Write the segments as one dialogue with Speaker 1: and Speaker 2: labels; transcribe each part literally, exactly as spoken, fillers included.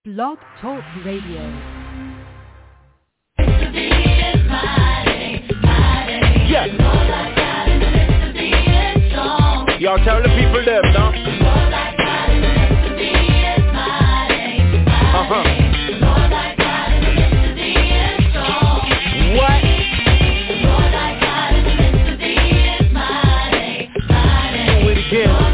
Speaker 1: Blog Talk Radio.
Speaker 2: Yes. Y'all tell the people them, no? Uh-huh. What? Do it again.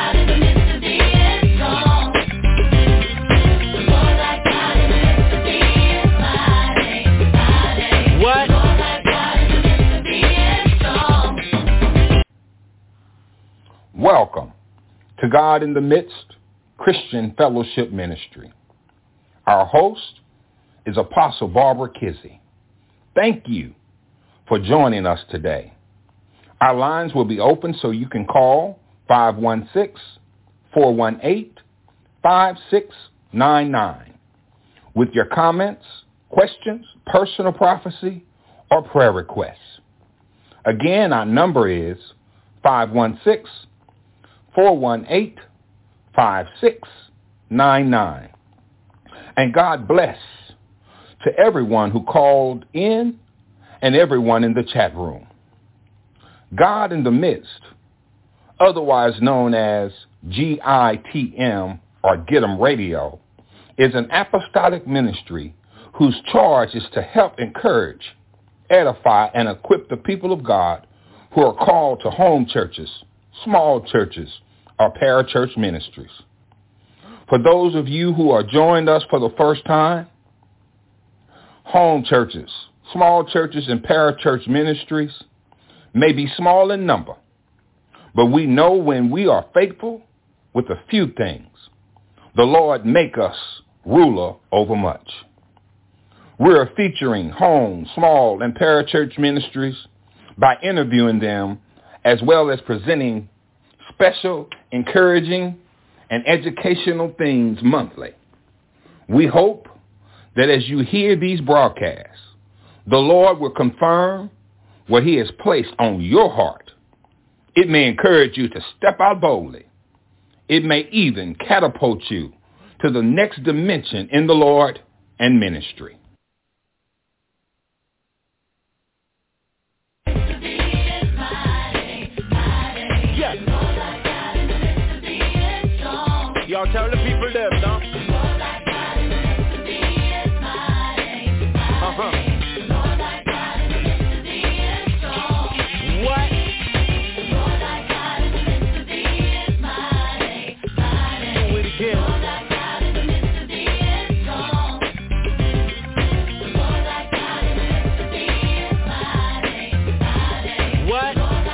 Speaker 3: Welcome to God in the Midst Christian Fellowship Ministry. Our host is Apostle Barbara Kizzie. Thank you for joining us today. Our lines will be open so you can call five one six, four one eight, five six nine nine with your comments, questions, personal prophecy, or prayer requests. Again, our number is five one six, four one eight, five six nine nine. And God bless to everyone who called in and everyone in the chat room. God in the Midst, otherwise known as G I T M or Get 'em Radio, is an apostolic ministry whose charge is to help encourage, edify, and equip the people of God who are called to home churches, small churches, or parachurch ministries. For those of you who are joined us for the first time, home churches, small churches, and parachurch ministries may be small in number, but we know when we are faithful with a few things, the Lord make us ruler over much. We're featuring home, small, and parachurch ministries by interviewing them as well as presenting special, encouraging, and educational things monthly. We hope that as you hear these broadcasts, the Lord will confirm what he has placed on your heart. It may encourage you to step out boldly. It may even catapult you to the next dimension in the Lord and ministry.
Speaker 2: Y'all tell the people them, no? Uh-huh. What? Do it again. What?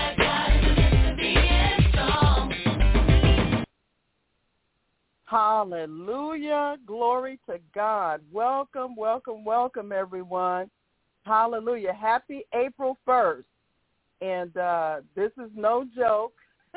Speaker 4: Hallelujah. Glory to God. Welcome, welcome, welcome, everyone. Hallelujah. Happy April first. And uh, this is no joke.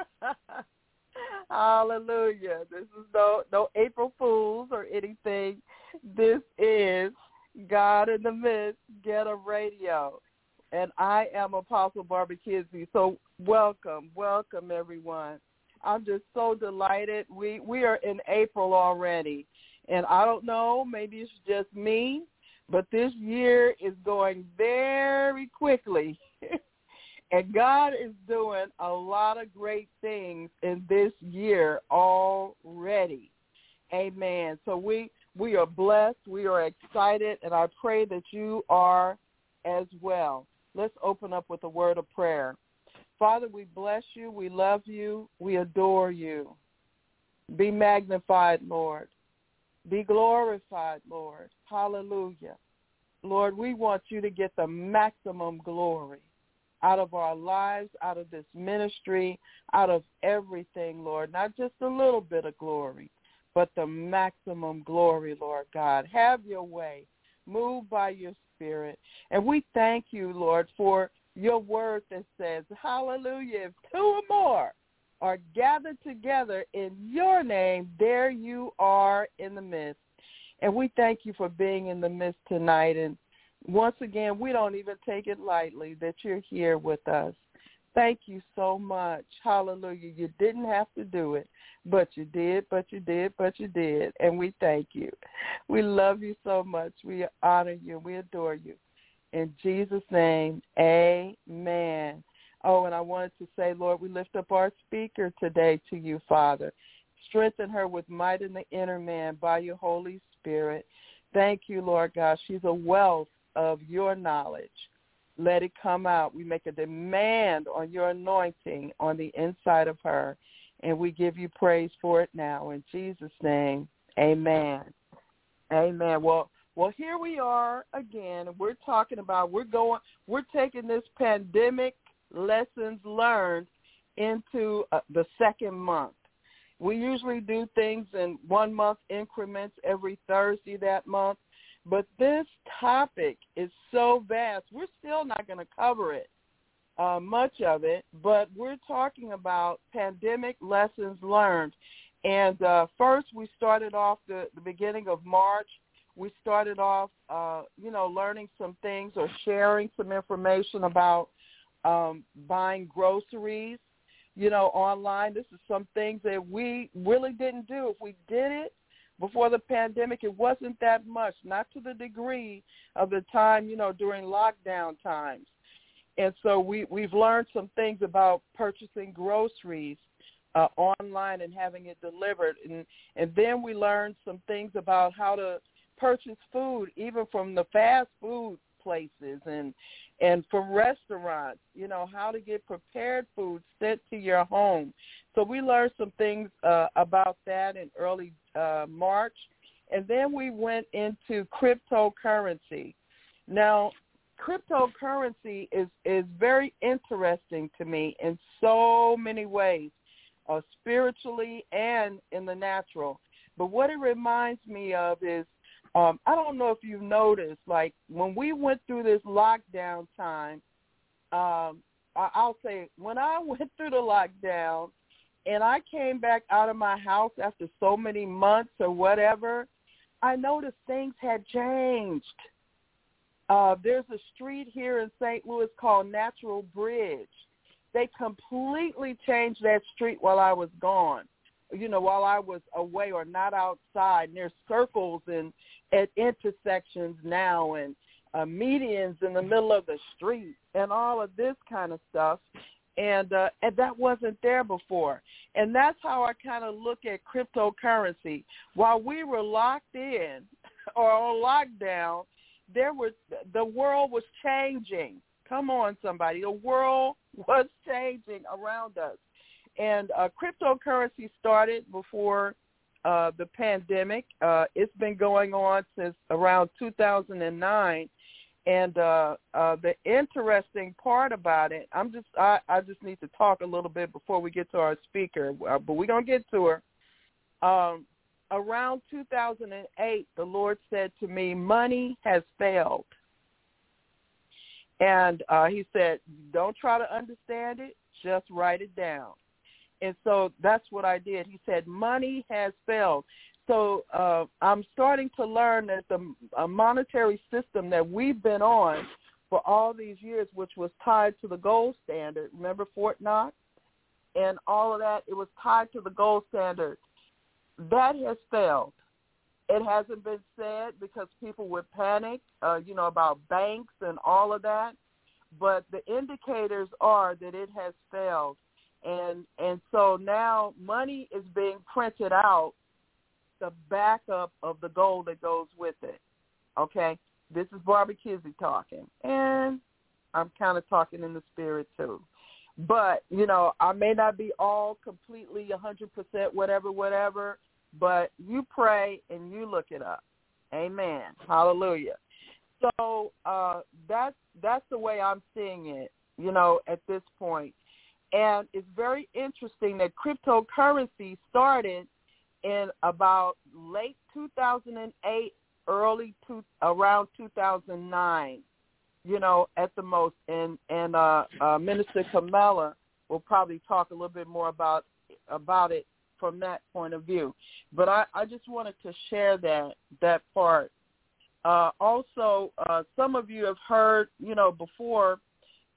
Speaker 4: Hallelujah. This is no, no April Fools or anything. This is God in the Midst, Get 'em Radio. And I am Apostle Barbara Kizzie. So welcome, welcome, everyone. I'm just so delighted. We we are in April already, and I don't know, maybe it's just me, but this year is going very quickly, and God is doing a lot of great things in this year already. Amen. So we, we are blessed. We are excited, and I pray that you are as well. Let's open up with a word of prayer. Father, we bless you, we love you, we adore you. Be magnified, Lord. Be glorified, Lord. Hallelujah. Lord, we want you to get the maximum glory out of our lives, out of this ministry, out of everything, Lord. Not just a little bit of glory, but the maximum glory, Lord God. Have your way. Move by your Spirit. And we thank you, Lord, for your word that says, hallelujah, if two or more are gathered together in your name, there you are in the midst. And we thank you for being in the midst tonight. And once again, we don't even take it lightly that you're here with us. Thank you so much. Hallelujah. You didn't have to do it, but you did, but you did, but you did, and we thank you. We love you so much. We honor you. We adore you. In Jesus' name, amen. Oh, and I wanted to say, Lord, we lift up our speaker today to you, Father. Strengthen her with might in the inner man by your Holy Spirit. Thank you, Lord God. She's a wealth of your knowledge. Let it come out. We make a demand on your anointing on the inside of her, and we give you praise for it now. In Jesus' name, amen. Amen. Well, well, here we are again. We're talking about, we're going, we're taking this pandemic lessons learned into uh, the second month. We usually do things in one-month increments every Thursday that month. But this topic is so vast, we're still not going to cover it, uh, much of it, but we're talking about pandemic lessons learned. And uh, first we started off the, the beginning of March. We started off, uh, you know, learning some things or sharing some information about um, buying groceries, you know, online. This is some things that we really didn't do. If we did it before the pandemic, it wasn't that much, not to the degree of the time, you know, during lockdown times. And so we, we've learned some things about purchasing groceries uh, online and having it delivered. And, and then we learned some things about how to purchase food, even from the fast food places and and from restaurants, you know, how to get prepared food sent to your home. So we learned some things uh, about that in early uh, March. And then we went into cryptocurrency. Now, cryptocurrency is, is very interesting to me in so many ways, uh, spiritually and in the natural. But what it reminds me of is, Um, I don't know if you've noticed, like when we went through this lockdown time, um, I, I'll say when I went through the lockdown and I came back out of my house after so many months or whatever, I noticed things had changed. Uh, there's a street here in Saint Louis called Natural Bridge. They completely changed that street while I was gone. You know, while I was away or not outside, and there's circles and at intersections now and uh, medians in the middle of the street and all of this kind of stuff. And, uh, and that wasn't there before. And that's how I kind of look at cryptocurrency. While we were locked in or on lockdown, there was, the world was changing. Come on, somebody. The world was changing around us. And uh, cryptocurrency started before uh, the pandemic. Uh, it's been going on since around two thousand nine. And uh, uh, the interesting part about it, I'm just I, I just need to talk a little bit before we get to our speaker, uh, but we're going to get to her. Um, around two thousand eight, the Lord said to me, money has failed. And uh, he said, don't try to understand it, just write it down. And so that's what I did. He said, money has failed. So uh, I'm starting to learn that the uh, monetary system that we've been on for all these years, which was tied to the gold standard, remember Fort Knox? And all of that, it was tied to the gold standard. That has failed. It hasn't been said because people would panic, uh, you know, about banks and all of that. But the indicators are that it has failed. And and so now money is being printed out, the backup of the gold that goes with it, okay? This is Barbara Kizzy talking, and I'm kind of talking in the spirit too. But, you know, I may not be all completely one hundred percent whatever, whatever, but you pray and you look it up. Amen. Hallelujah. So uh, that's, that's the way I'm seeing it, you know, at this point. And it's very interesting that cryptocurrency started in about late two thousand eight, early two, around two thousand nine, you know, at the most. And and uh, uh, Minister Kamala will probably talk a little bit more about about it from that point of view. But I, I just wanted to share that that part. Uh, also, uh, some of you have heard, you know, before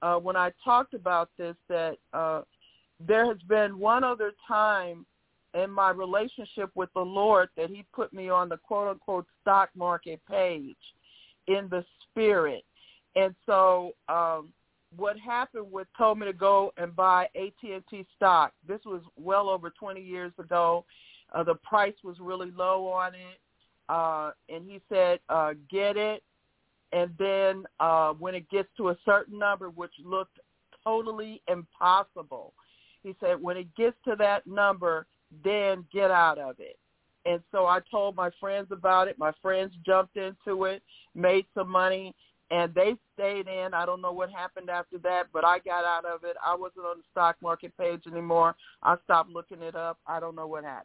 Speaker 4: uh, when I talked about this that uh, there has been one other time in my relationship with the Lord that he put me on the quote-unquote stock market page in the spirit. And so um, what happened was told me to go and buy A T and T stock. This was well over twenty years ago. Uh, the price was really low on it. Uh, and he said, uh, get it. And then uh, when it gets to a certain number, which looked totally impossible, he said, when it gets to that number, then get out of it. And so I told my friends about it. My friends jumped into it, made some money, and they stayed in. I don't know what happened after that, but I got out of it. I wasn't on the stock market page anymore. I stopped looking it up. I don't know what happened.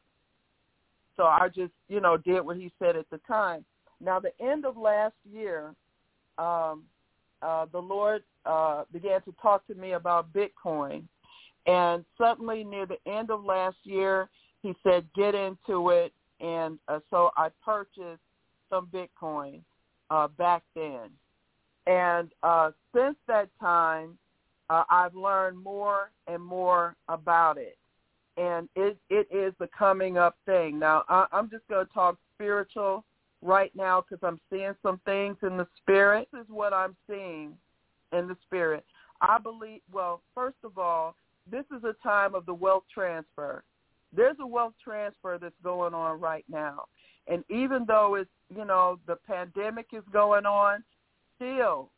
Speaker 4: So I just, you know, did what he said at the time. Now, the end of last year, um, uh, the Lord uh, began to talk to me about Bitcoin. And suddenly near the end of last year, he said, get into it. And uh, so I purchased some Bitcoin uh, back then. And uh, since that time, uh, I've learned more and more about it. And it, it is the coming up thing. Now, I, I'm just going to talk spiritual right now because I'm seeing some things in the spirit. This is what I'm seeing in the spirit. I believe, well, first of all, this is a time of the wealth transfer. There's a wealth transfer that's going on right now. And even though it's, you know, the pandemic is going on, still,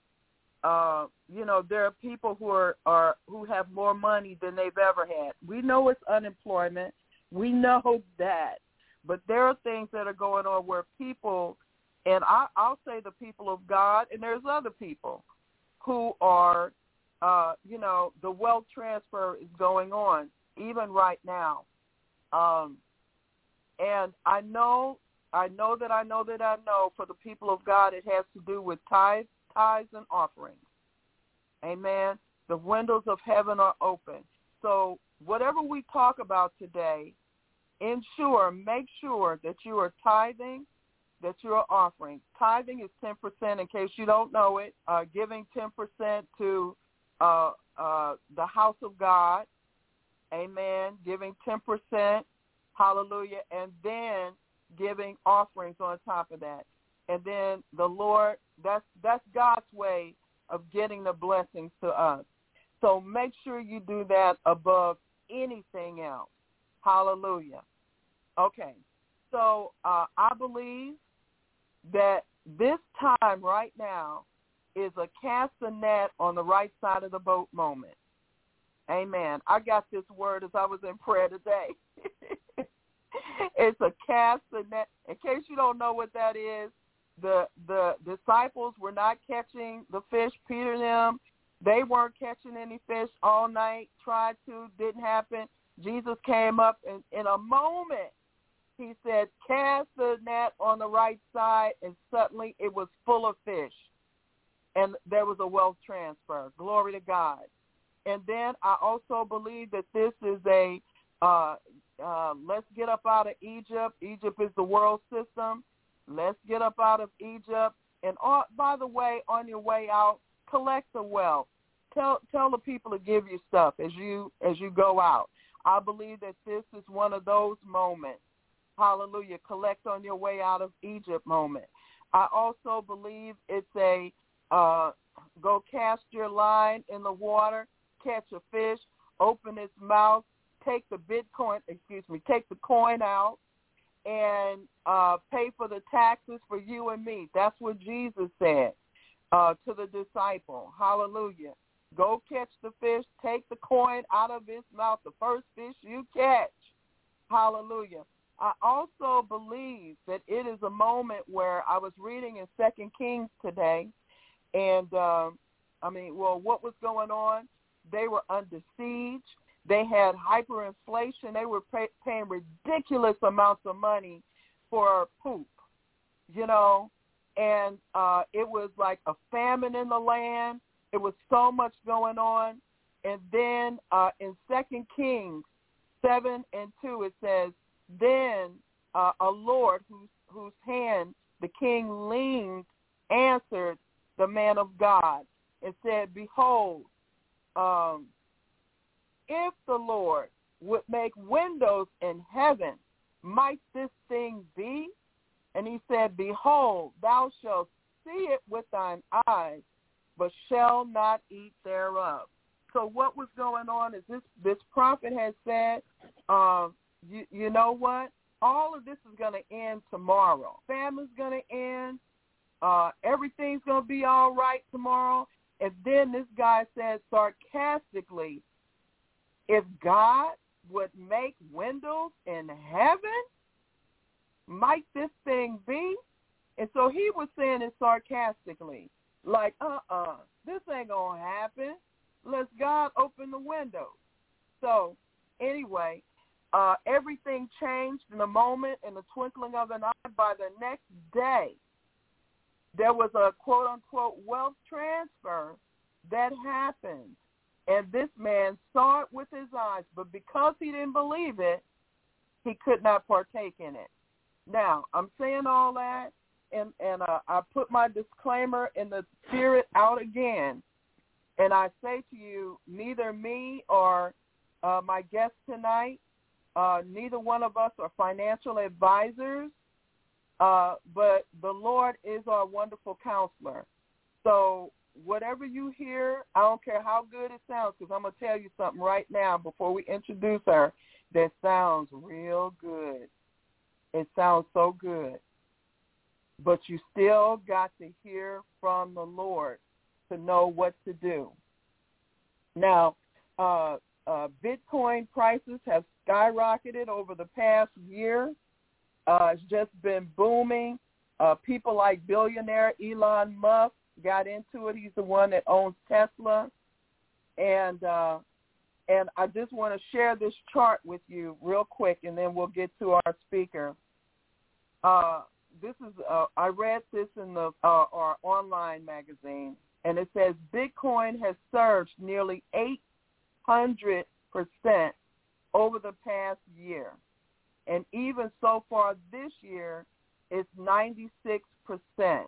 Speaker 4: uh, you know, there are people who are, are who have more money than they've ever had. We know it's unemployment. We know that. But there are things that are going on where people, and I, I'll say the people of God, and there's other people who are, uh, you know, the wealth transfer is going on, even right now. Um, and I know, I know that I know that I know for the people of God it has to do with tithes, tithes and offerings. Amen. The windows of heaven are open. So whatever we talk about today, ensure, make sure that you are tithing, that you are offering. Tithing is ten percent, in case you don't know it, uh, giving ten percent to uh, uh, the house of God. Amen. Giving ten percent, hallelujah, and then giving offerings on top of that. And then the Lord, that's that's God's way of getting the blessings to us. So make sure you do that above anything else. Hallelujah. Okay. So uh, I believe that this time right now is a cast the net on the right side of the boat moment. Amen. I got this word as I was in prayer today. It's a cast the net. In case you don't know what that is, the the disciples were not catching the fish. Peter and them, they weren't catching any fish all night, tried to, didn't happen. Jesus came up, and in a moment, he said, cast the net on the right side, and suddenly it was full of fish. And there was a wealth transfer. Glory to God. And then I also believe that this is a, uh, uh, let's get up out of Egypt. Egypt is the world system. Let's get up out of Egypt. And uh, by the way, on your way out, collect the wealth. Tell tell the people to give you stuff as you as you go out. I believe that this is one of those moments. Hallelujah. Collect on your way out of Egypt moment. I also believe it's a uh, go cast your line in the water, catch a fish, open its mouth, take the Bitcoin, excuse me, take the coin out, and uh, pay for the taxes for you and me. That's what Jesus said uh, to the disciple. Hallelujah. Go catch the fish, take the coin out of its mouth, the first fish you catch. Hallelujah. I also believe that it is a moment where I was reading in Second Kings today, and, uh, I mean, well, what was going on? They were under siege. They had hyperinflation. They were pay, paying ridiculous amounts of money for poop, you know, and uh, it was like a famine in the land. It was so much going on. And then uh, in Second Kings seven and two, it says, then uh, a Lord whose, whose hand the king leaned answered the man of God and said, behold, um, if the Lord would make windows in heaven, might this thing be? And he said, behold, thou shalt see it with thine eyes, but shall not eat thereof. So what was going on is this, this prophet had said, um, you, you know what? All of this is going to end tomorrow. Family's going to end. Uh, everything's going to be all right tomorrow. And then this guy said sarcastically, if God would make windows in heaven, might this thing be? And so he was saying it sarcastically, like, uh-uh, this ain't going to happen. Let God open the windows. So anyway, uh, everything changed in a moment, in the twinkling of an eye. By the next day, there was a quote-unquote wealth transfer that happened. And this man saw it with his eyes, but because he didn't believe it, he could not partake in it. Now, I'm saying all that, and, and uh, I put my disclaimer in the spirit out again, and I say to you, neither me or uh, my guest tonight, uh, neither one of us are financial advisors, uh, but the Lord is our wonderful counselor. So whatever you hear, I don't care how good it sounds, because I'm going to tell you something right now before we introduce her that sounds real good. It sounds so good. But you still got to hear from the Lord to know what to do. Now, uh, uh, Bitcoin prices have skyrocketed over the past year. Uh, it's just been booming. Uh, people like billionaire Elon Musk got into it. He's the one that owns Tesla. And uh, and I just want to share this chart with you real quick, and then we'll get to our speaker. Uh, this is uh, I read this in the uh, our online magazine, and it says Bitcoin has surged nearly eight hundred percent over the past year. And even so far this year, it's ninety-six percent.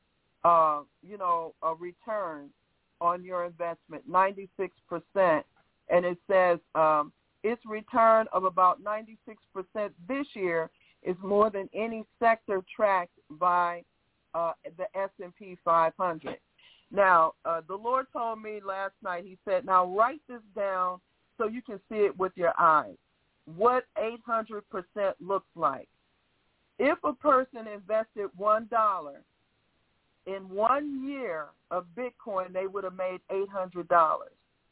Speaker 4: Uh, you know, a return on your investment, ninety-six percent. And it says um, its return of about ninety-six percent this year is more than any sector tracked by uh, the S and P five hundred. Now, uh, the Lord told me last night, he said, now write this down so you can see it with your eyes, what eight hundred percent looks like. If a person invested one dollar, in one year of Bitcoin, they would have made eight hundred dollars.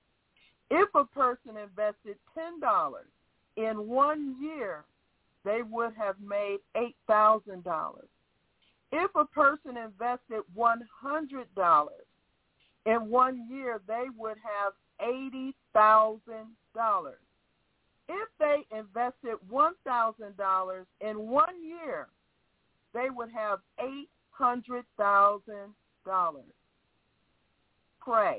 Speaker 4: If a person invested ten dollars, in one year, they would have made eight thousand dollars. If a person invested one hundred dollars, in one year, they would have eighty thousand dollars. If they invested one thousand dollars in one year, they would have eight hundred thousand dollars. Pray.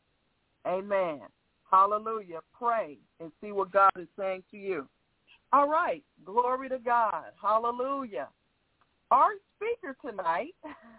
Speaker 4: Amen. Hallelujah. Pray and see what God is saying to you. All right. Glory to God. Hallelujah. Our speaker tonight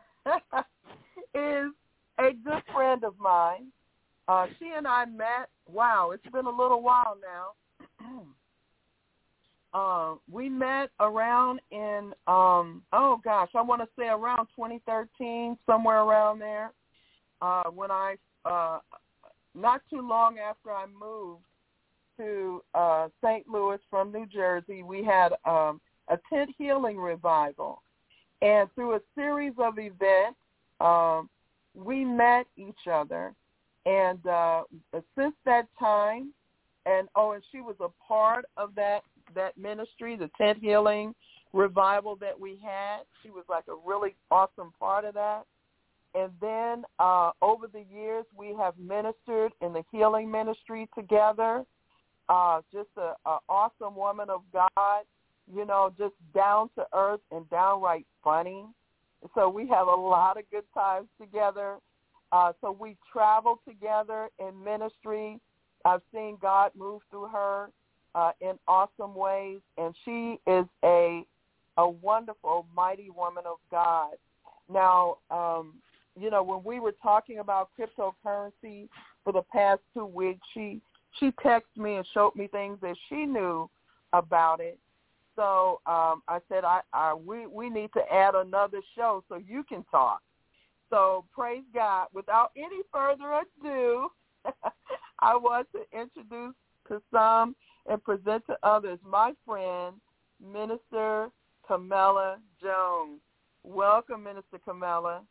Speaker 4: is a good friend of mine. Uh, she and I met, wow, it's been a little while now. Uh, we met around in, um, oh, gosh, I want to say around twenty thirteen, somewhere around there, uh, when I, uh, not too long after I moved to uh, Saint Louis from New Jersey, we had um, a tent healing revival. And through a series of events, um, we met each other. And uh, since that time, and, oh, and she was a part of that that ministry, the tent healing revival that we had. She was like a really awesome part of that. And then uh, over the years, we have ministered in the healing ministry together. Uh, just an awesome woman of God, you know, just down to earth and downright funny. So we have a lot of good times together. Uh, so we travel together in ministry. I've seen God move through her uh, in awesome ways, and she is a a wonderful, mighty woman of God. Now, um, you know, when we were talking about cryptocurrency for the past two weeks, she she texted me and showed me things that she knew about it. So um, I said, I, I we, we need to add another show so you can talk. So praise God. Without any further ado, I want to introduce to some and present to others my friend, Minister Camella Jones. Welcome, Minister Camella.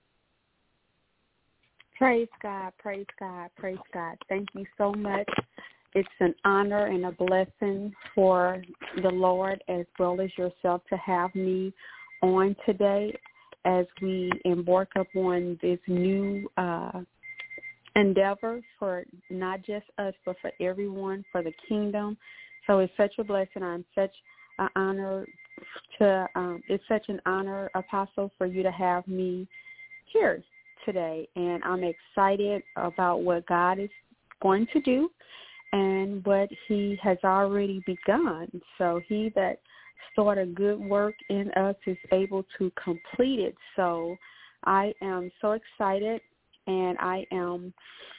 Speaker 1: Praise God, praise God, praise God. Thank you so much. It's an honor and a blessing for the Lord as well as yourself to have me on today as we embark upon this new uh, endeavor for not just us, but for everyone, for the kingdom. So it's such a blessing. I'm such an honor to, um, it's such an honor, Apostle, for you to have me here today. And I'm excited about what God is going to do and what he has already begun. So he that started good work in us is able to complete it. So I am so excited, and I am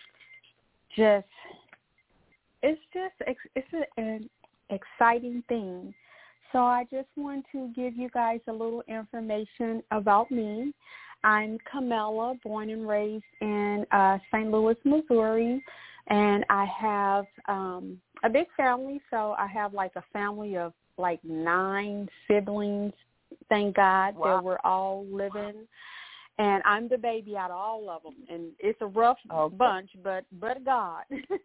Speaker 1: just, it's just, it's an exciting thing. So I just want to give you guys a little information about me. I'm Camella, born and raised in uh, Saint Louis, Missouri, and I have um, a big family. So I have like a family of like nine siblings, thank God. Wow. That we're all living. And I'm the baby out of all of them. And it's a rough okay. bunch, but but God.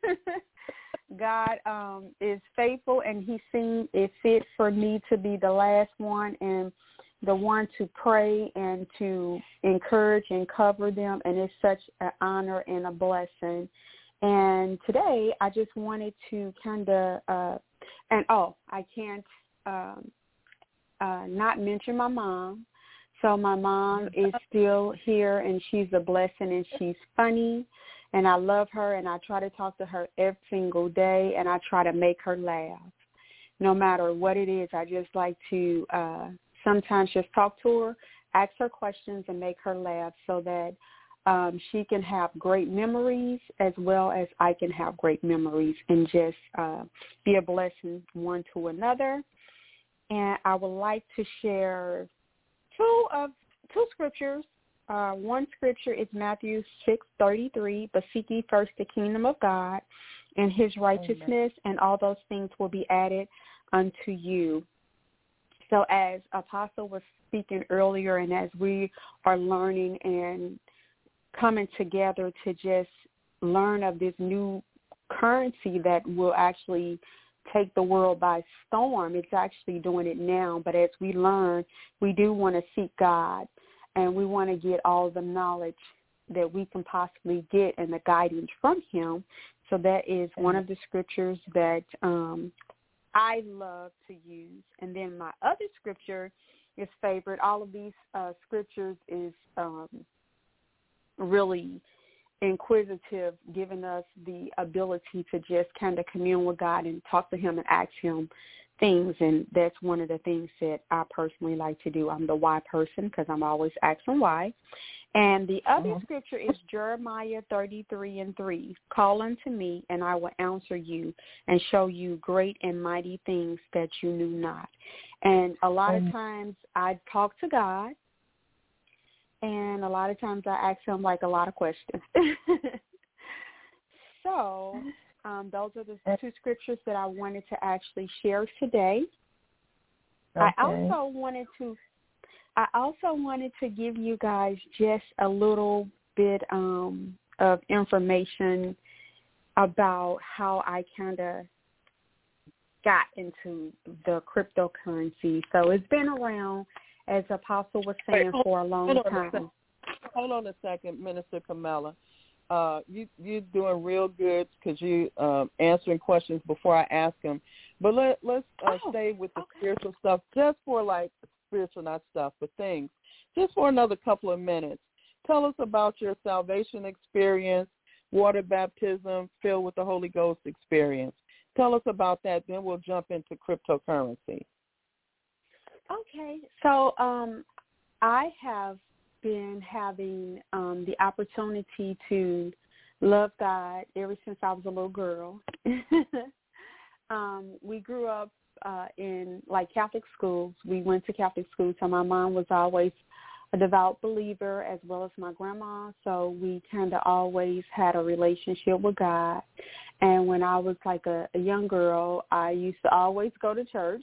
Speaker 1: God um, is faithful, and he seen it fit for me to be the last one and the one to pray and to encourage and cover them. And it's such an honor and a blessing. And today I just wanted to kind of, uh, and oh, I can't um, uh, not mention my mom. So my mom is still here, and she's a blessing, and she's funny, and I love her, and I try to talk to her every single day, and I try to make her laugh. No matter what it is, I just like to uh, sometimes just talk to her, ask her questions, and make her laugh so that um, she can have great memories as well as I can have great memories and just uh, be a blessing one to another. And I would like to share two of two scriptures. Uh, one scripture is Matthew six thirty-three, but seek ye first the kingdom of God and his righteousness, Amen. And all those things will be added unto you. So as Apostle was speaking earlier, and as we are learning and coming together to just learn of this new currency that will actually take the world by storm. It's actually doing it now. But as we learn, we do want to seek God, and we want to get all the knowledge that we can possibly get and the guidance from him. So that is one of the scriptures that um, I love to use. And then my other scripture is favorite. All of these uh, scriptures is um, really inquisitive, giving us the ability to just kind of commune with God and talk to him and ask him things. And that's one of the things that I personally like to do. I'm the why person because I'm always asking why. And the other uh-huh. scripture is Jeremiah thirty-three and three. Call unto me, and I will answer you and show you great and mighty things that you knew not. And a lot uh-huh. of times I talk to God, and a lot of times I ask him like a lot of questions. So um, those are the two scriptures that I wanted to actually share today. Okay. I also wanted to I also wanted to give you guys just a little bit um, of information about how I kind of got into the cryptocurrency. So it's been around, as Apostle was saying, Wait, for a long
Speaker 4: hold
Speaker 1: time.
Speaker 4: A hold on a second, Minister Camella. Uh, you, you're doing real good because you're um, answering questions before I ask them. But let, let's uh, oh, stay with the okay. spiritual stuff just for like spiritual, not stuff, but things, just for another couple of minutes. Tell us about your salvation experience, water baptism, filled with the Holy Ghost experience. Tell us about that, then we'll jump into cryptocurrency.
Speaker 1: Okay. So um, I have been having um, the opportunity to love God ever since I was a little girl. um, we grew up uh, in, like, Catholic schools. We went to Catholic schools, so my mom was always a devout believer as well as my grandma, so we kind of always had a relationship with God. And when I was like a, a young girl, I used to always go to church.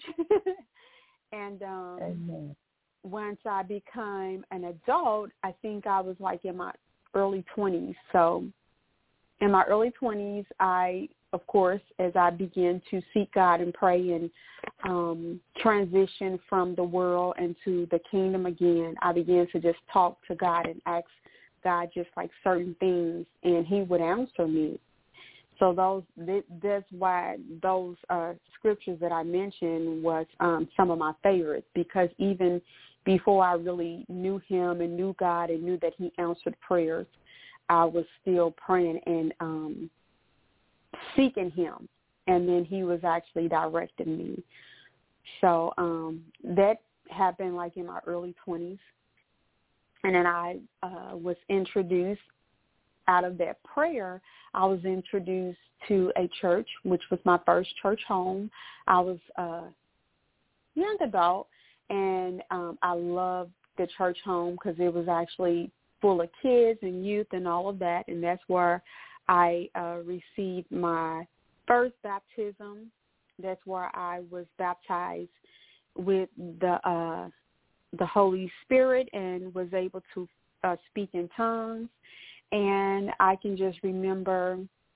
Speaker 1: and um, Amen. Once I became an adult, I think I was like in my early twenties. So in my early twenties, I, of course, as I began to seek God and pray and um, transition from the world into the kingdom again, I began to just talk to God and ask God just like certain things, and he would answer me. So those that's why those uh, scriptures that I mentioned was um, some of my favorites, because even before I really knew him and knew God and knew that he answered prayers, I was still praying and um, seeking him, and then he was actually directing me. So um, that happened like in my early twenties, and then I uh, was introduced. Out of that prayer, I was introduced to a church, which was my first church home. I was a young adult, and um, I loved the church home because it was actually full of kids and youth and all of that, and that's where I uh, received my first baptism. That's where I was baptized with the uh, the Holy Spirit and was able to uh, speak in tongues. And I can just remember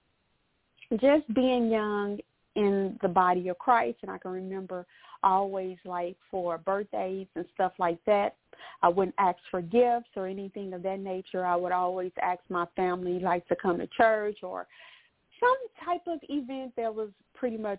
Speaker 1: just being young in the body of Christ, and I can remember always, like, for birthdays and stuff like that, I wouldn't ask for gifts or anything of that nature. I would always ask my family, like, to come to church or some type of event that was pretty much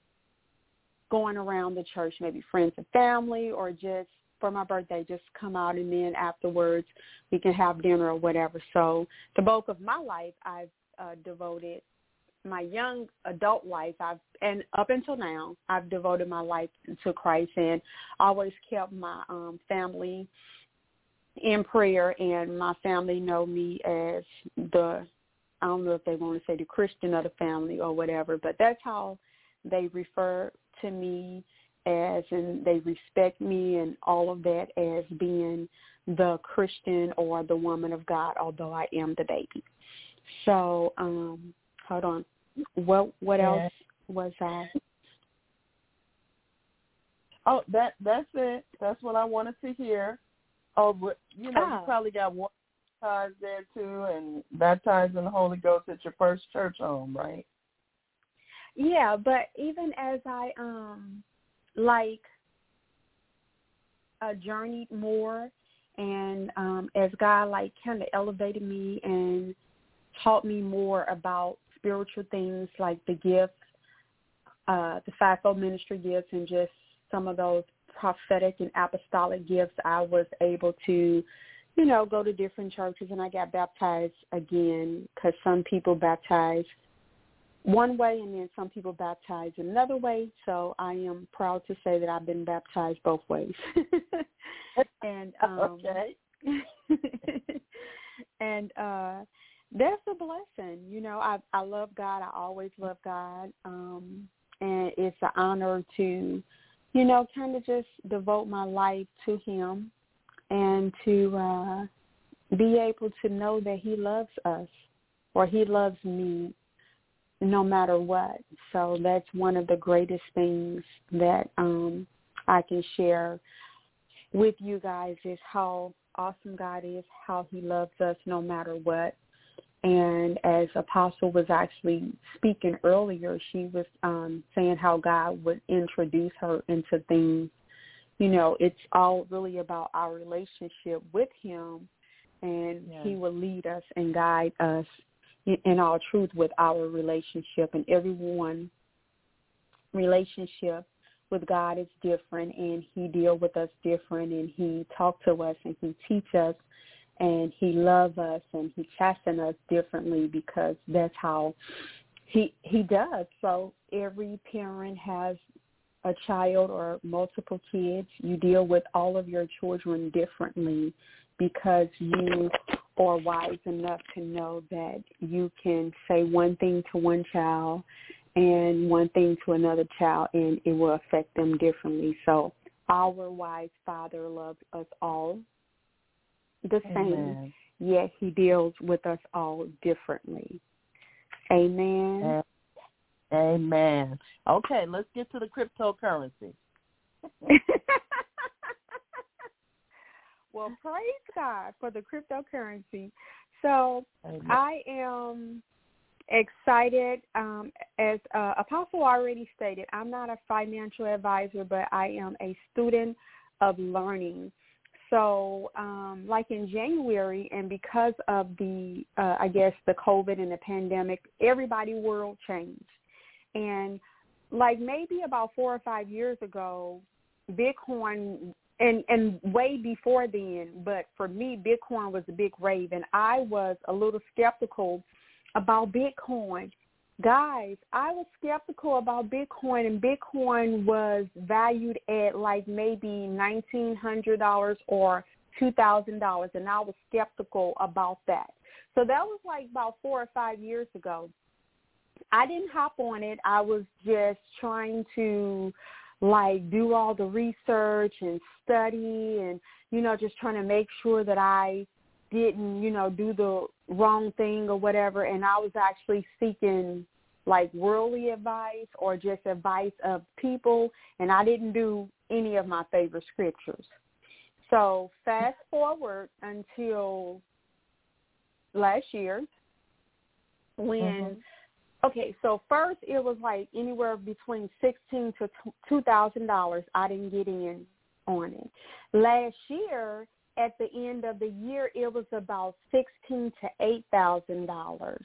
Speaker 1: going around the church, maybe friends and family, or just for my birthday, just come out, and then afterwards we can have dinner or whatever. So the bulk of my life, I've uh, devoted my young adult life, I've and up until now, I've devoted my life to Christ, and always kept my um, family in prayer, and my family know me as the, I don't know if they want to say the Christian of the family or whatever, but that's how they refer to me as, and they respect me and all of that as being the Christian or the woman of God, although I am the baby. So, um, hold on. What what
Speaker 4: yeah.
Speaker 1: else was I?
Speaker 4: Oh, that that's it. That's what I wanted to hear. Oh, but you know,
Speaker 1: oh.
Speaker 4: you probably got one baptized there too, and baptized in the Holy Ghost at your first church home, right?
Speaker 1: Yeah, but even as I um like uh, journeyed more, and um, as God like kind of elevated me and taught me more about spiritual things like the gifts, uh, the fivefold ministry gifts, and just some of those prophetic and apostolic gifts, I was able to, you know, go to different churches, and I got baptized again, because some people baptize one way and then some people baptize another way. So I am proud to say that I've been baptized both ways. and um,
Speaker 4: okay.
Speaker 1: and uh, that's a blessing. You know, I I love God. I always love God, um, and it's an honor to, you know, kind of just devote my life to Him, and to uh, be able to know that He loves us, or He loves me, no matter what. So that's one of the greatest things that um, I can share with you guys, is how awesome God is, how He loves us no matter what. And as Apostle was actually speaking earlier, she was um, saying how God would introduce her into things. You know, it's all really about our relationship with Him, and yeah. He will lead us and guide us in all truth with our relationship. And everyone's relationship with God is different, and He deals with us different, and He talks to us, and He teaches us, and He loves us, and He chastens us differently, because that's how He He does. So every parent has a child or multiple kids. You deal with all of your children differently, because you are wise enough to know that you can say one thing to one child and one thing to another child, and it will affect them differently. So our wise Father loves us all the same,
Speaker 4: Amen.
Speaker 1: yet he deals with us all differently. Amen.
Speaker 4: Amen. Okay, let's get to the cryptocurrency.
Speaker 1: Well, praise God for the cryptocurrency. So
Speaker 4: Amen.
Speaker 1: I am excited. Um, as uh, Apostle already stated, I'm not a financial advisor, but I am a student of learning. So um, like in January, and because of the, uh, I guess, the COVID and the pandemic, everybody's world changed. And like maybe about four or five years ago, Bitcoin, and, and way before then, but for me, Bitcoin was a big rave, and I was a little skeptical about Bitcoin. Guys, I was skeptical about Bitcoin, and Bitcoin was valued at like maybe nineteen hundred dollars or two thousand dollars, and I was skeptical about that. So that was like about four or five years ago. I didn't hop on it. I was just trying to like do all the research and study and, you know, just trying to make sure that I didn't, you know, do the wrong thing or whatever. And I was actually seeking like worldly advice or just advice of people, and I didn't do any of my favorite scriptures. So fast forward until last year when, mm-hmm. okay, so first it was like anywhere between sixteen to two thousand dollars. I didn't get in on it. Last year, at the end of the year, it was about sixteen to eight thousand dollars,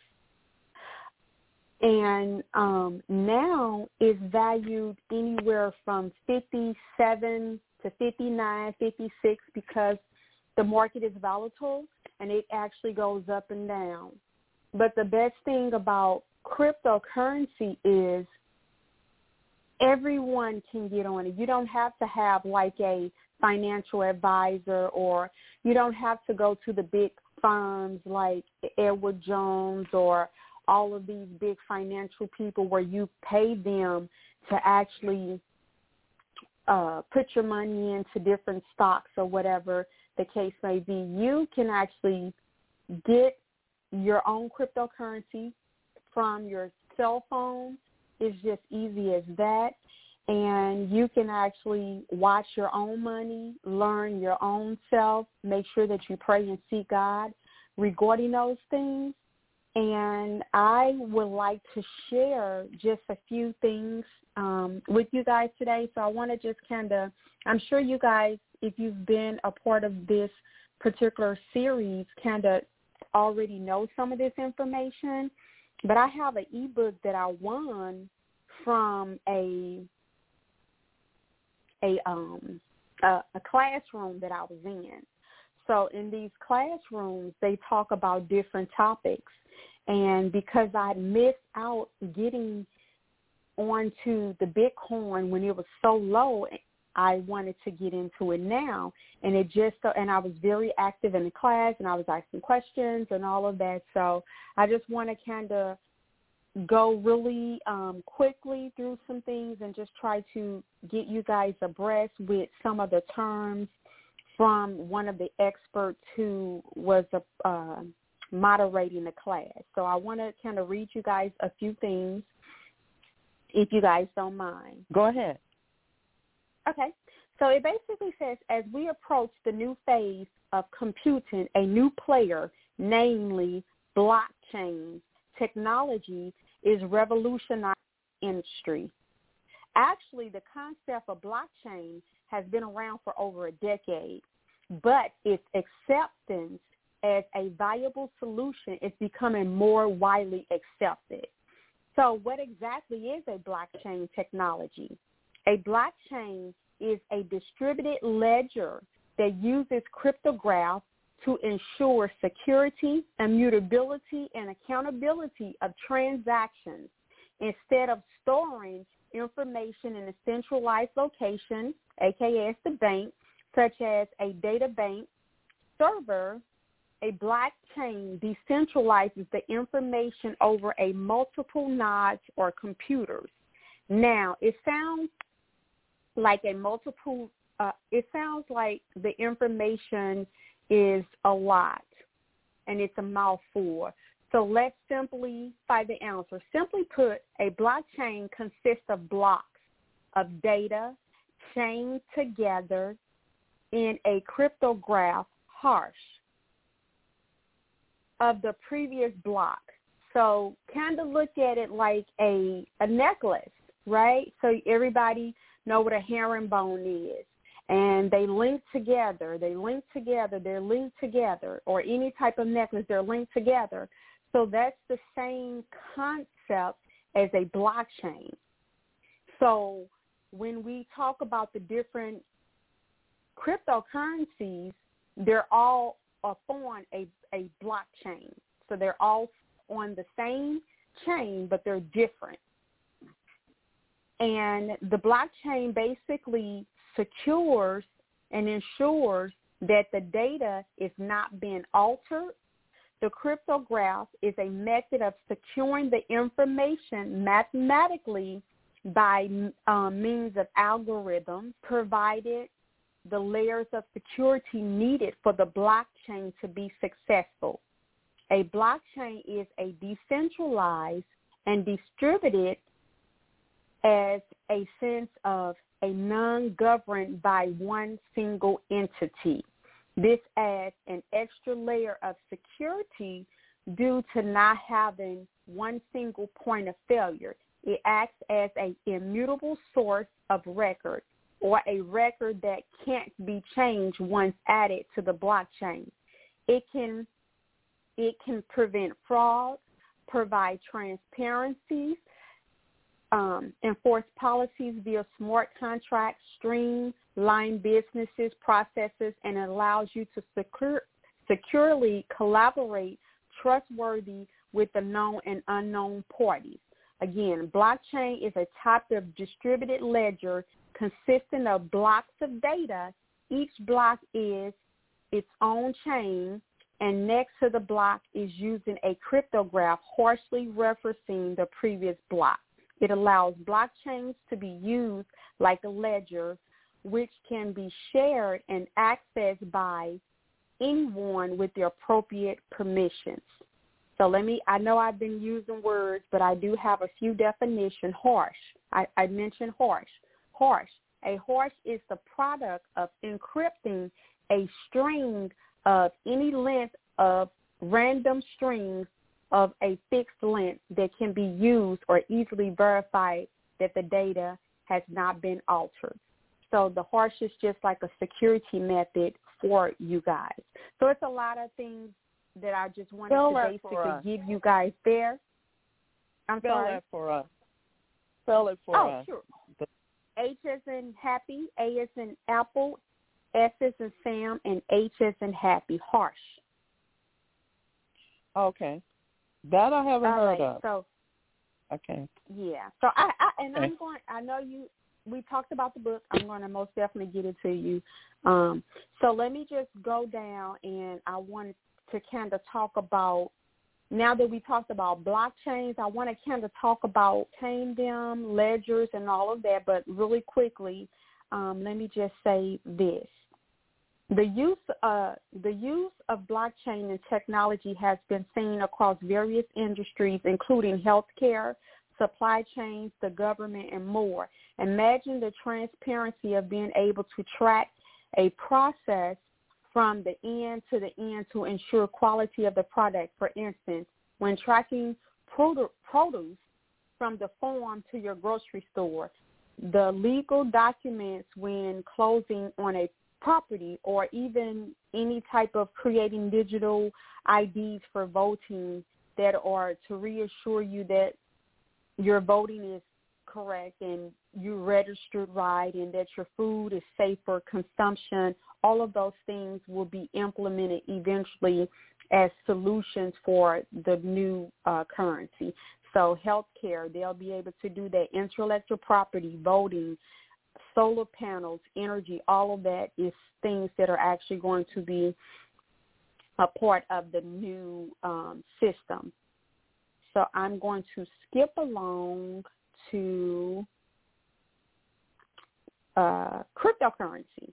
Speaker 1: and um, now it's valued anywhere from fifty-seven to fifty-nine, fifty-six, because the market is volatile and it actually goes up and down. But the best thing about cryptocurrency is everyone can get on it. You don't have to have like a financial advisor, or you don't have to go to the big firms like Edward Jones or all of these big financial people where you pay them to actually uh, put your money into different stocks or whatever the case may be. You can actually get your own cryptocurrency from your cell phone. It's just easy as that. And you can actually watch your own money, learn your own self, make sure that you pray and seek God regarding those things. And I would like to share just a few things um, with you guys today. So I want to just kind of, I'm sure you guys, if you've been a part of this particular series, kind of already know some of this information. But I have an ebook that I won from a a um a, a classroom that I was in. So in these classrooms, they talk about different topics. And because I missed out getting onto the Bitcoin when it was so low, I wanted to get into it now. And it just, and I was very active in the class, and I was asking questions and all of that. So I just want to kind of go really um, quickly through some things and just try to get you guys abreast with some of the terms from one of the experts who was a, uh, moderating the class. So I want to kind of read you guys a few things, if you guys don't mind.
Speaker 4: Go ahead.
Speaker 1: Okay. So it basically says, as we approach the new phase of computing, a new player, namely blockchain technology, is revolutionizing the industry. Actually, the concept of blockchain has been around for over a decade, but its acceptance as a viable solution is becoming more widely accepted. So what exactly is a blockchain technology? A blockchain is a distributed ledger that uses cryptograph to ensure security, immutability, and accountability of transactions instead of storing information in a centralized location, aka the bank, such as a data bank. server, a blockchain decentralizes the information over a multiple nodes or computers. Now, it sounds like a multiple, uh, it sounds like the information is a lot and it's a mouthful. So let's simply find the answer. Simply put, a blockchain consists of blocks of data chained together in a cryptograph hash of the previous block. So kind of look at it like a, a necklace, right? So everybody know what a herringbone is. And they link together, they link together, they're linked together, or any type of necklace, they're linked together. So that's the same concept as a blockchain. So when we talk about the different cryptocurrencies, they're all upon a, a blockchain. So they're all on the same chain, but they're different. And the blockchain basically secures and ensures that the data is not being altered. The cryptograph is a method of securing the information mathematically by um, means of algorithms, provided the layers of security needed for the blockchain to be successful. A blockchain is a decentralized and distributed as a sense of a non-governed by one single entity. This adds an extra layer of security due to not having one single point of failure. It acts as an immutable source of record, or a record that can't be changed once added to the blockchain. It can, it can prevent fraud, provide transparency, Um, enforce policies via smart contracts, streamline businesses, processes, and allows you to secure, securely collaborate trustworthy with the known and unknown parties. Again, blockchain is a type of distributed ledger consisting of blocks of data. Each block is its own chain, and next to the block is using a cryptograph harshly referencing the previous block. It allows blockchains to be used like a ledger, which can be shared and accessed by anyone with the appropriate permissions. So let me, I know I've been using words, but I do have a few definitions. Hash, I, I mentioned hash. Hash, a hash is the product of encrypting a string of any length of random strings of a fixed length that can be used or easily verified that the data has not been altered. So the hash is just like a security method for you guys. So it's a lot of things that I just wanted
Speaker 4: Spell
Speaker 1: to basically give you guys there. I'm
Speaker 4: Spell
Speaker 1: sorry.
Speaker 4: that for us. Spell it for
Speaker 1: oh,
Speaker 4: us.
Speaker 1: Oh, sure. H as in happy, A as in apple, S as in Sam, and H as in happy. Hash.
Speaker 4: Okay. That I haven't
Speaker 1: All
Speaker 4: heard
Speaker 1: right,
Speaker 4: of.
Speaker 1: So,
Speaker 4: okay.
Speaker 1: Yeah. So I, I and
Speaker 4: okay.
Speaker 1: I'm going. I know you. We talked about the book. I'm going to most definitely get it to you. Um, so let me just go down, and I wanted to kind of talk about. Now that we talked about blockchains, I want to kind of talk about chain them, ledgers, and all of that. But really quickly, um, let me just say this. The use, uh, the use of blockchain and technology has been seen across various industries, including healthcare, supply chains, the government, and more. Imagine the transparency of being able to track a process from the end to the end to ensure quality of the product. For instance, when tracking produ- produce from the farm to your grocery store, the legal documents when closing on a property, or even any type of creating digital I Ds for voting that are to reassure you that your voting is correct and you registered right and that your food is safe for consumption. All of those things will be implemented eventually as solutions for the new uh, currency. So healthcare, they'll be able to do that. Intellectual property, voting, solar panels, energy, all of that is things that are actually going to be a part of the new um, system. So I'm going to skip along to uh, cryptocurrency.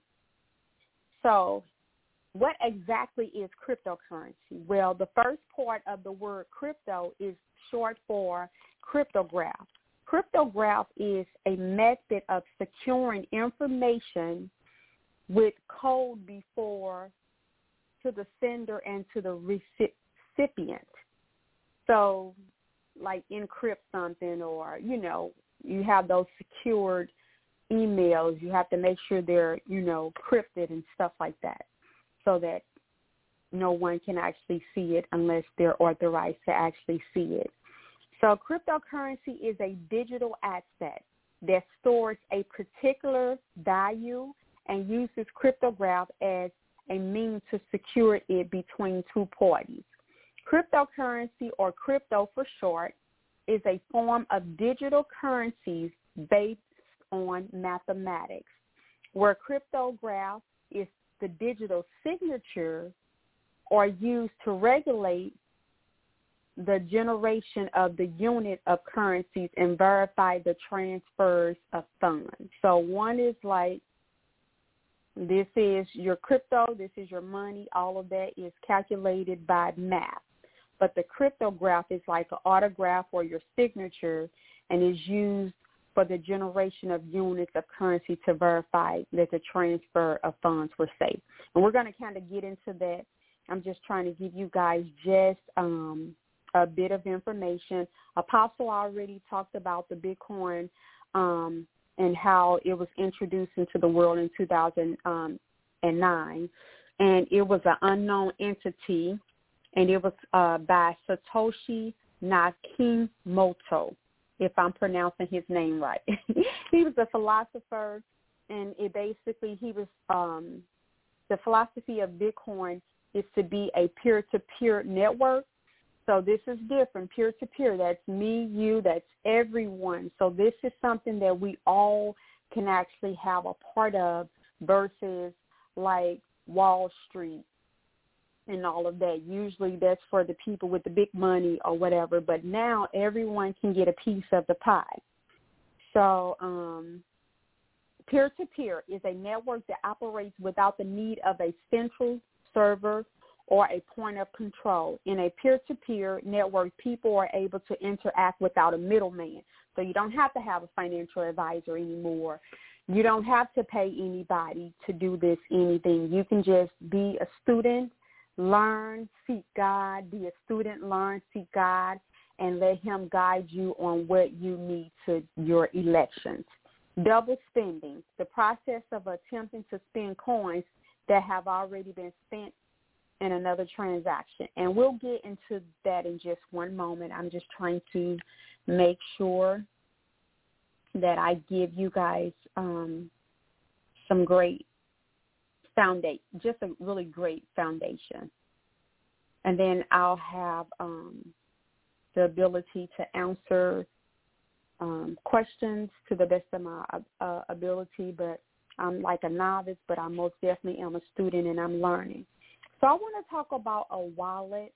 Speaker 1: So what exactly is cryptocurrency? Well, the first part of the word crypto is short for cryptograph. Cryptograph is a method of securing information with code before to the sender and to the recipient. So like encrypt something, or, you know, you have those secured emails. You have to make sure they're, you know, encrypted and stuff like that, so that no one can actually see it unless they're authorized to actually see it. So cryptocurrency is a digital asset that stores a particular value and uses cryptograph as a means to secure it between two parties. Cryptocurrency, or crypto for short, is a form of digital currencies based on mathematics, where cryptograph is the digital signature or used to regulate the generation of the unit of currencies and verify the transfers of funds. So one is like, this is your crypto, this is your money, all of that is calculated by math. But the cryptograph is like an autograph or your signature, and is used for the generation of units of currency to verify that the transfer of funds were safe. And we're going to kind of get into that. I'm just trying to give you guys just um, a bit of information. Apostle already talked about the Bitcoin um, and how it was introduced into the world in two thousand nine. And it was an unknown entity, and it was uh, by Satoshi Nakamoto, if I'm pronouncing his name right. He was a philosopher, and it basically, he was, um, the philosophy of Bitcoin is to be a peer-to-peer network. So this is different, peer-to-peer. That's me, you, that's everyone. So this is something that we all can actually have a part of versus like Wall Street and all of that. Usually that's for the people with the big money or whatever, but now everyone can get a piece of the pie. So um, peer-to-peer is a network that operates without the need of a central server or a point of control. In a peer-to-peer network, people are able to interact without a middleman. So you don't have to have a financial advisor anymore. You don't have to pay anybody to do this anything. You can just be a student, learn, seek God, be a student, learn, seek God, and let him guide you on what you need to your elections. Double spending, the process of attempting to spend coins that have already been spent in another transaction. And we'll get into that in just one moment. I'm just trying to make sure that I give you guys um, some great foundation, just a really great foundation. And then I'll have um, the ability to answer um, questions to the best of my uh, ability, but I'm like a novice, but I most definitely am a student and I'm learning. So I want to talk about a wallet.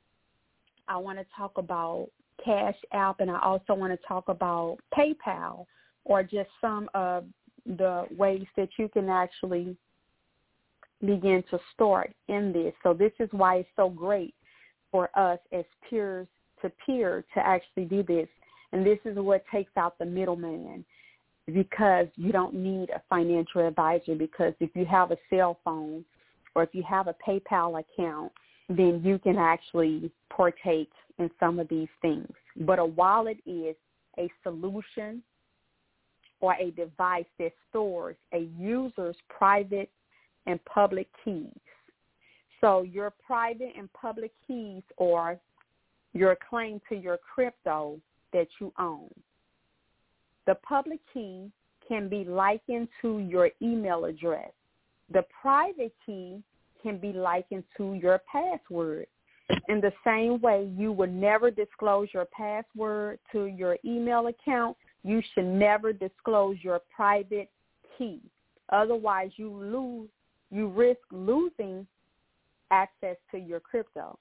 Speaker 1: I want to talk about Cash App, and I also want to talk about PayPal, or just some of the ways that you can actually begin to start in this. So this is why it's so great for us as peers to peer to actually do this. And this is what takes out the middleman, because you don't need a financial advisor, because if you have a cell phone or if you have a PayPal account, then you can actually partake in some of these things. But a wallet is a solution or a device that stores a user's private and public keys. So your private and public keys are your claim to your crypto that you own. The public key can be likened to your email address. The private key can be likened to your password. In the same way, you would never disclose your password to your email account. You should never disclose your private key. Otherwise, you lose, you risk losing access to your crypto.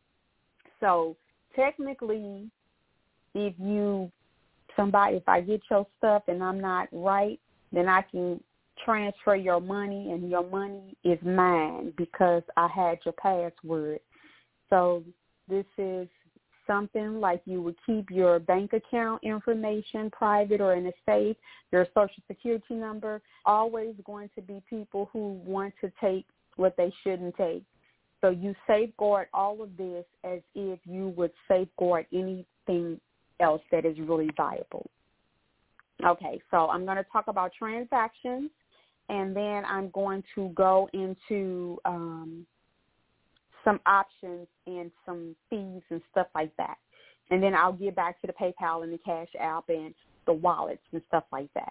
Speaker 1: So technically, if you, somebody, if I get your stuff and I'm not right, then I can transfer your money and your money is mine because I had your password. So this is something like you would keep your bank account information private or in a safe, your social security number. Always going to be people who want to take what they shouldn't take. So you safeguard all of this as if you would safeguard anything else that is really viable. Okay, so I'm going to talk about transactions, and then I'm going to go into um, some options and some fees and stuff like that. And then I'll get back to the PayPal and the Cash App and the wallets and stuff like that.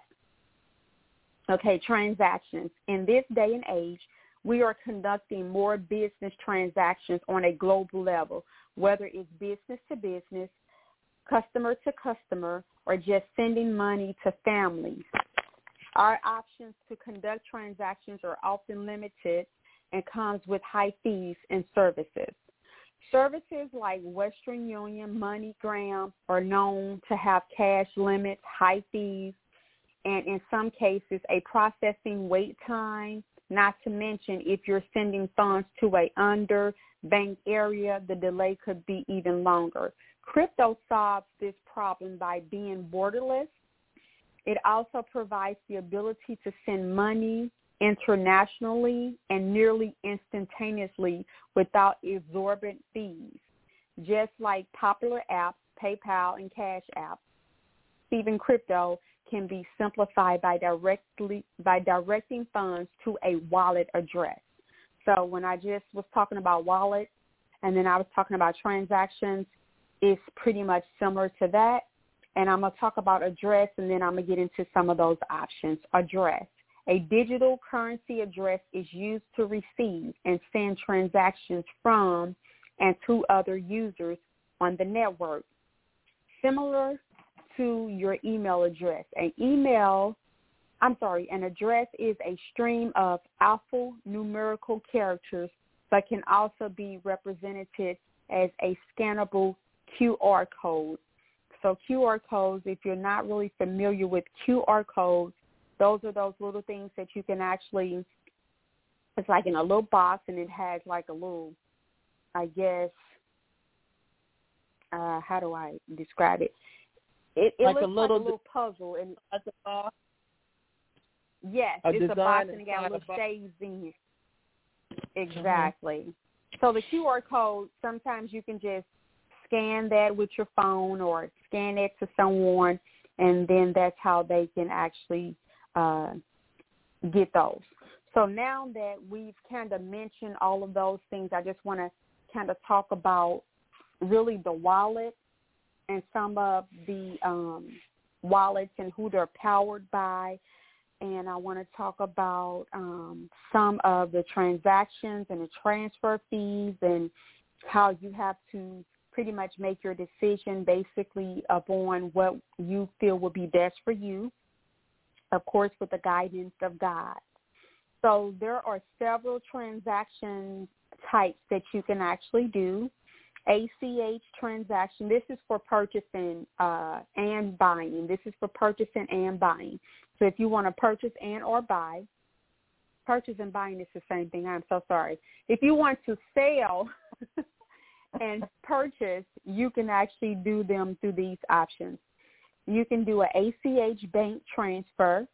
Speaker 1: Okay, transactions. In this day and age, we are conducting more business transactions on a global level, whether it's business to business, customer to customer, or just sending money to families. Our options to conduct transactions are often limited and comes with high fees and services. Services like Western Union, MoneyGram are known to have cash limits, high fees, and in some cases a processing wait time, not to mention if you're sending funds to a underbanked area, the delay could be even longer. Crypto solves this problem by being borderless. It also provides the ability to send money internationally and nearly instantaneously without exorbitant fees, just like popular apps, PayPal and Cash App. Even crypto can be simplified by directly by directing funds to a wallet address. So when I just was talking about wallets and then I was talking about transactions, it's pretty much similar to that. And I'm going to talk about address, and then I'm going to get into some of those options. Address. A digital currency address is used to receive and send transactions from and to other users on the network. Similar to your email address. An email, I'm sorry, an address is a stream of alphanumerical characters, but can also be represented as a scannable Q R code. So Q R codes, if you're not really familiar with Q R codes, those are those little things that you can actually, it's like in a little box, and it has like a little, I guess, uh, how do I describe it? It, it
Speaker 4: like
Speaker 1: looks
Speaker 4: a little,
Speaker 1: like a little puzzle. And
Speaker 4: at the box.
Speaker 1: Yes,
Speaker 4: A
Speaker 1: it's a box and it got
Speaker 4: inside
Speaker 1: little
Speaker 4: a box.
Speaker 1: shades in it. Exactly. Mm-hmm. So the Q R code, sometimes you can just scan that with your phone or scan it to someone, and then that's how they can actually uh, get those. So now that we've kind of mentioned all of those things, I just want to kind of talk about really the wallet and some of the um, wallets and who they're powered by. And I want to talk about um, some of the transactions and the transfer fees and how you have to pretty much make your decision basically upon what you feel would be best for you, of course, with the guidance of God. So there are several transaction types that you can actually do. A C H transaction, this is for purchasing uh, and buying. This is for purchasing and buying. So if you want to purchase and or buy, purchase and buying is the same thing. I'm so sorry. If you want to sell and purchase, you can actually do them through these options. You can do an A C H bank transfer,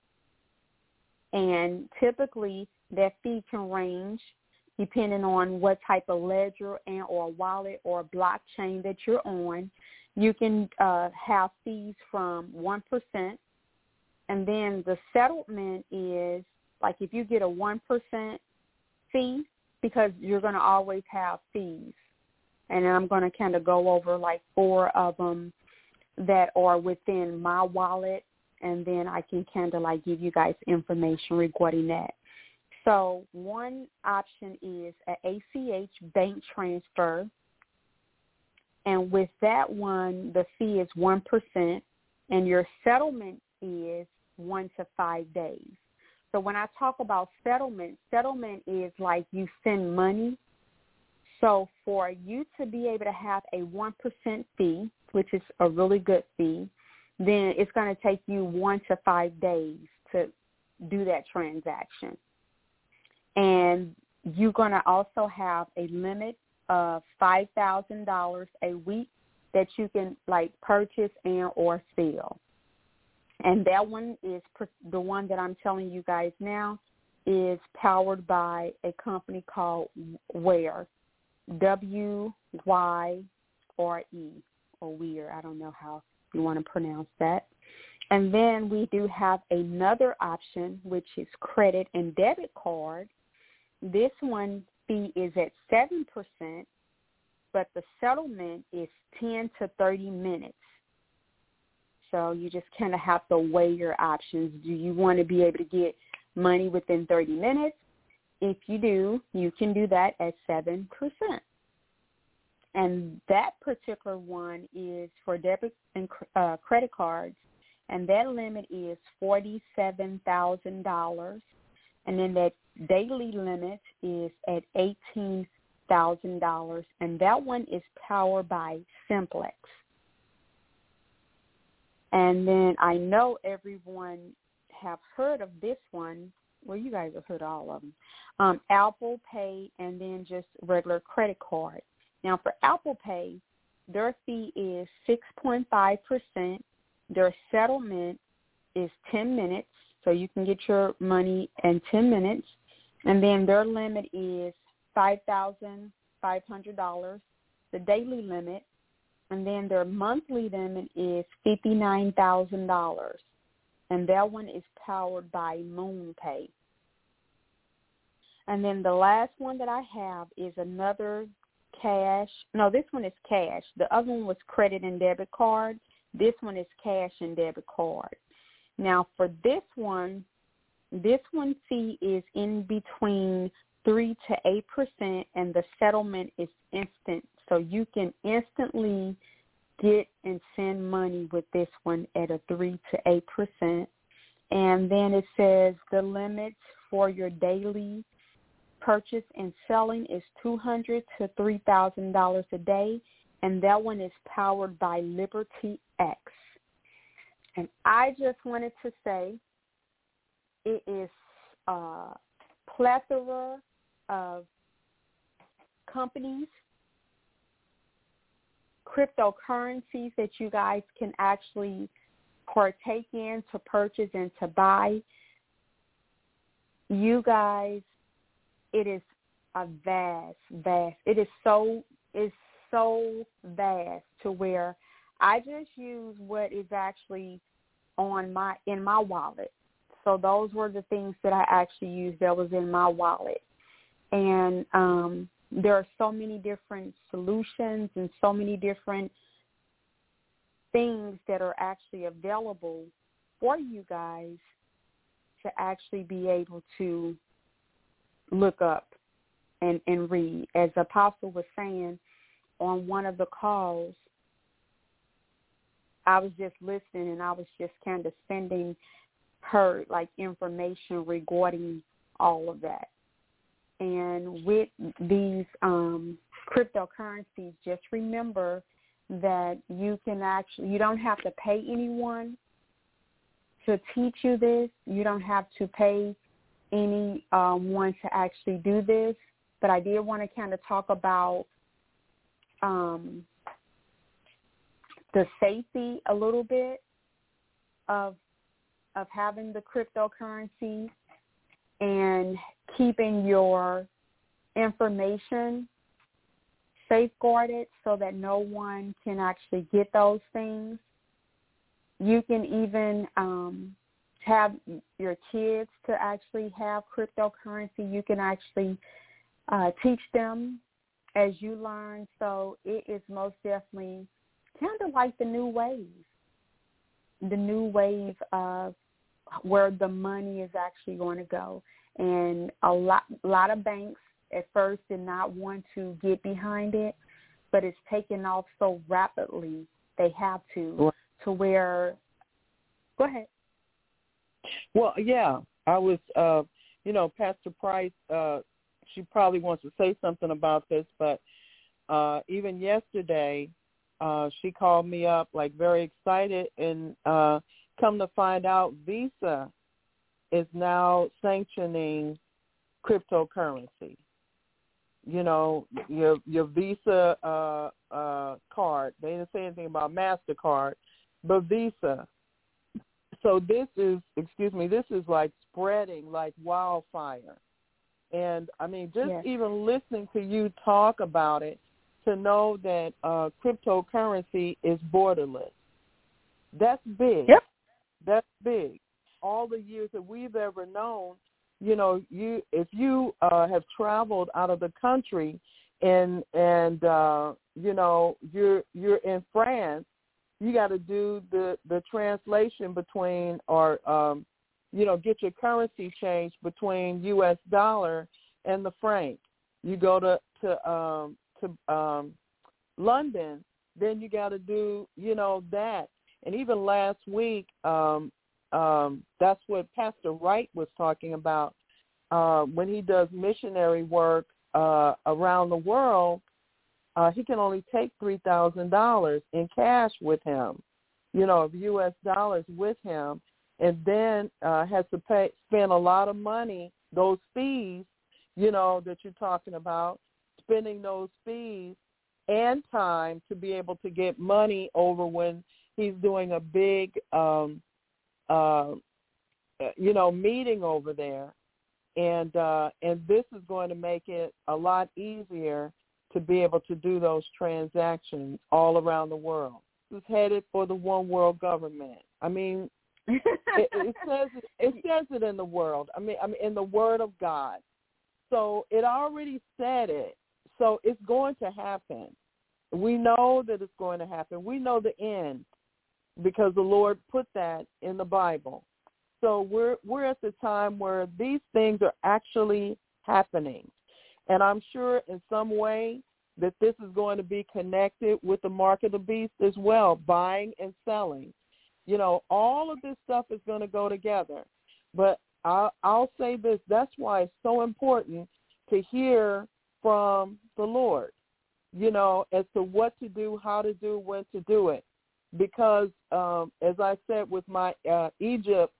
Speaker 1: and typically that fee can range depending on what type of ledger and or wallet or blockchain that you're on. You can uh, have fees from one percent, and then the settlement is, like if you get a one percent fee, because you're going to always have fees. And I'm going to kind of go over like four of them that are within my wallet, and then I can kind of like give you guys information regarding that. So one option is an A C H bank transfer, and with that one, the fee is one percent, and your settlement is one to five days. So when I talk about settlement, settlement is like you send money So for you to be able to have a one percent fee, which is a really good fee, then it's going to take you one to five days to do that transaction. And you're going to also have a limit of five thousand dollars a week that you can, like, purchase and or sell. And that one is the one that I'm telling you guys now is powered by a company called Wire, W Y R E, or Weir. I don't know how you want to pronounce that. And then we do have another option, which is credit and debit card. This one fee is at seven percent, but the settlement is ten to thirty minutes. So you just kind of have to weigh your options. Do you want to be able to get money within thirty minutes? If you do, you can do that at seven percent. And that particular one is for debit and uh, credit cards, and that limit is forty-seven thousand dollars. And then that daily limit is at eighteen thousand dollars, and that one is powered by Simplex. And then I know everyone have heard of this one. Well, you guys have heard of all of them. Um, Apple Pay and then just regular credit card. Now, for Apple Pay, their fee is six point five percent. Their settlement is ten minutes, so you can get your money in ten minutes. And then their limit is five thousand five hundred dollars, the daily limit. And then their monthly limit is fifty-nine thousand dollars. And that one is powered by MoonPay. And then the last one that I have is another cash. No, this one is cash. The other one was credit and debit card. This one is cash and debit card. Now, for this one, this one fee is in between three to eight percent, and the settlement is instant. So you can instantly get and send money with this one at a three to eight percent. And then it says the limits for your daily purchase and selling is two hundred to three thousand dollars a day, and that one is powered by Liberty X. And I just wanted to say it is a plethora of companies, cryptocurrencies that you guys can actually partake in to purchase and to buy. You guys, it is a vast, vast. It is so, it's so vast to where I just use what is actually on my, in my wallet. So those were the things that I actually used that was in my wallet. And um, there are so many different solutions and so many different things that are actually available for you guys to actually be able to look up and, and read. As Apostle was saying on one of the calls, I was just listening and I was just kind of sending her like information regarding all of that. And with these um, cryptocurrencies, just remember that you can actually, you don't have to pay anyone to teach you this. You don't have to pay anyone um, to actually do this. But I did want to kind of talk about um, the safety a little bit of of having the cryptocurrency and keeping your information safeguarded so that no one can actually get those things. You can even um, have your kids to actually have cryptocurrency. You can actually uh, teach them as you learn. So it is most definitely kind of like the new wave, the new wave of where the money is actually going to go. And a lot, a lot of banks at first did not want to get behind it, but it's taken off so rapidly they have to, to where, go ahead.
Speaker 4: Well, yeah, I was, uh, you know, Pastor Price, uh, she probably wants to say something about this, but uh, even yesterday, uh, she called me up like very excited, and uh, come to find out Visa is now sanctioning cryptocurrency. You know, your your Visa uh, uh, card. They didn't say anything about MasterCard, but Visa. So this is, excuse me, this is like spreading like wildfire. And, I mean, just
Speaker 1: yes.
Speaker 4: even listening to you talk about it, to know that uh, cryptocurrency is borderless. That's big.
Speaker 1: Yep.
Speaker 4: That's big. All the years that we've ever known, you know, you if you uh, have traveled out of the country and, and uh, you know, you're you're in France, you got to do the, the translation between or, um, you know, get your currency changed between U S dollar and the franc. You go to, to, um, to um, London, then you got to do, you know, that. And even last week, um, um, that's what Pastor Wright was talking about uh, when he does missionary work uh, around the world. Uh, he can only take three thousand dollars in cash with him, you know, of U S dollars with him, and then uh, has to pay spend a lot of money, those fees, you know, that you're talking about, spending those fees and time to be able to get money over when he's doing a big, um, uh, you know, meeting over there. And uh, and this is going to make it a lot easier to be able to do those transactions all around the world. It's headed for the one world government. I mean, it, it says it, it says it in the world. I mean, I mean, in the Word of God. So it already said it. So it's going to happen. We know that it's going to happen. We know the end because the Lord put that in the Bible. So we're we're at the time where these things are actually happening. And I'm sure in some way that this is going to be connected with the mark of the beast as well, buying and selling. You know, all of this stuff is going to go together. But I'll, I'll say this, that's why it's so important to hear from the Lord, you know, as to what to do, how to do, when to do it. Because, um, as I said with my uh, Egypt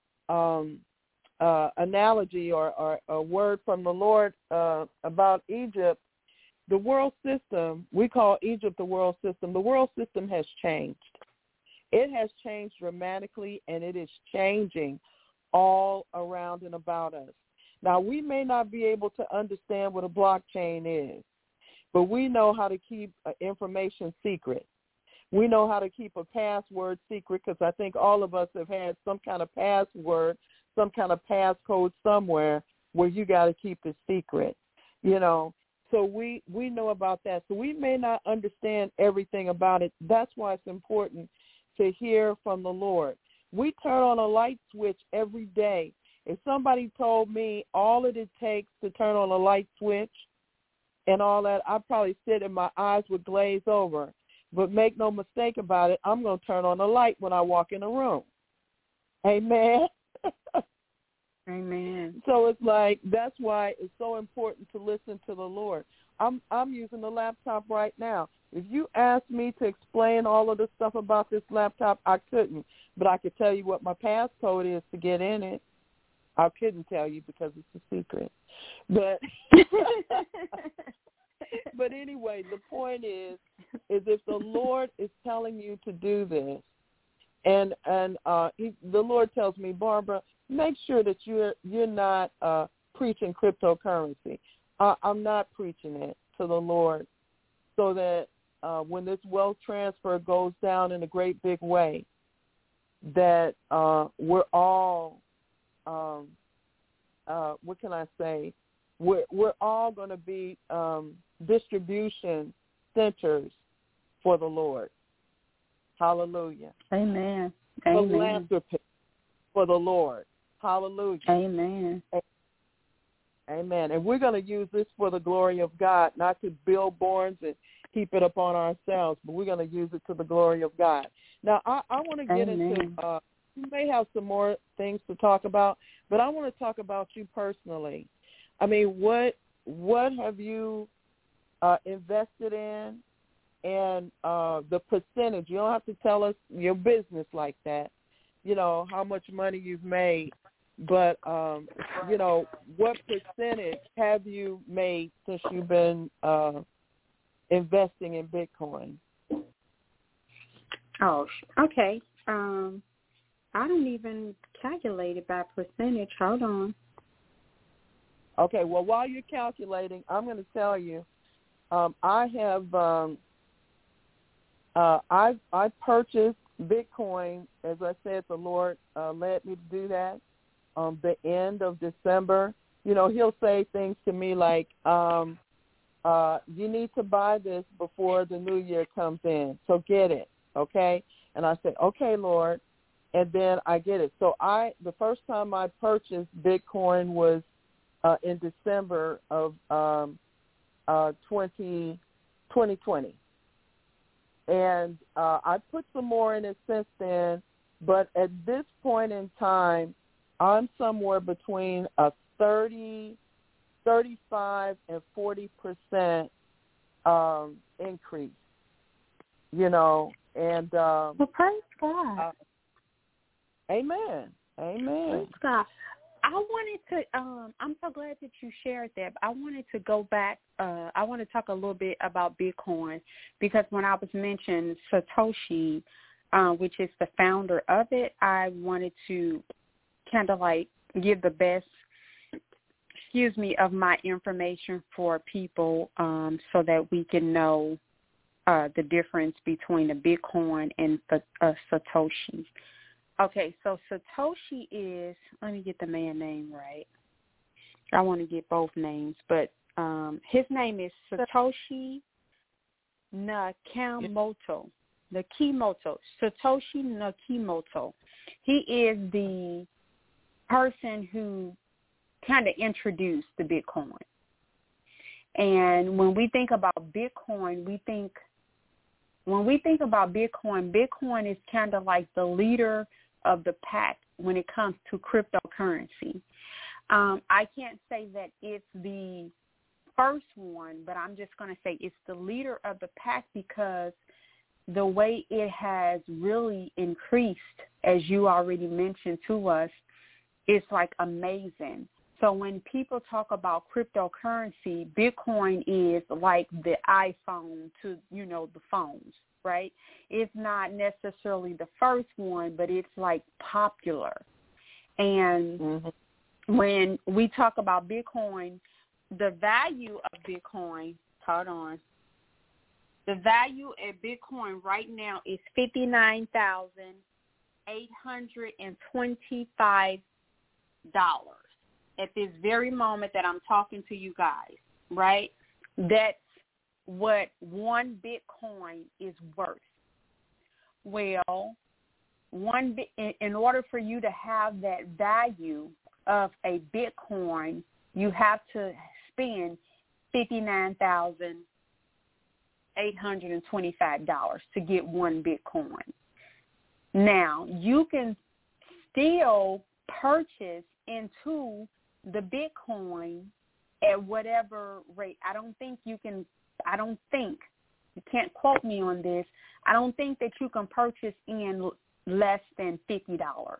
Speaker 4: um Uh, analogy or, or a word from the Lord uh, about Egypt, the world system, we call Egypt the world system. The world system has changed. It has changed dramatically, and it is changing all around and about us. Now, we may not be able to understand what a blockchain is, but we know how to keep uh, information secret. We know how to keep a password secret because I think all of us have had some kind of password, some kind of passcode somewhere where you got to keep it secret, you know. So we, we know about that. So we may not understand everything about it. That's why it's important to hear from the Lord. We turn on a light switch every day. If somebody told me all that it takes to turn on a light switch and all that, I'd probably sit and my eyes would glaze over. But make no mistake about it, I'm going to turn on the light when I walk in the room. Amen.
Speaker 1: Amen.
Speaker 4: So it's like, that's why it's so important to listen to the Lord. I'm I'm using the laptop right now. If you asked me to explain all of the stuff about this laptop, I couldn't. But I could tell you what my passcode is to get in it. I couldn't tell you because it's a secret. But but anyway, the point is, is if the Lord is telling you to do this, and and uh, he, the Lord tells me, Barbara, make sure that you're you're not uh, preaching cryptocurrency. Uh, I'm not preaching it to the Lord, so that uh, when this wealth transfer goes down in a great big way, that uh, we're all, um, uh, what can I say? We're we're all going to be um, distribution centers for the Lord. Hallelujah.
Speaker 1: Amen. Amen.
Speaker 4: Philanthropy for the Lord. Hallelujah.
Speaker 1: Amen.
Speaker 4: Amen. And we're going to use this for the glory of God, not to build barns and keep it upon ourselves, but we're going to use it to the glory of God. Now, I, I want to get
Speaker 1: Amen.
Speaker 4: into, uh, you may have some more things to talk about, but I want to talk about you personally. I mean, what what have you uh, invested in, and uh, the percentage. You don't have to tell us your business like that, you know, how much money you've made, but, um, you know, what percentage have you made since you've been uh, investing in Bitcoin?
Speaker 1: Oh, okay. Um, I don't even calculate it by percentage. Hold on.
Speaker 4: Okay, well, while you're calculating, I'm going to tell you, um, I have um, uh, I I purchased Bitcoin, as I said, the Lord uh, led me to do that. Um, the end of December, you know, He'll say things to me like, um, uh, "You need to buy this before the new year comes in, so get it." Okay, and I said, "Okay, Lord," and then I get it. So I, the first time I purchased Bitcoin was uh, in December of um, uh, twenty twenty, and uh, I put some more in it since then. But at this point in time, I'm somewhere between a thirty, thirty-five, and forty percent um, increase. You know. And um,
Speaker 1: well, praise God.
Speaker 4: Uh, amen. Amen.
Speaker 1: Praise God. I wanted to. Um, I'm so glad that you shared that. But I wanted to go back. Uh, I want to talk a little bit about Bitcoin because when I was mentioning Satoshi, uh, which is the founder of it, I wanted to kind of like give the best, excuse me, of my information for people um, so that we can know Uh, the difference between a Bitcoin and a, a Satoshi. Okay, so Satoshi is, let me get the man name right. I want to get both names, but um, his name is Satoshi Nakamoto. Nakamoto. Satoshi Nakamoto. He is the person who kind of introduced the Bitcoin. And when we think about Bitcoin, we think When we think about Bitcoin, Bitcoin is kind of like the leader of the pack when it comes to cryptocurrency. Um, I can't say that it's the first one, but I'm just going to say it's the leader of the pack because the way it has really increased, as you already mentioned to us, it's like amazing. So when people talk about cryptocurrency, Bitcoin is like the iPhone to, you know, the phones, right? It's not necessarily the first one, but it's like popular. And mm-hmm. when we talk about Bitcoin, the value of Bitcoin, hold on, the value of Bitcoin right now is fifty-nine thousand eight hundred twenty-five dollars. At this very moment that I'm talking to you guys, right? That's what one Bitcoin is worth. Well, one in, in order for you to have that value of a Bitcoin, you have to spend fifty-nine thousand eight hundred twenty-five dollars to get one Bitcoin. Now, you can still purchase into the Bitcoin at whatever rate. I don't think you can, I don't think, you can't quote me on this, I don't think that you can purchase in less than fifty dollars.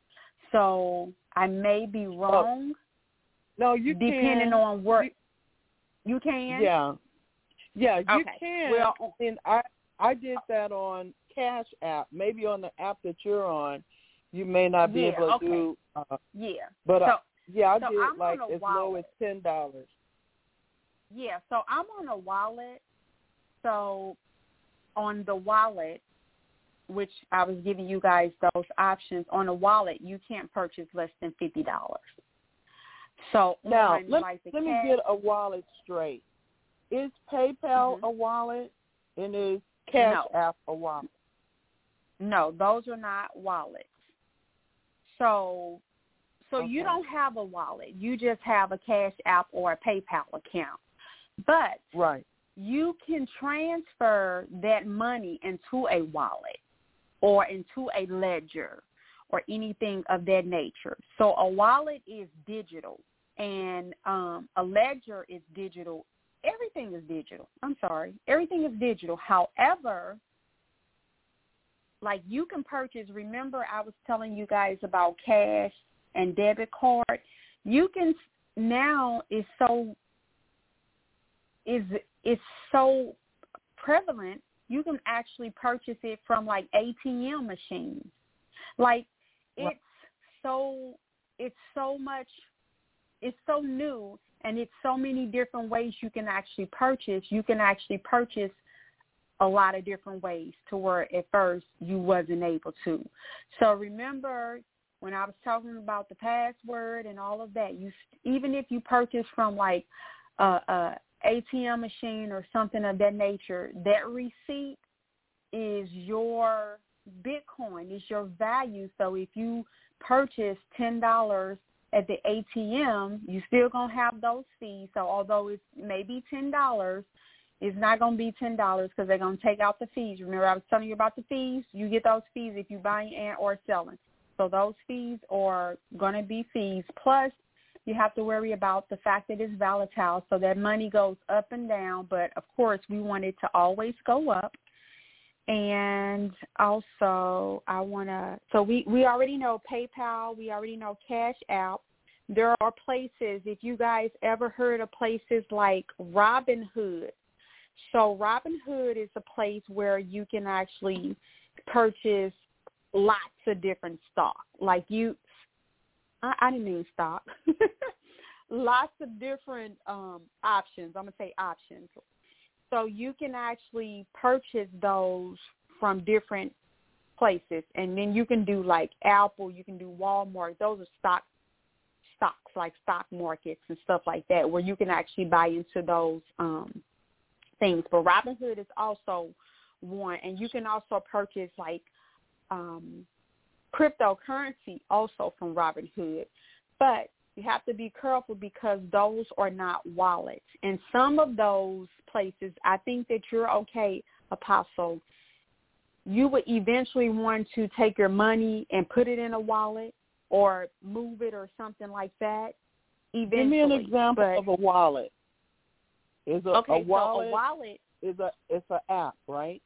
Speaker 1: So I may be wrong.
Speaker 4: No, you
Speaker 1: depending
Speaker 4: can.
Speaker 1: Depending on what. You, you can?
Speaker 4: Yeah. Yeah, you
Speaker 1: okay.
Speaker 4: can.
Speaker 1: Well,
Speaker 4: and I, I did that on Cash App. Maybe on the app that you're on, you may not be
Speaker 1: yeah,
Speaker 4: able to
Speaker 1: okay.
Speaker 4: do. Uh,
Speaker 1: yeah.
Speaker 4: But
Speaker 1: so,
Speaker 4: uh, yeah, I
Speaker 1: so
Speaker 4: did
Speaker 1: I'm
Speaker 4: like
Speaker 1: on a
Speaker 4: as
Speaker 1: wallet.
Speaker 4: low as ten dollars.
Speaker 1: Yeah, so I'm on a wallet. So on the wallet, which I was giving you guys those options, on a wallet you can't purchase less than fifty dollars. So
Speaker 4: now
Speaker 1: on,
Speaker 4: let,
Speaker 1: like the
Speaker 4: let
Speaker 1: cash,
Speaker 4: me get a wallet straight. Is PayPal
Speaker 1: mm-hmm.
Speaker 4: a wallet and is Cash
Speaker 1: no.
Speaker 4: App a wallet?
Speaker 1: No, those are not wallets. So so
Speaker 4: okay.
Speaker 1: you don't have a wallet. You just have a Cash App or a PayPal account. But
Speaker 4: right.
Speaker 1: you can transfer that money into a wallet or into a ledger or anything of that nature. So a wallet is digital and um, a ledger is digital everything is digital. I'm sorry. Everything is digital. However, like you can purchase, remember I was telling you guys about cash and debit card. You can now is so is is so prevalent. You can actually purchase it from like A T M machines. Like it's so it's so much it's so new, and it's so many different ways you can actually purchase. You can actually purchase a lot of different ways to where at first you wasn't able to. So remember when I was talking about the password and all of that, you even if you purchase from like a, a A T M machine or something of that nature, that receipt is your Bitcoin, is your value. So if you purchase ten dollars at the A T M, you still going to have those fees. So although it's maybe ten dollars, it's not going to be ten dollars because they're going to take out the fees. Remember I was telling you about the fees? You get those fees if you buying and or selling. So those fees are going to be fees. Plus, you have to worry about the fact that it's volatile, so that money goes up and down. But, of course, we want it to always go up. And also, I want to – so we, we already know PayPal. We already know Cash App. There are places, if you guys ever heard of places like Robinhood. So Robinhood is a place where you can actually purchase lots of different stock. Like you – I, I didn't mean stock. Lots of different um, options. I'm going to say options. So you can actually purchase those from different places. And then you can do like Apple, you can do Walmart. Those are stock stocks, like stock markets and stuff like that, where you can actually buy into those um, things. But Robinhood is also one. And you can also purchase like um, cryptocurrency also from Robinhood. But you have to be careful because those are not wallets. And some of those places, I think that you're okay, Apostle. You would eventually want to take your money and put it in a wallet or move it or something like that. Eventually.
Speaker 4: Give me an example
Speaker 1: but,
Speaker 4: of a wallet. Is a,
Speaker 1: okay,
Speaker 4: a wallet,
Speaker 1: so a wallet
Speaker 4: is a it's an app, right?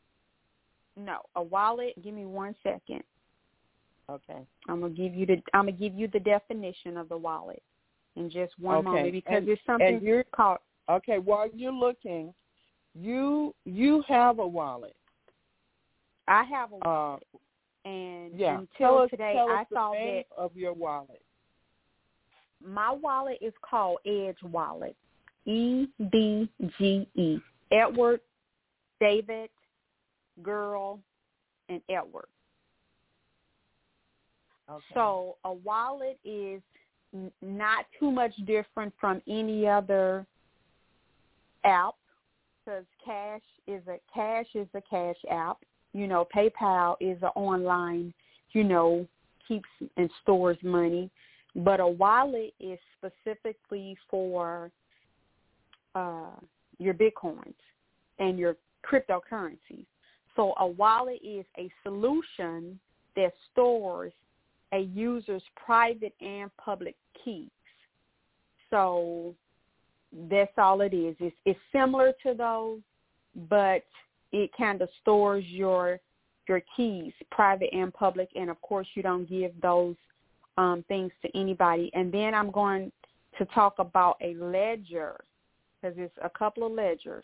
Speaker 1: No, a wallet. Give me one second.
Speaker 4: Okay.
Speaker 1: I'm gonna give you the I'm gonna give you the definition of the wallet in just one
Speaker 4: okay.
Speaker 1: moment because
Speaker 4: and,
Speaker 1: it's something
Speaker 4: and you're,
Speaker 1: called.
Speaker 4: Okay, while you're looking, you you have a wallet.
Speaker 1: I have a wallet,
Speaker 4: uh,
Speaker 1: and
Speaker 4: yeah.
Speaker 1: until
Speaker 4: tell us,
Speaker 1: today,
Speaker 4: tell
Speaker 1: I
Speaker 4: us
Speaker 1: saw
Speaker 4: the name
Speaker 1: that
Speaker 4: of your wallet.
Speaker 1: My wallet is called Edge Wallet, E D G E. Edward, David, Girl, and Edward.
Speaker 4: Okay.
Speaker 1: So a wallet is n- not too much different from any other app because cash is a cash is a cash app. You know, PayPal is an online, you know, keeps and stores money. But a wallet is specifically for uh, your Bitcoins and your cryptocurrencies. So a wallet is a solution that stores a user's private and public keys. So that's all it is. It's, it's similar to those, but it kind of stores your your keys, private and public, and of course you don't give those um, things to anybody. And then I'm going to talk about a ledger because it's a couple of ledgers.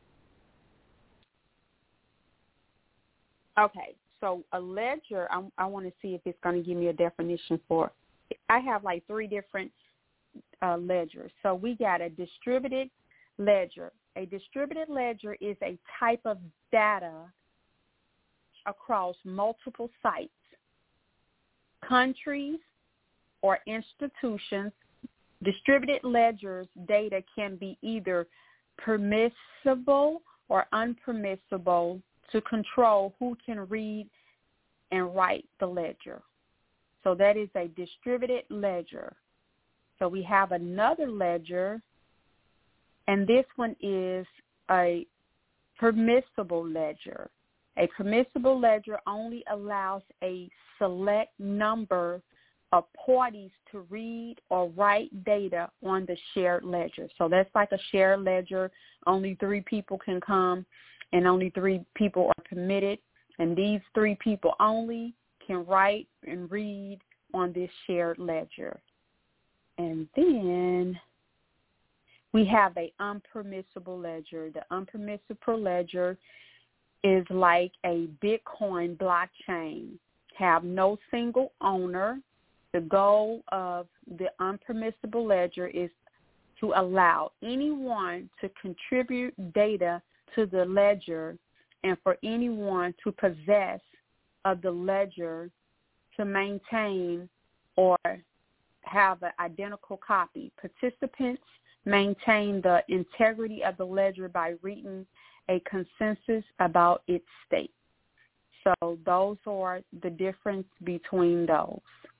Speaker 1: Okay. So a ledger, I, I want to see if it's going to give me a definition for it. I have like three different uh, ledgers. So we got a distributed ledger. A distributed ledger is a type of data across multiple sites, countries, or institutions. Distributed ledgers data can be either permissible or unpermissible to control who can read and write the ledger. So that is a distributed ledger. So we have another ledger, and this one is a permissible ledger. A permissible ledger only allows a select number of parties to read or write data on the shared ledger. So that's like a shared ledger. Only three people can come, and only three people are permitted. And these three people only can write and read on this shared ledger. And then we have a unpermissible ledger. The unpermissible ledger is like a Bitcoin blockchain, have no single owner. The goal of the unpermissible ledger is to allow anyone to contribute data to the ledger and for anyone to possess of the ledger to maintain or have an identical copy. Participants maintain the integrity of the ledger by reading a consensus about its state. So those are the difference between those.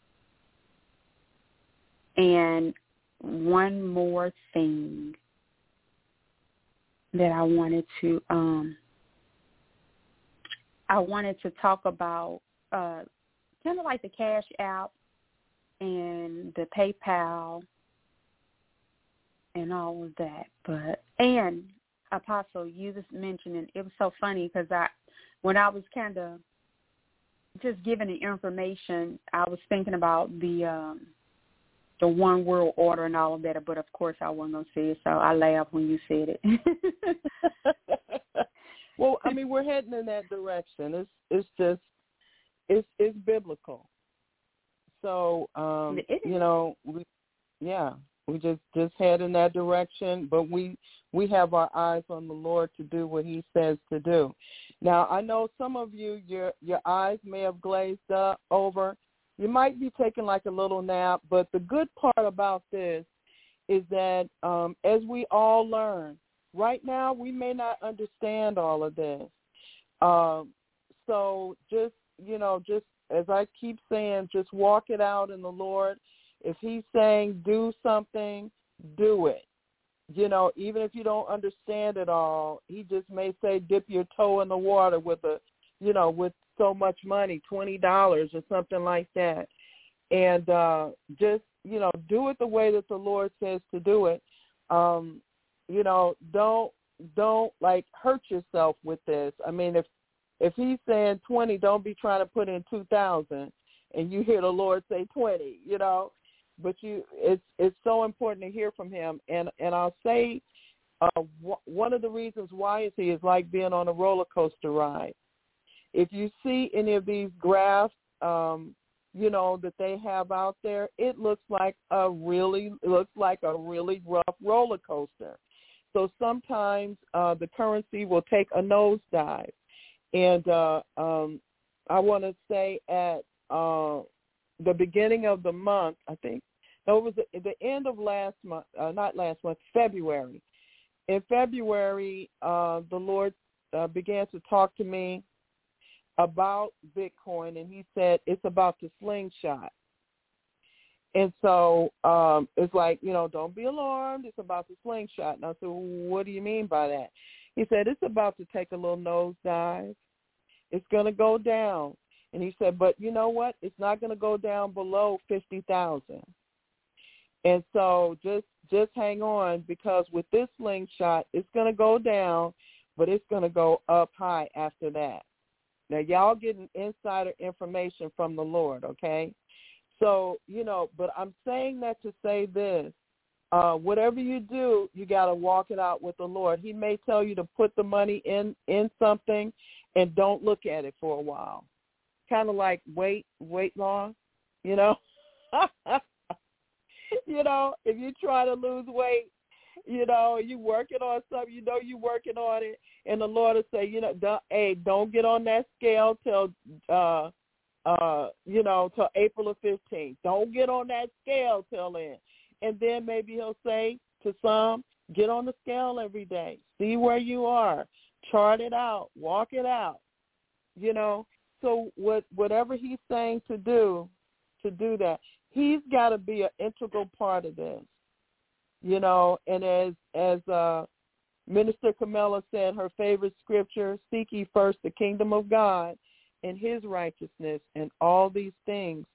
Speaker 1: And one more thing that I wanted to um, I wanted to talk about uh, kind of like the Cash App and the PayPal and all of that. But and Apostle, you just mentioned it. It was so funny because I, when I was kind of just giving the information, I was thinking about the um, the one world order and all of that. But of course, I wasn't gonna say it, so I laughed when you said it.
Speaker 4: Well, I mean, we're heading in that direction. It's it's just it's it's biblical. So um, you know, we, yeah, we just just head in that direction. But we we have our eyes on the Lord to do what He says to do. Now, I know some of you, your your eyes may have glazed up over. You might be taking like a little nap, but the good part about this is that um, as we all learn, right now we may not understand all of this. Um, so just, you know, just as I keep saying, just walk it out in the Lord. If He's saying do something, do it. You know, even if you don't understand it all, He just may say dip your toe in the water with a, you know, with so much money, twenty dollars or something like that. And uh, just, you know, do it the way that the Lord says to do it. Um, you know, don't, don't like hurt yourself with this. I mean, if, if He's saying twenty, don't be trying to put in two thousand and you hear the Lord say twenty, you know. But you, it's it's so important to hear from Him, and and I'll say, uh, w- one of the reasons why is He is like being on a roller coaster ride. If you see any of these graphs, um, you know that they have out there, it looks like a really it looks like a really rough roller coaster. So sometimes uh, the currency will take a nosedive, and uh, um, I want to say at uh, the beginning of the month, I think, no, it was the, the end of last month, uh, not last month, February. In February, uh, the Lord uh, began to talk to me about Bitcoin, and He said it's about the slingshot. And so um, it's like, you know, don't be alarmed. It's about the slingshot. And I said, well, what do you mean by that? He said, it's about to take a little nosedive. It's going to go down. And he said, but you know what? It's not going to go down below fifty thousand. And so just just hang on, because with this slingshot, it's going to go down, but it's going to go up high after that. Now, y'all getting insider information from the Lord, okay? So, you know, but I'm saying that to say this. Uh, whatever you do, you got to walk it out with the Lord. He may tell you to put the money in, in something and don't look at it for a while. Kind of like weight, weight loss, you know. You know, if you try to lose weight, you know, you working on something, you know you working on it, and the Lord will say, you know, don't, hey, don't get on that scale till, uh, uh, you know, till April the fifteenth. Don't get on that scale till then. And then maybe He'll say to some, get on the scale every day. See where you are. Chart it out. Walk it out. You know, so what, whatever He's saying to do, to do that, He's got to be an integral part of this. You know, and as as uh, Minister Camilla said, her favorite scripture, seek ye first the kingdom of God and His righteousness, and all these things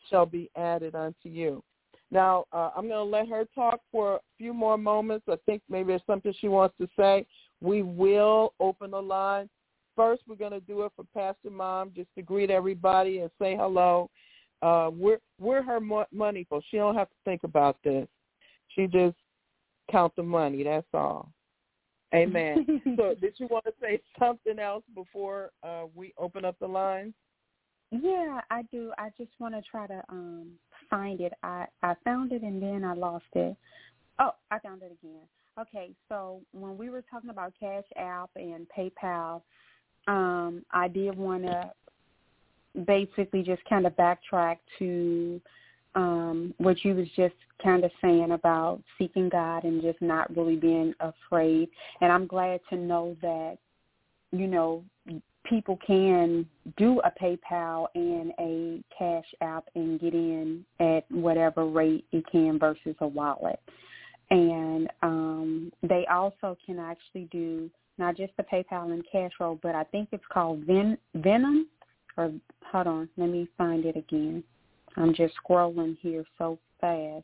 Speaker 4: shall be added unto you. Now, uh, I'm going to let her talk for a few more moments. I think maybe there's something she wants to say. We will open the line. First, we're going to do it for Pastor Mom, just to greet everybody and say hello. Uh, we're we're her mo- money folks. She don't have to think about this. She just count the money. That's all. Amen. So, did you want to say something else before uh, we open up the line?
Speaker 1: Yeah, I do. I just want to try to um, find it. I, I found it and then I lost it. Oh, I found it again. Okay, so when we were talking about Cash App and PayPal, um, I did want to basically just kind of backtrack to um, what you was just kind of saying about seeking God and just not really being afraid. And I'm glad to know that, you know, people can do a PayPal and a Cash App and get in at whatever rate it can versus a wallet. And um, they also can actually do not just the PayPal and Cash Roll, but I think it's called Ven- Venom. Or hold on, let me find it again. I'm just scrolling here so fast.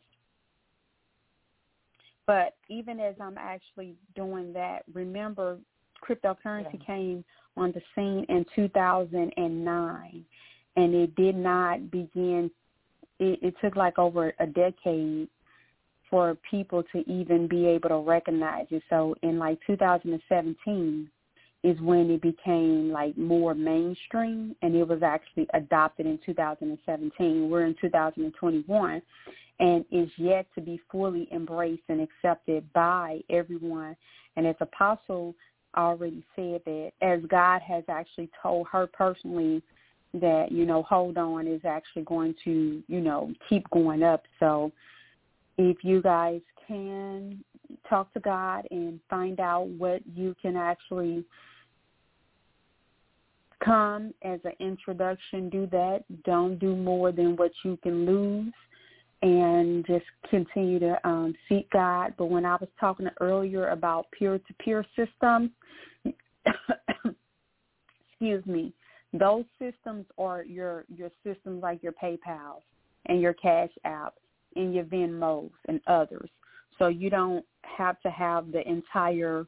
Speaker 1: But even as I'm actually doing that, remember cryptocurrency yeah. came on the scene in two thousand nine, and it did not begin, it, it took like over a decade for people to even be able to recognize it. So in like two thousand seventeen is when it became like more mainstream, and it was actually adopted in two thousand seventeen. We're in two thousand twenty-one, and is yet to be fully embraced and accepted by everyone. And as Apostle already said, that as God has actually told her personally that, you know, hold on is actually going to, you know, keep going up. So if you guys can talk to God and find out what you can actually come as an introduction, do that. Don't do more than what you can lose, and just continue to um, seek God. But when I was talking earlier about peer-to-peer systems, excuse me, those systems are your, your systems like your PayPal and your Cash App and your Venmos and others. So you don't have to have the entire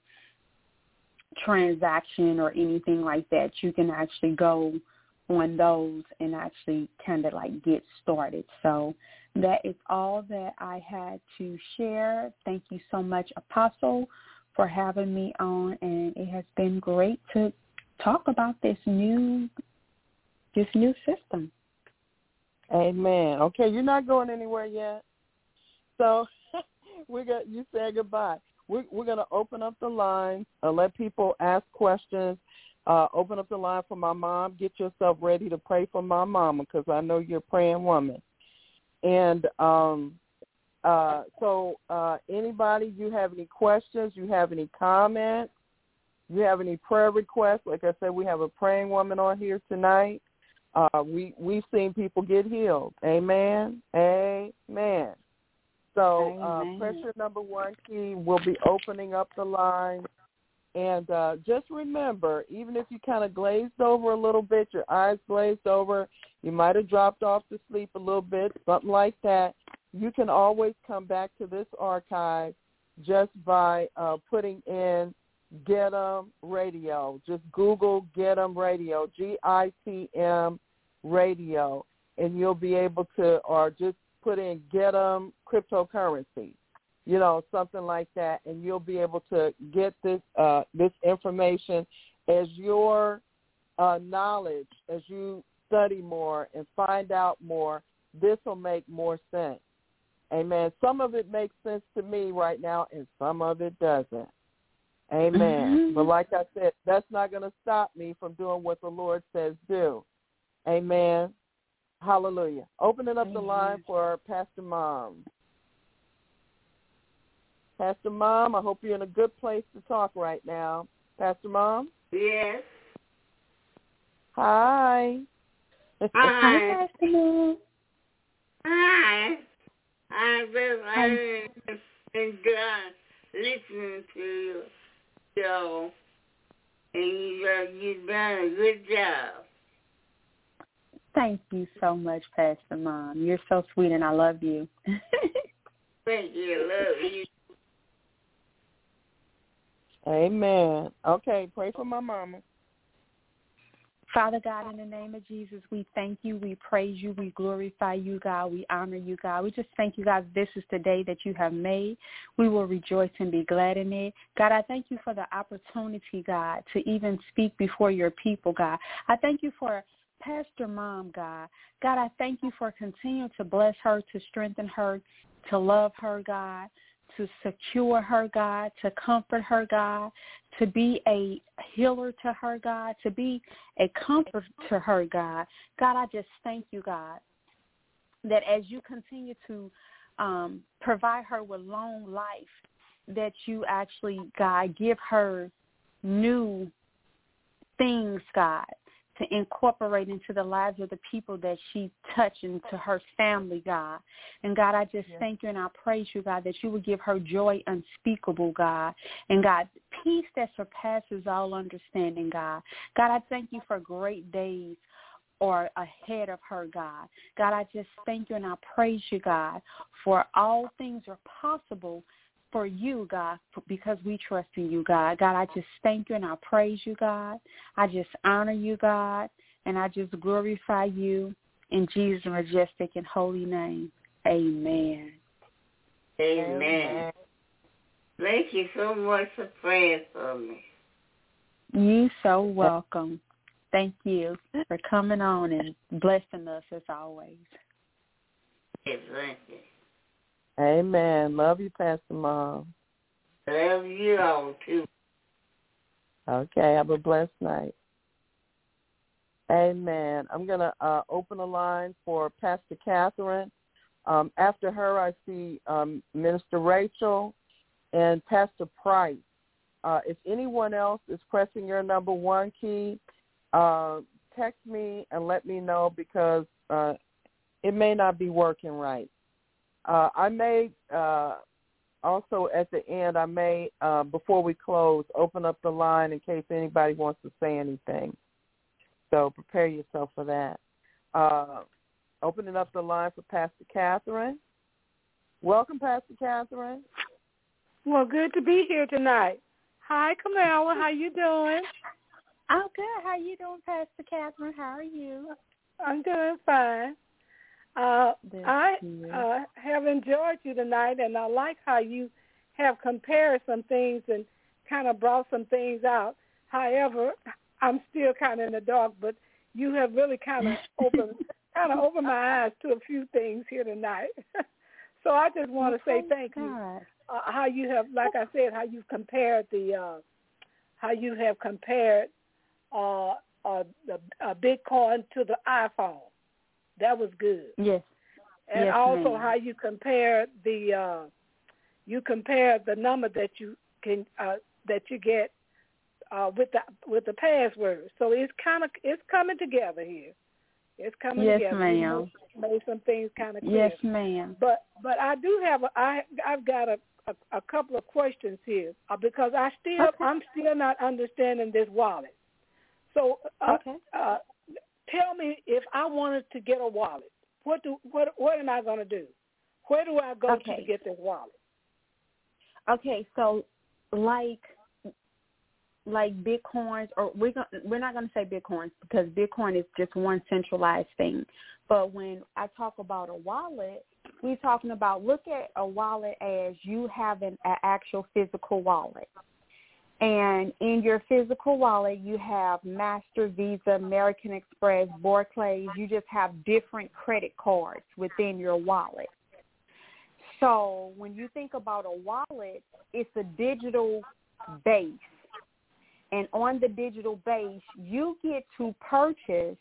Speaker 1: transaction or anything like that. You can actually go on those and actually kind of like get started. So that is all that I had to share. Thank you so much, Apostle, for having me on, and it has been great to talk about this new this new system.
Speaker 4: Amen. Okay, you're not going anywhere yet. So we got you say goodbye. We're, we're going to open up the line, uh, let people ask questions, uh, open up the line for my mom. Get yourself ready to pray for my mama, because I know you're a praying woman. And um, uh, so uh, anybody, you have any questions, you have any comments, you have any prayer requests, like I said, we have a praying woman on here tonight. Uh, we, we've seen people get healed. Amen. Amen. So uh, pressure number one key, we'll be opening up the line. And uh, just remember, even if you kind of glazed over a little bit, your eyes glazed over, you might have dropped off to sleep a little bit, something like that, you can always come back to this archive just by uh, putting in Get 'em Radio. Just Google Get 'em Radio, G I T M Radio, and you'll be able to, or just put in Get 'em Cryptocurrency, you know, something like that, and you'll be able to get this uh, this information as your uh, knowledge, as you study more and find out more. This will make more sense. Amen. Some of it makes sense to me right now, and some of it doesn't. Amen. Mm-hmm. But like I said, that's not going to stop me from doing what the Lord says do. Amen. Hallelujah. Opening up Amen. The line for Pastor Mom. Pastor Mom, I hope you're in a good place to talk right now. Pastor Mom?
Speaker 5: Yes.
Speaker 4: Hi.
Speaker 5: Hi.
Speaker 1: Hi, Pastor Mom.
Speaker 5: Hi. I've been learning and God listening to you. So, and you, uh, you've done a good job.
Speaker 1: Thank you so much, Pastor Mom. You're so sweet, and I love you.
Speaker 5: Thank you. Love you.
Speaker 4: Amen. Okay, pray for my mama.
Speaker 1: Father God, in the name of Jesus, we thank you, we praise you, we glorify you, God, we honor you, God. We just thank you, God, this is the day that you have made. We will rejoice and be glad in it. God, I thank you for the opportunity, God, to even speak before your people, God. I thank you for Pastor Mom, God. God, I thank you for continuing to bless her, to strengthen her, to love her, God, to secure her, God, to comfort her, God, to be a healer to her, God, to be a comfort to her, God. God, I just thank you, God, that as you continue to um, provide her with long life, that you actually, God, give her new things, God, to incorporate into the lives of the people that she touched, into her family, God. And, God, I just yeah. thank you and I praise you, God, that you would give her joy unspeakable, God. And, God, peace that surpasses all understanding, God. God, I thank you for great days or ahead of her, God. God, I just thank you and I praise you, God, for all things are possible for you, God, because we trust in you, God. God, I just thank you and I praise you, God. I just honor you, God, and I just glorify you in Jesus' majestic and holy name. Amen.
Speaker 5: Amen. Amen. Thank you so much for praying for me.
Speaker 1: You so welcome. Thank you for coming on and blessing us as always.
Speaker 5: Yes, thank you.
Speaker 4: Amen. Love you, Pastor Mom.
Speaker 5: Love you all, too.
Speaker 4: Okay, have a blessed night. Amen. I'm going to uh, open the line for Pastor Catherine. Um, after her, I see um, Minister Rachel and Pastor Price. Uh, if anyone else is pressing your number one key, uh, text me and let me know because uh, it may not be working right. Uh, I may uh, also at the end, I may, uh, before we close, open up the line in case anybody wants to say anything. So prepare yourself for that. Uh, opening up the line for Pastor Catherine. Welcome, Pastor Catherine.
Speaker 6: Well, good to be here tonight. Hi, Kamala. How you doing?
Speaker 1: I'm good. How you doing, Pastor Catherine? How are you?
Speaker 6: I'm doing fine. Uh, I uh, have enjoyed you tonight, and I like how you have compared some things and kind of brought some things out. However, I'm still kind of in the dark, but you have really kind of opened kind of opened my eyes to a few things here tonight. So I just want to say thank you. Uh, how you have, like I said, how you compared the, uh, how you have compared uh, uh, the uh, Bitcoin to the iPhone. That was good.
Speaker 1: Yes.
Speaker 6: And
Speaker 1: yes,
Speaker 6: also
Speaker 1: ma'am.
Speaker 6: how you compare the uh, you compare the number that you can uh, that you get uh, with the with the password. So it's kind of it's coming together here. It's coming
Speaker 1: yes,
Speaker 6: together.
Speaker 1: Yes,
Speaker 6: ma'am. Made some things kind of clear.
Speaker 1: Yes, ma'am.
Speaker 6: But but I do have a, I I've got a, a, a couple of questions here uh, because I still
Speaker 1: okay.
Speaker 6: I'm still not understanding this wallet. So uh,
Speaker 1: okay.
Speaker 6: uh, tell me, if I wanted to get a wallet, what do what what am I going to do? Where do I go
Speaker 1: okay.
Speaker 6: to get this wallet?
Speaker 1: Okay, so like like Bitcoins, or we're gonna, we're not going to say Bitcoins because Bitcoin is just one centralized thing. But when I talk about a wallet, we're talking about, look at a wallet as you have an, an actual physical wallet. And in your physical wallet, you have Master, Visa, American Express, Barclays. You just have different credit cards within your wallet. So when you think about a wallet, it's a digital base. And on the digital base, you get to purchase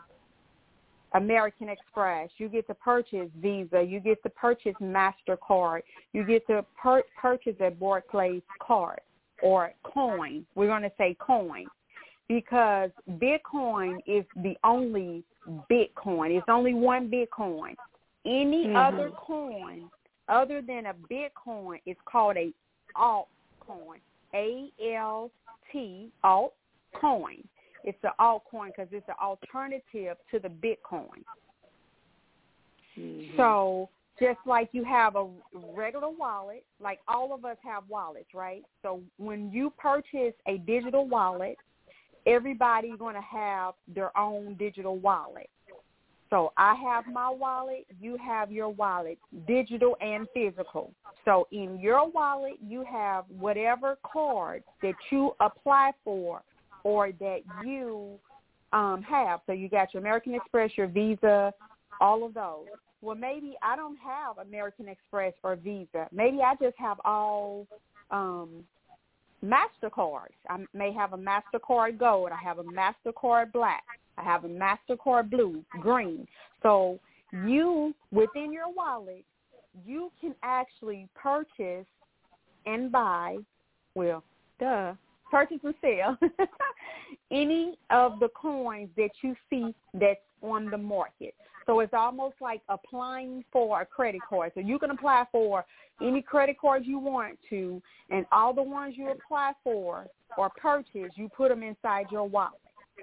Speaker 1: American Express. You get to purchase Visa. You get to purchase MasterCard. You get to per- purchase a Barclays card. Or coin, we're going to say coin, because Bitcoin is the only Bitcoin. It's only one Bitcoin. Any mm-hmm. other coin other than a Bitcoin is called a altcoin, A L T, alt coin. It's an altcoin because it's an alternative to the Bitcoin. Mm-hmm. So just like you have a regular wallet, like all of us have wallets, right? So when you purchase a digital wallet, everybody's going to have their own digital wallet. So I have my wallet, you have your wallet, digital and physical. So in your wallet, you have whatever card that you apply for or that you um, have. So you got your American Express, your Visa, all of those. Well, maybe I don't have American Express or Visa. Maybe I just have all um, MasterCards. I may have a MasterCard Gold. I have a MasterCard Black. I have a MasterCard Blue, Green. So you, within your wallet, you can actually purchase and buy, well, duh, purchase and sell any of the coins that you see that's on the market. So it's almost like applying for a credit card. So you can apply for any credit cards you want to, and all the ones you apply for or purchase, you put them inside your wallet.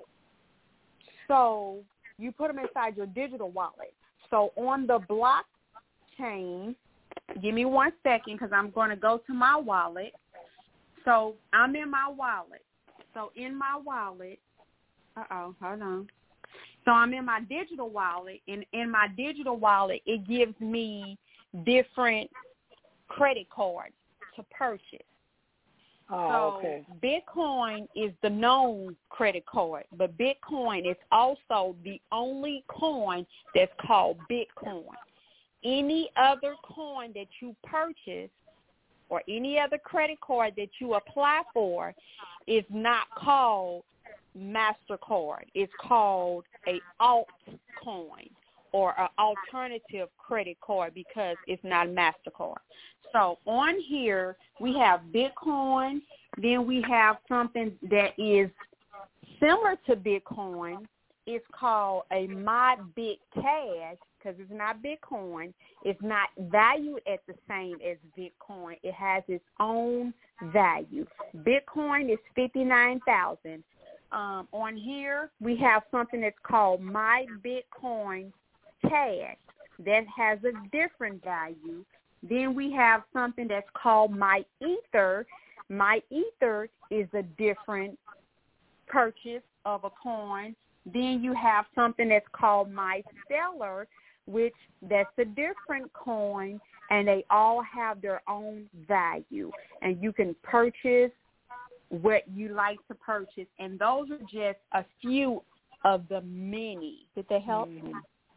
Speaker 1: So you put them inside your digital wallet. So on the blockchain, give me one second because I'm going to go to my wallet. So I'm in my wallet. So in my wallet, uh-oh, hold on. So I'm in my digital wallet, and in my digital wallet, it gives me different credit cards to purchase.
Speaker 6: Oh, okay.
Speaker 1: So Bitcoin is the known credit card, but Bitcoin is also the only coin that's called Bitcoin. Any other coin that you purchase or any other credit card that you apply for is not called MasterCard. It's called a altcoin or an alternative credit card because it's not MasterCard. So on here, we have Bitcoin. Then we have something that is similar to Bitcoin. It's called a MyBitCash because it's not Bitcoin. It's not valued at the same as Bitcoin. It has its own value. Bitcoin is fifty-nine thousand dollars. Um, on here, we have something that's called MyBitcoin Cash that has a different value. Then we have something that's called MyEther. MyEther is a different purchase of a coin. Then you have something that's called MyStellar, which that's a different coin, and they all have their own value. And you can purchase what you like to purchase, and those are just a few of the many. Did they help?
Speaker 4: Mm-hmm.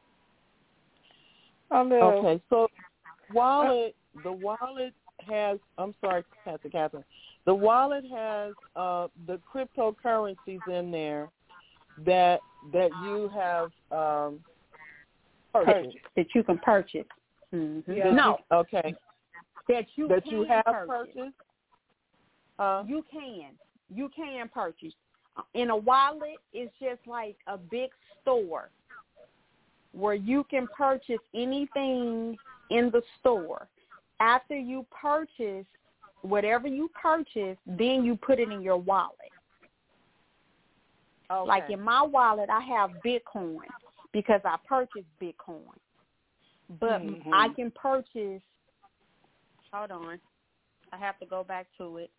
Speaker 6: Oh,
Speaker 4: okay, so wallet, the wallet has, I'm sorry, Pastor Catherine, the wallet has uh, the cryptocurrencies in there that that you have um, purchased.
Speaker 1: That you can purchase. Mm-hmm.
Speaker 4: Yeah.
Speaker 1: No.
Speaker 4: Okay.
Speaker 1: That you
Speaker 4: that
Speaker 1: can
Speaker 4: you have
Speaker 1: purchase.
Speaker 4: purchased. Uh,
Speaker 1: you can. You can purchase. In a wallet, it's just like a big store where you can purchase anything in the store. After you purchase whatever you purchase, then you put it in your wallet.
Speaker 4: okay.
Speaker 1: Like in my wallet, I have Bitcoin because I purchased Bitcoin. But
Speaker 4: mm-hmm.
Speaker 1: I can purchase, hold on, I have to go back to it.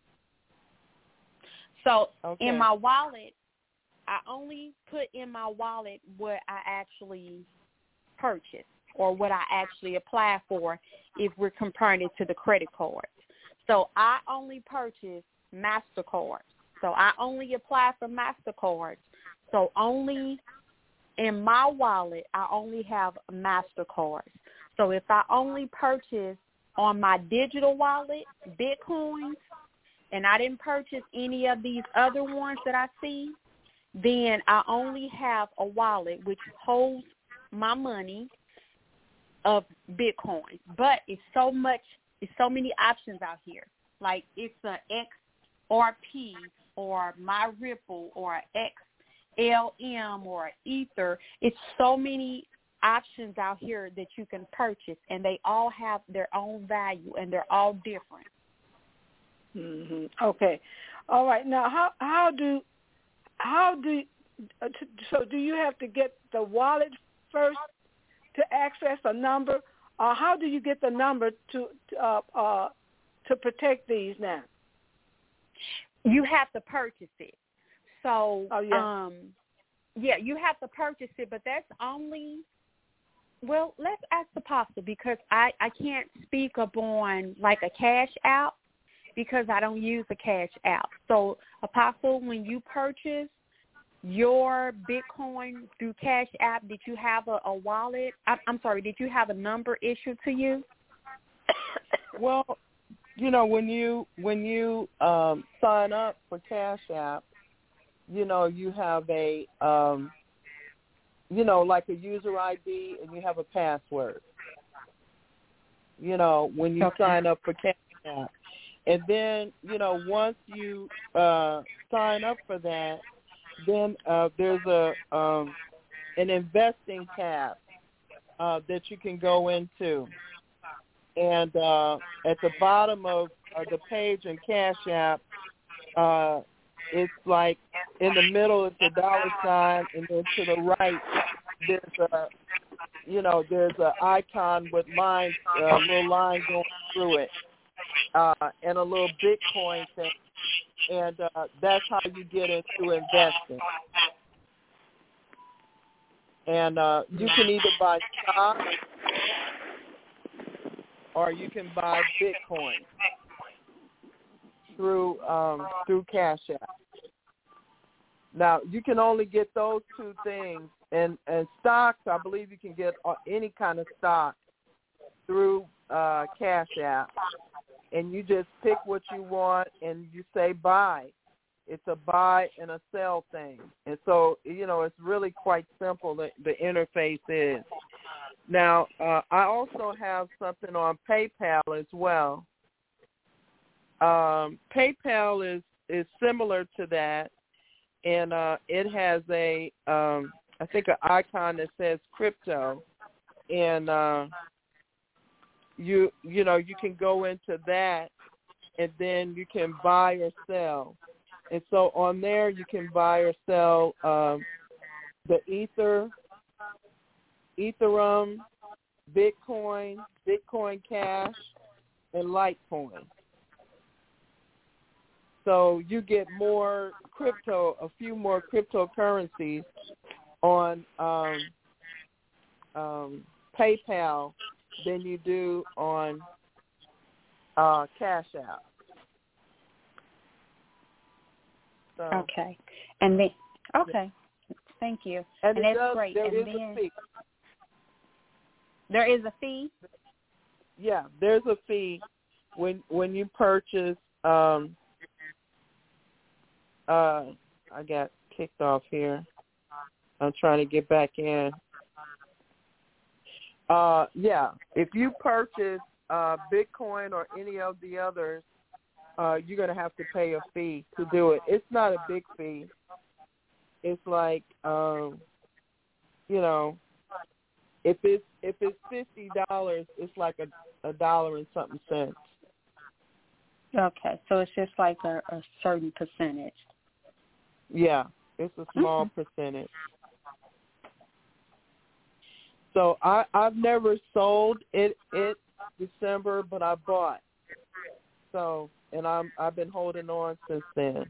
Speaker 1: So
Speaker 4: okay.
Speaker 1: in my wallet, I only put in my wallet what I actually purchased or what I actually apply for if we're comparing it to the credit cards. So I only purchase MasterCard. So I only apply for MasterCards. So only in my wallet, I only have MasterCards. So if I only purchase on my digital wallet, Bitcoin, and I didn't purchase any of these other ones that I see, then I only have a wallet which holds my money of Bitcoin. But it's so much, it's so many options out here. Like it's a X R P or My Ripple or X L M or Ether. It's so many options out here that you can purchase, and they all have their own value, and they're all different.
Speaker 6: Mm-hmm. Okay. All right. Now, how how do how do so do you have to get the wallet first to access a number, or how do you get the number to uh, uh, to protect these now?
Speaker 1: You have to purchase it. So,
Speaker 6: oh, yeah.
Speaker 1: um, yeah, you have to purchase it, but that's only, well, let's ask the Apostle, because I, I can't speak upon like a cash app because I don't use a cash app. So, Apostle, when you purchase your Bitcoin through Cash App, did you have a, a wallet? I, I'm sorry, did you have a number issued to you?
Speaker 4: Well, you know, when you when you um, sign up for Cash App, you know, you have a, um, you know, like a user I D and you have a password. You know, when you
Speaker 1: okay.
Speaker 4: sign up for Cash App. And then, you know, once you uh, sign up for that, then uh, there's a um, an investing tab uh, that you can go into. And uh, at the bottom of uh, the page in Cash App, uh, it's like in the middle it's a dollar sign, and then to the right there's a, you know, there's an icon with lines, a uh, little line going through it, uh, and a little Bitcoin thing. And uh, that's how you get into investing. And uh, you can either buy stock or you can buy Bitcoin through um, through Cash App. Now, you can only get those two things. And, and stocks, I believe you can get any kind of stock through uh, Cash App. And you just pick what you want and you say buy. It's a buy and a sell thing. And so, you know, it's really quite simple, the, the interface is. Now, uh, I also have something on PayPal as well. Um, PayPal is, is similar to that, and uh, it has a, um, I think, an icon that says crypto, and uh, you you know you can go into that, and then you can buy or sell. And so on there, you can buy or sell um, the Ether, Ethereum, Bitcoin, Bitcoin Cash, and Litecoin. So you get more crypto, a few more cryptocurrencies on um, um, PayPal than you do on uh, Cash App. So,
Speaker 1: okay. And then, okay. Thank you.
Speaker 4: And,
Speaker 1: and that's
Speaker 4: does,
Speaker 1: great.
Speaker 4: There
Speaker 1: and
Speaker 4: is
Speaker 1: then,
Speaker 4: a fee.
Speaker 1: There is a fee?
Speaker 4: Yeah, there's a fee when when you purchase. Um, uh, I got kicked off here. I'm trying to get back in. Uh, yeah, if you purchase uh, Bitcoin or any of the others, uh, you're going to have to pay a fee to do it. It's not a big fee. It's like, um, you know, if it's if it's fifty dollars, it's like a, a dollar and something cents.
Speaker 1: Okay, so it's just like a, a certain percentage.
Speaker 4: Yeah, it's a small mm-hmm. percentage. So I, I've never sold it it December, but I bought. So and I'm I've been holding on since then.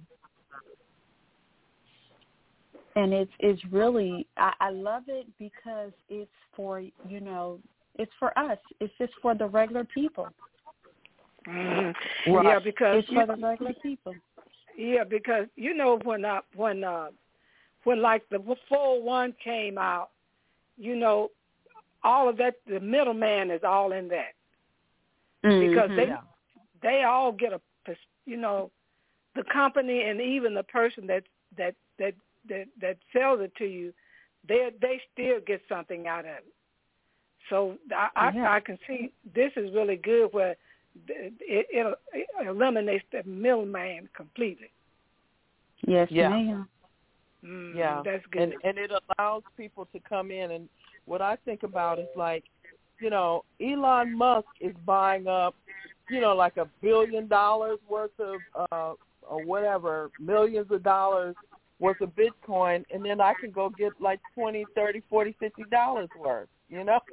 Speaker 1: And it's it's really I, I love it because it's for you know it's for us. It's just for the regular people.
Speaker 6: Mm-hmm. Right. Yeah, because
Speaker 1: it's for the regular people.
Speaker 6: Yeah, because you know when uh, when uh, when like the four oh one came out, you know, all of that, the middleman is all in that
Speaker 1: mm-hmm.
Speaker 6: because they they all get a, you know, the company and even the person that that that that, that sells it to you, they they still get something out of it. So I
Speaker 1: yeah.
Speaker 6: I, I can see this is really good where it, it, it eliminates the middleman completely.
Speaker 1: Yes,
Speaker 4: yeah.
Speaker 1: ma'am.
Speaker 6: Mm,
Speaker 4: yeah,
Speaker 6: that's good.
Speaker 4: And and it allows people to come in, and what I think about is like, you know, Elon Musk is buying up, you know, like a billion dollars worth of, uh, or whatever, millions of dollars worth of Bitcoin, and then I can go get like twenty, thirty, forty, fifty dollars worth, you know?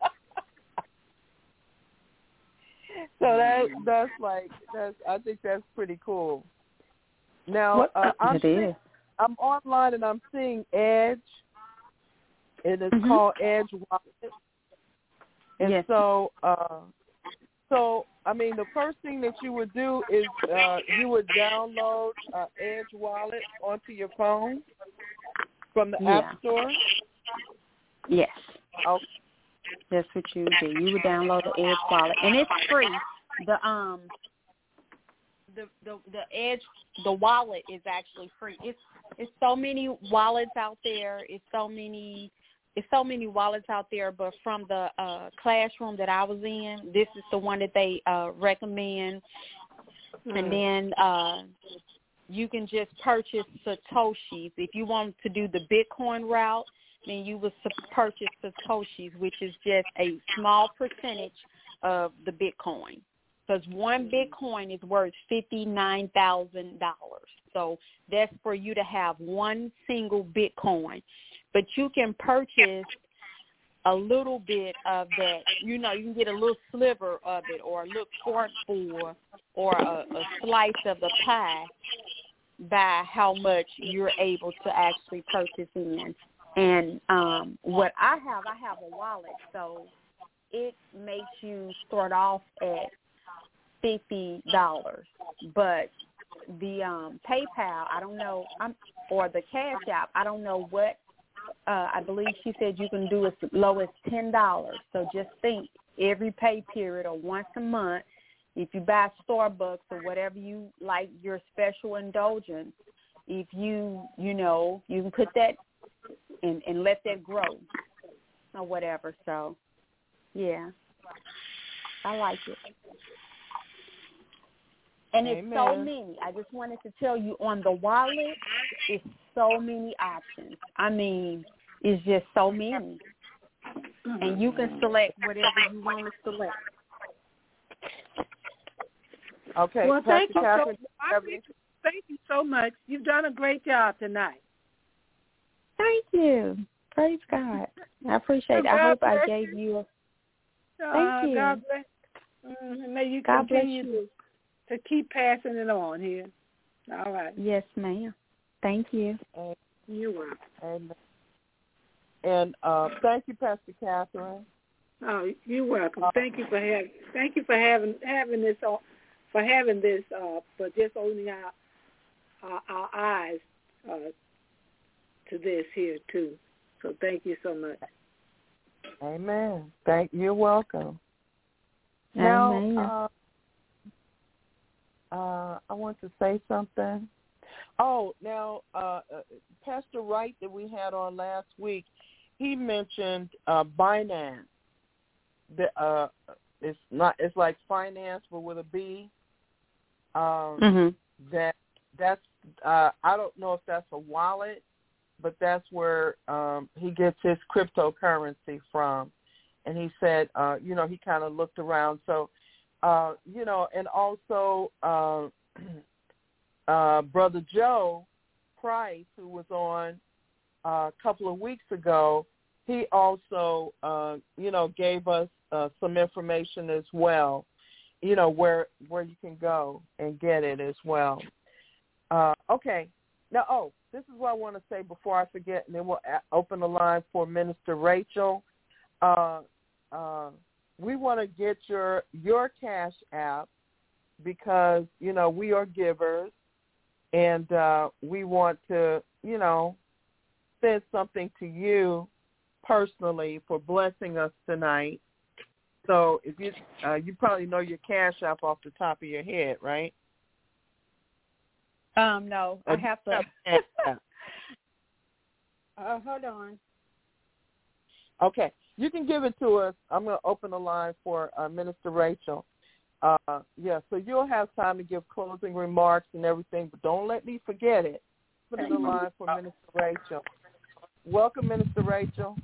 Speaker 4: So that that's like that's I think that's pretty cool. Now uh, I'm seeing, I'm online and I'm seeing Edge, and it's mm-hmm. called Edge Wallet. And yes. so uh, so I mean the first thing that you would do is uh, you would download uh, Edge Wallet onto your phone from the yeah. App Store.
Speaker 1: Yes.
Speaker 4: Okay.
Speaker 1: That's what you do. You would download the Edge Wallet, and it's free. The um, the the the Edge, the wallet is actually free. It's it's so many wallets out there. It's so many, it's so many wallets out there. But from the uh, classroom that I was in, this is the one that they uh, recommend. Mm. And then uh, you can just purchase Satoshis if you want to do the Bitcoin route. Then you would purchase Satoshis, which is just a small percentage of the Bitcoin. Because one Bitcoin is worth fifty-nine thousand dollars. So that's for you to have one single Bitcoin. But you can purchase a little bit of that. You know, you can get a little sliver of it or a little forkful or a, a slice of the pie by how much you're able to actually purchase in. And um, what I have, I have a wallet, so it makes you start off at fifty dollars. But the um, PayPal, I don't know, I'm, or the Cash App, I don't know what, uh, I believe she said you can do as low as ten dollars. So just think, every pay period or once a month, if you buy Starbucks or whatever you like, your special indulgence, if you, you know, you can put that And, and let that grow or whatever. So, yeah, I like it. And Amen. It's so many. I just wanted to tell you on the wallet, it's so many options. I mean, it's just so many. And you can select whatever you want to select.
Speaker 4: Okay.
Speaker 6: Well, thank you, so, thank you so much. You've done a great job tonight.
Speaker 1: Thank you. Praise God. I appreciate it. I hope I gave you a thank you.
Speaker 6: God bless. Mm, may you
Speaker 1: God
Speaker 6: continue
Speaker 1: bless you.
Speaker 6: To, to keep passing it on here. All right.
Speaker 1: Yes, ma'am. Thank you.
Speaker 4: And,
Speaker 6: You're welcome.
Speaker 4: And, and uh, thank you, Pastor Catherine.
Speaker 6: Oh, you're welcome. Thank you for having. Thank you for having having this on, for having this, uh, for just opening our our, our eyes uh, to this here too. So thank you so much.
Speaker 4: Amen. Thank you're welcome. Now,
Speaker 1: Amen.
Speaker 4: Uh, uh, I want to say something. Oh, now uh, uh, Pastor Wright that we had on last week, he mentioned uh, Binance. The, uh, it's not. It's like finance, but with a B. Um,
Speaker 1: mm-hmm.
Speaker 4: That that's. Uh, I don't know if that's a wallet, but that's where um, he gets his cryptocurrency from. And he said, uh, you know, he kind of looked around. So, uh, you know, and also uh, uh, Brother Joe Price, who was on uh, a couple of weeks ago, he also, uh, you know, gave us uh, some information as well, you know, where where you can go and get it as well. Uh, okay. Now, oh, this is what I want to say before I forget, and then we'll open the line for Minister Rachel. Uh, uh, we want to get your your Cash App because, you know, we are givers, and uh, we want to, you know, send something to you personally for blessing us tonight. So if you uh, you probably know your Cash App off the top of your head, right?
Speaker 1: Um, no, I have to.
Speaker 6: uh, hold on.
Speaker 4: Okay, you can give it to us. I'm going to open the line for uh, Minister Rachel. Uh, yeah, so you'll have time to give closing remarks and everything, but don't let me forget it. Put in the line for Minister Rachel. Welcome, Minister Rachel.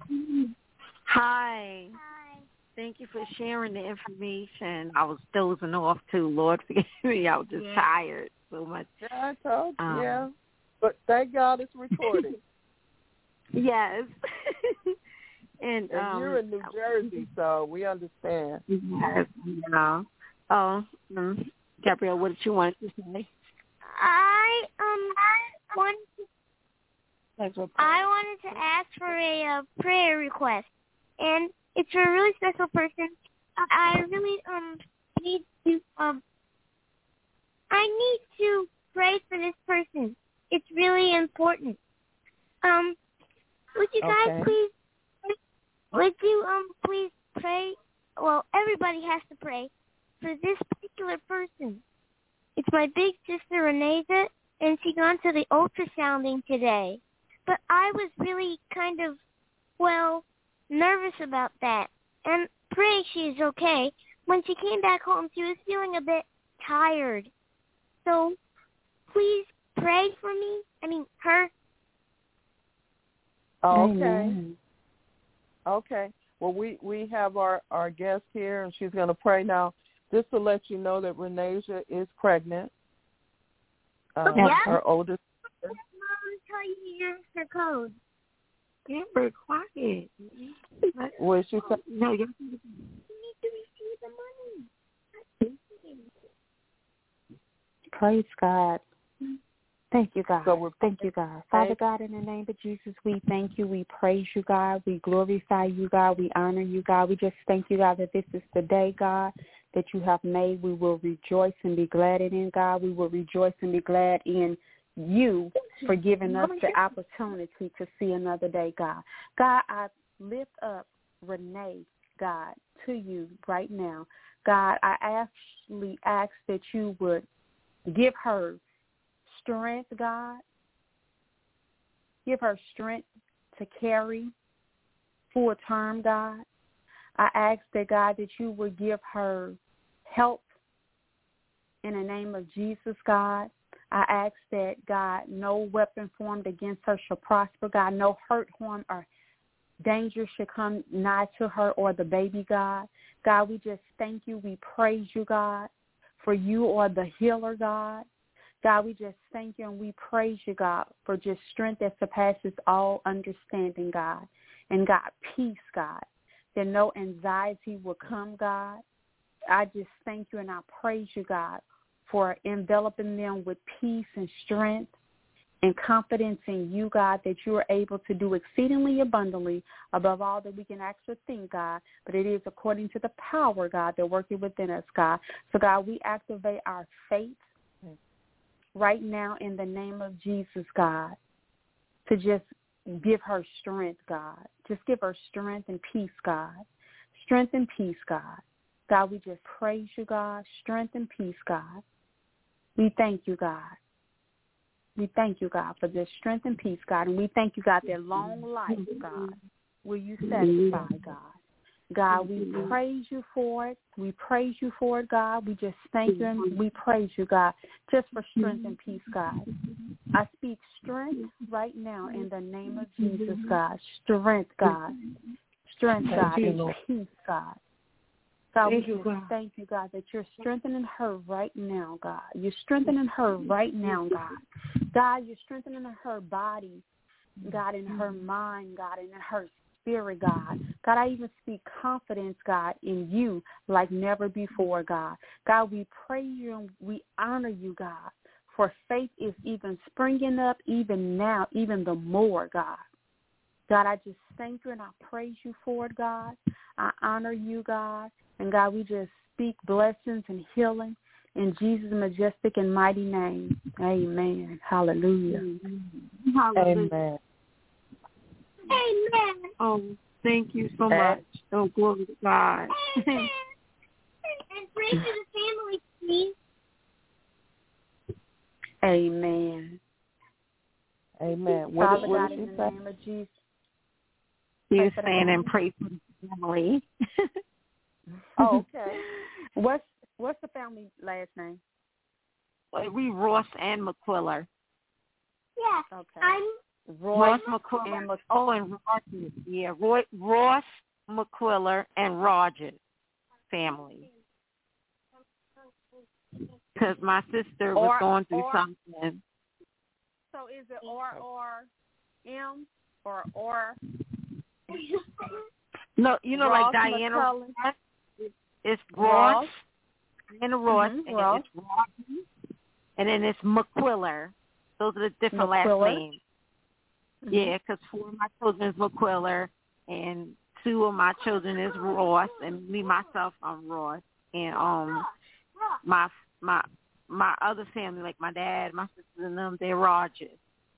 Speaker 7: Hi. Hi. Thank you for sharing the information. I was dozing off too. Lord forgive me. I was just
Speaker 4: yeah.
Speaker 7: tired so much.
Speaker 4: Yeah, I told you.
Speaker 7: Um,
Speaker 4: yeah. But thank God it's recorded.
Speaker 7: Yes. and
Speaker 4: and
Speaker 7: um,
Speaker 4: you're in New Jersey, so we understand.
Speaker 7: Yes. Yeah. Oh, um, Gabrielle, what did you want to say?
Speaker 8: I um wanted to, I wanted to ask for a uh, prayer request, and it's for a really special person. I really um need to um I need to pray for this person. It's really important. Um, would you guys
Speaker 4: okay.
Speaker 8: please? Would you um please pray? Well, everybody has to pray for this particular person. It's my big sister Reneza, and she gone to the ultrasounding today. But I was really kind of, well, nervous about that. And pray she's okay. When she came back home, she was feeling a bit tired. So please pray for me. I mean, her.
Speaker 4: Okay.
Speaker 1: Amen.
Speaker 4: Okay. Well, we, we have our, our guest here, and she's going to pray now. Just to let you know that Renasia is pregnant. Um,
Speaker 8: yeah.
Speaker 4: Her oldest sister.
Speaker 8: Mom, tell you her code.
Speaker 7: Amber, quiet.
Speaker 4: What did she say?
Speaker 7: No, you
Speaker 8: You need to receive the money.
Speaker 1: Praise God. Thank you, God.
Speaker 4: So we're
Speaker 1: thank you, God. Father God, in the name of Jesus, we thank you. We praise you, God. We glorify you, God. We honor you, God. We just thank you, God, that this is the day, God, that you have made. We will rejoice and be glad in it, God. We will rejoice and be glad in you for giving us the opportunity to see another day, God. God, I lift up Renee, God, to you right now. God, I actually ask that you would give her strength, God. Give her strength to carry full term, God. I ask that, God, that you would give her help in the name of Jesus, God. I ask that, God, no weapon formed against her shall prosper, God. No hurt, harm, or danger should come nigh to her or the baby, God. God, we just thank you. We praise you, God, for you are the healer, God. God, we just thank you and we praise you, God, for just strength that surpasses all understanding, God. And, God, peace, God, that no anxiety will come, God. I just thank you and I praise you, God, for enveloping them with peace and strength and confidence in you, God, that you are able to do exceedingly abundantly above all that we can actually think, God. But it is according to the power, God, that working within us, God. So, God, we activate our faith right now in the name of Jesus, God, to just give her strength, God. Just give her strength and peace, God. Strength and peace, God. God, we just praise you, God. Strength and peace, God. We thank you, God. We thank you, God, for this strength and peace, God. And we thank you, God, that long life, God, will you satisfy, God. God, we praise you for it. We praise you for it, God. We just thank you and we praise you, God, just for strength and peace, God. I speak strength right now in the name of Jesus, God. Strength, God. Strength, God, and peace, God. God, we just thank you, God, that you're strengthening her right now, God. You're strengthening her right now, God. God, you're strengthening her body, God, in her mind, God, and in her spirit, God. God, I even speak confidence, God, in you like never before, God. God, we praise you and we honor you, God, for faith is even springing up even now, even the more, God. God, I just thank you and I praise you for it, God. I honor you, God. And, God, we just speak blessings and healing in Jesus' majestic and mighty name. Amen. Hallelujah.
Speaker 7: Hallelujah.
Speaker 4: Amen.
Speaker 8: Amen.
Speaker 7: Oh, thank you so much. Oh, glory to God.
Speaker 8: Amen. And pray for the family, please.
Speaker 1: Amen.
Speaker 4: Amen. What,
Speaker 1: Father
Speaker 4: what
Speaker 1: God,
Speaker 4: did
Speaker 1: in
Speaker 4: she
Speaker 1: the
Speaker 4: say?
Speaker 1: name of Jesus.
Speaker 7: You're saying and pray for the family.
Speaker 4: Oh, okay.
Speaker 1: What's what's the family last name?
Speaker 7: We Ross and McQuiller.
Speaker 8: Yeah.
Speaker 1: Okay.
Speaker 8: I'm
Speaker 7: Ross McQuiller. And Mc, oh, and Rogers. Yeah, Roy, Ross McQuiller and Rogers family. Because my sister was
Speaker 1: or,
Speaker 7: going through
Speaker 1: or,
Speaker 7: something.
Speaker 1: So is it R R M or R?
Speaker 7: No, you know,
Speaker 1: Ross
Speaker 7: like Diana
Speaker 1: McCullough.
Speaker 7: Ross. It's Ross.
Speaker 1: Ross.
Speaker 7: Diana Ross.
Speaker 1: Mm-hmm,
Speaker 7: and
Speaker 1: Ross.
Speaker 7: it's Ross. And then it's McQuiller. Those are the different
Speaker 1: McQuiller.
Speaker 7: last names.
Speaker 1: Mm-hmm.
Speaker 7: Yeah, because four of my children is McQuiller, and two of my children is Ross, and me myself, I'm Ross, and um, my my my other family, like my dad, my sisters, and them, they're Rogers.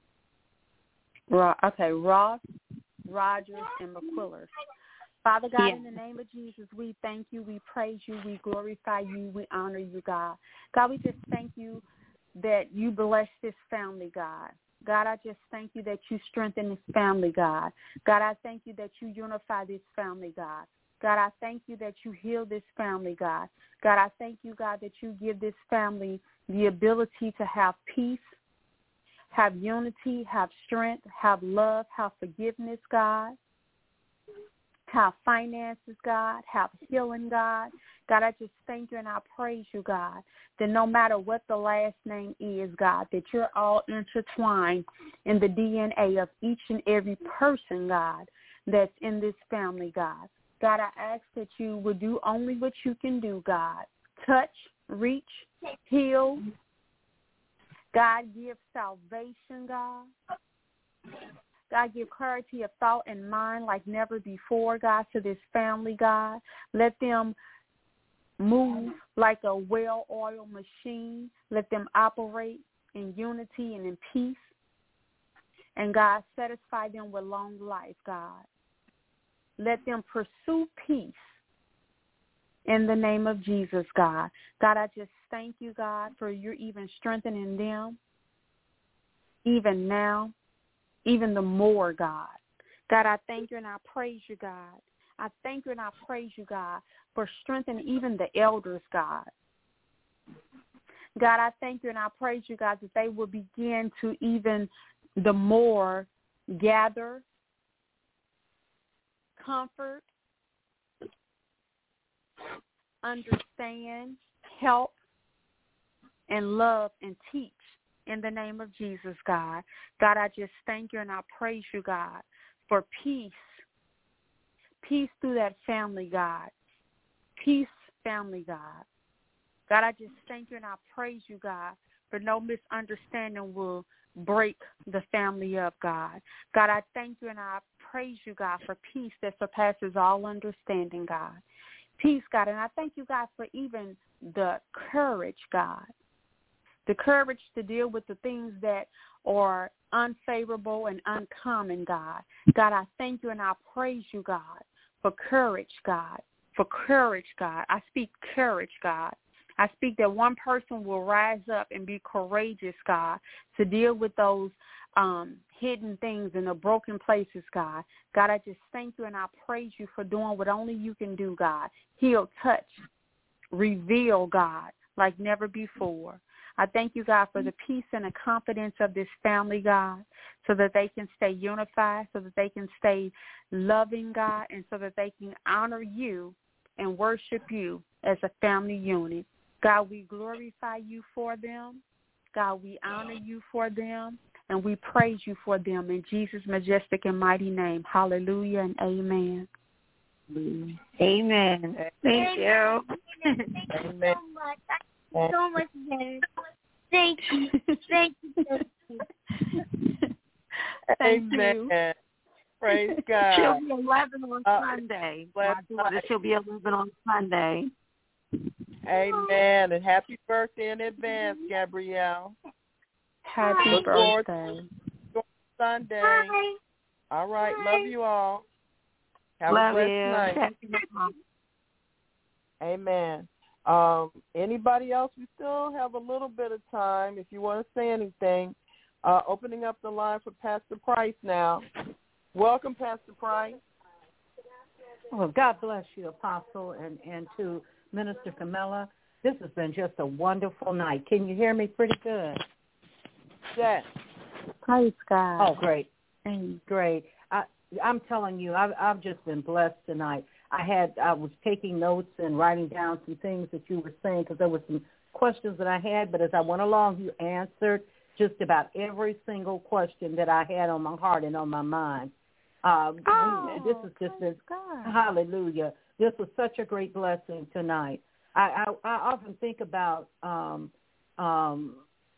Speaker 1: Ro- okay, Ross, Rogers, and McQuillers. Father God,
Speaker 7: Yeah.
Speaker 1: in the name of Jesus, we thank you, we praise you, we glorify you, we honor you, God. God, we just thank you that you bless this family, God. God, I just thank you that you strengthen this family, God. God, I thank you that you unify this family, God. God, I thank you that you heal this family, God. God, I thank you, God, that you give this family the ability to have peace, have unity, have strength, have love, have forgiveness, God. Have finances, God, have healing, God. God, I just thank you and I praise you, God, that no matter what the last name is, God, that you're all intertwined in the D N A of each and every person, God, that's in this family, God. God, I ask that you would do only what you can do, God. Touch, reach, heal. God, give salvation, God. God, give clarity of thought and mind like never before, God, to this family, God. Let them move like a well-oiled machine. Let them operate in unity and in peace. And, God, satisfy them with long life, God. Let them pursue peace in the name of Jesus, God. God, I just thank you, God, for you're even strengthening them even now. Even the more, God. God, I thank you and I praise you, God. I thank you and I praise you, God, for strengthening even the elders, God. God, I thank you and I praise you, God, that they will begin to even the more gather, comfort, understand, help, and love and teach. In the name of Jesus, God. God, I just thank you and I praise you, God, for peace. Peace through that family, God. Peace, family, God. God, I just thank you and I praise you, God, for no misunderstanding will break the family up, God. God, I thank you and I praise you, God, for peace that surpasses all understanding, God. Peace, God. And I thank you, God, for even the courage, God. The courage to deal with the things that are unfavorable and uncommon, God. God, I thank you and I praise you, God, for courage, God, for courage, God. I speak courage, God. I speak that one person will rise up and be courageous, God, to deal with those um, hidden things and the broken places, God. God, I just thank you and I praise you for doing what only you can do, God. Heal, touch, reveal, God, like never before. I thank you, God, for the peace and the confidence of this family, God, so that they can stay unified, so that they can stay loving, God, and so that they can honor you and worship you as a family unit. God, we glorify you for them. God, we honor you for them, and we praise you for them in Jesus' majestic and mighty name. Hallelujah and amen.
Speaker 7: Amen. Thank you.
Speaker 8: Thank you so much. So much better. Thank you. Thank you.
Speaker 1: Thank
Speaker 4: Amen.
Speaker 1: you.
Speaker 4: Praise God.
Speaker 7: She'll be eleven on
Speaker 4: Uh,
Speaker 7: Sunday.
Speaker 4: bless
Speaker 7: My daughter, she'll be eleven on Sunday.
Speaker 4: Amen. And happy birthday in advance, Gabrielle.
Speaker 1: Happy
Speaker 4: Look forward
Speaker 1: birthday.
Speaker 4: to Sunday.
Speaker 8: Bye.
Speaker 4: All right.
Speaker 8: Bye.
Speaker 4: Love you all. Have
Speaker 7: Love
Speaker 4: a blessed
Speaker 7: you.
Speaker 4: night.
Speaker 7: Happy Mom.
Speaker 4: Amen. Um, anybody else? We still have a little bit of time. If you want to say anything, uh, opening up the line for Pastor Price now. Welcome, Pastor Price.
Speaker 9: Well, God bless you, Apostle, and, and to Minister Camilla. This has been just a wonderful night. Can you hear me pretty good?
Speaker 4: Yes.
Speaker 1: Praise God.
Speaker 9: Oh, great.
Speaker 1: Amen.
Speaker 9: Great. I, I'm telling you, I've, I've just been blessed tonight. I had I was taking notes and writing down some things that you were saying because there were some questions that I had, but as I went along, you answered. just about every single question that I had on my heart and on my mind. Um,
Speaker 1: oh,
Speaker 9: this has just been, hallelujah. This was such a great blessing tonight. I, I, I often think about um, um,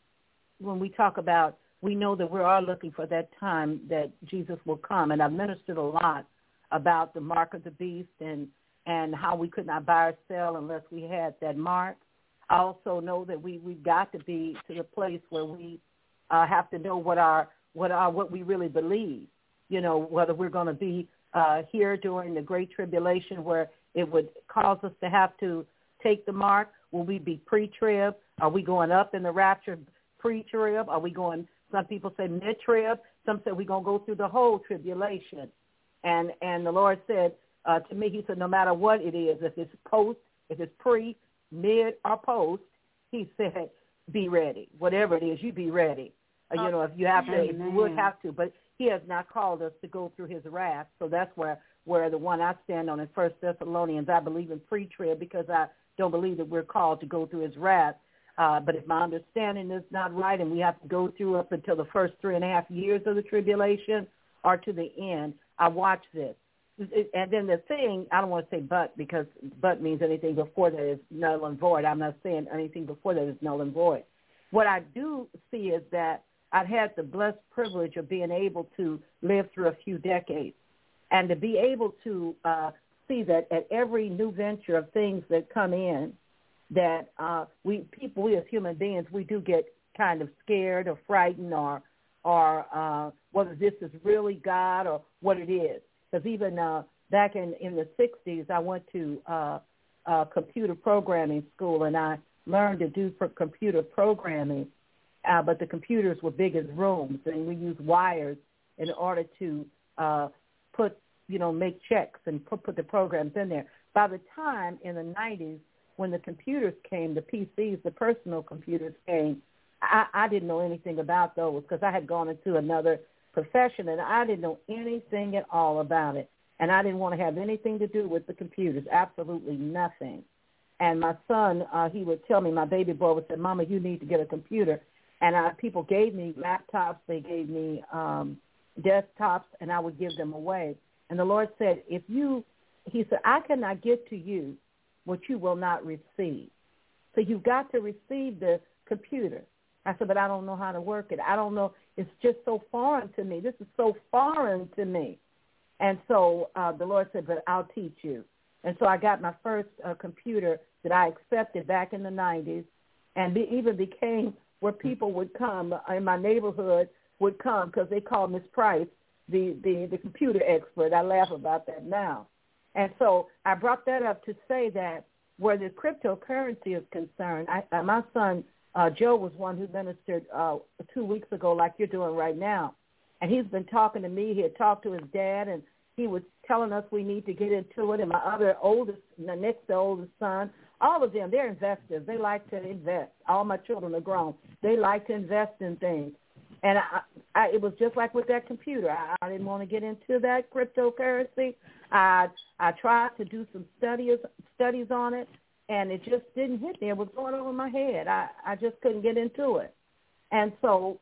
Speaker 9: when we talk about, we know that we're all looking for that time that Jesus will come. And I've ministered a lot about the mark of the beast and, and how we could not buy or sell unless we had that mark. I also know that we, we've got to be to the place where we uh, have to know what our, what our, what we really believe. You know, whether we're going to be uh, here during the Great Tribulation where it would cause us to have to take the mark. Will we be pre-trib? Are we going up in the rapture pre-trib? Are we going, some people say mid-trib. Some say we're going to go through the whole tribulation. And and the Lord said uh, to me, he said, no matter what it is, if it's post, if it's pre, mid, or post, he said, be ready. Whatever it is, you be ready. Uh, you know, if you have to, if you would have to. But he has not called us to go through his wrath. So that's where, where the one I stand on in First Thessalonians, I believe in pre-trib because I don't believe that we're called to go through his wrath. Uh, but if my understanding is not right and we have to go through up until the first three and a half years of the tribulation or to the end, I watch this. And then the thing, I don't want to say but because but means anything before that is null and void. I'm not saying anything before that is null and void. What I do see is that I've had the blessed privilege of being able to live through a few decades and to be able to uh, see that at every new venture of things that come in, that uh, we people, we as human beings, we do get kind of scared or frightened or, or uh, whether this is really God or what it is. Because even uh, back in, in the sixties, I went to uh, uh, computer programming school, and I learned to do for computer programming. Uh, but the computers were big as rooms, and we used wires in order to uh, put, you know, make checks and put, put the programs in there. By the time in the nineties, when the computers came, the P Cs, the personal computers came, I, I didn't know anything about those because I had gone into another profession, and I didn't know anything at all about it. And I didn't want to have anything to do with the computers, absolutely nothing. And my son, uh, he would tell me, my baby boy would say, Mama, you need to get a computer. And I, people gave me laptops, they gave me um, desktops, and I would give them away. And the Lord said, if you, he said, I cannot get to you what you will not receive. So you've got to receive the computer. I said, but I don't know how to work it. I don't know. It's just so foreign to me. This is so foreign to me. And so uh, the Lord said, but I'll teach you. And so I got my first uh, computer that I accepted back in the nineties, and be, even became where people would come in my neighborhood would come because they called Miss Price the, the, the computer expert. I laugh about that now. And so I brought that up to say that where the cryptocurrency is concerned, I, uh, my son, uh, Joe, was one who ministered uh, two weeks ago like you're doing right now. And he's been talking to me. He had talked to his dad, and he was telling us we need to get into it. And my other oldest, the next to oldest son, all of them, they're investors. They like to invest. All my children are grown. They like to invest in things. And I, I, it was just like with that computer. I, I didn't want to get into that cryptocurrency. I I tried to do some studies studies on it, and it just didn't hit me. It was going over my head. I, I just couldn't get into it. And so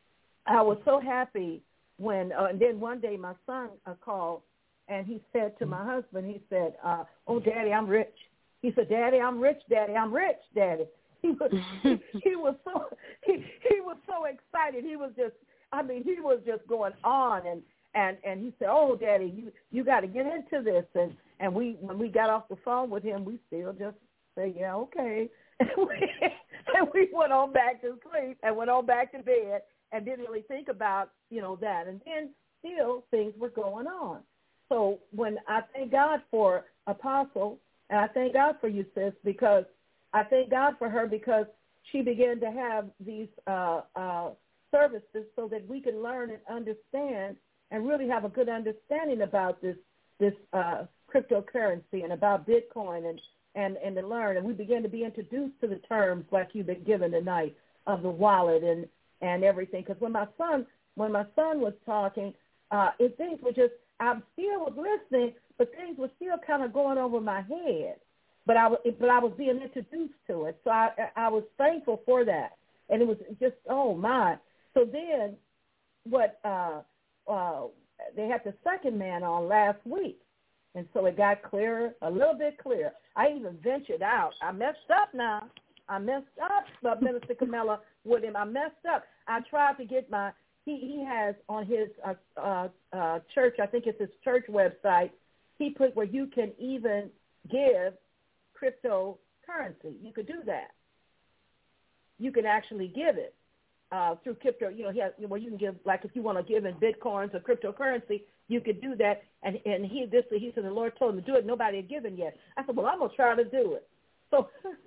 Speaker 9: I was so happy when, uh, and then one day my son uh, called, and he said to my husband, he said, uh, oh, Daddy, I'm rich. He said, Daddy, I'm rich, Daddy, I'm rich, Daddy. He was he, he was so he, he was so excited. He was just I mean, he was just going on and, and, and he said, oh, Daddy, you, you got to get into this. And, and we when we got off the phone with him, we still just said, yeah, okay. And we, and we went on back to sleep and went on back to bed and didn't really think about, you know, that. And then still things were going on. So when I thank God for Apostle, and I thank God for you, sis, because I thank God for her because she began to have these uh, uh, services so that we can learn and understand and really have a good understanding about this this uh, cryptocurrency and about Bitcoin and, and, and to learn. And we began to be introduced to the terms like you've been given tonight of the wallet and, and everything. Because when my son when my son was talking, uh, it, things were just, I still was listening, but things were still kind of going over my head. But I, but I was being introduced to it, so I, I was thankful for that. And it was just, oh, my. So then what uh, uh, they had the second man on last week. And so it got clearer, a little bit clearer. I even ventured out. I messed up now. I messed up, but Minister Camilla with him. I messed up. I tried to get my, he, he has on his uh, uh, uh, church, I think it's his church website, he put where you can even give cryptocurrency. You could do that. You can actually give it uh, through crypto. You know, he has, well, you can give, like if you want to give in Bitcoins or cryptocurrency, you could do that. And and he this he said the Lord told him to do it. Nobody had given yet. I said, well, I'm gonna try to do it. So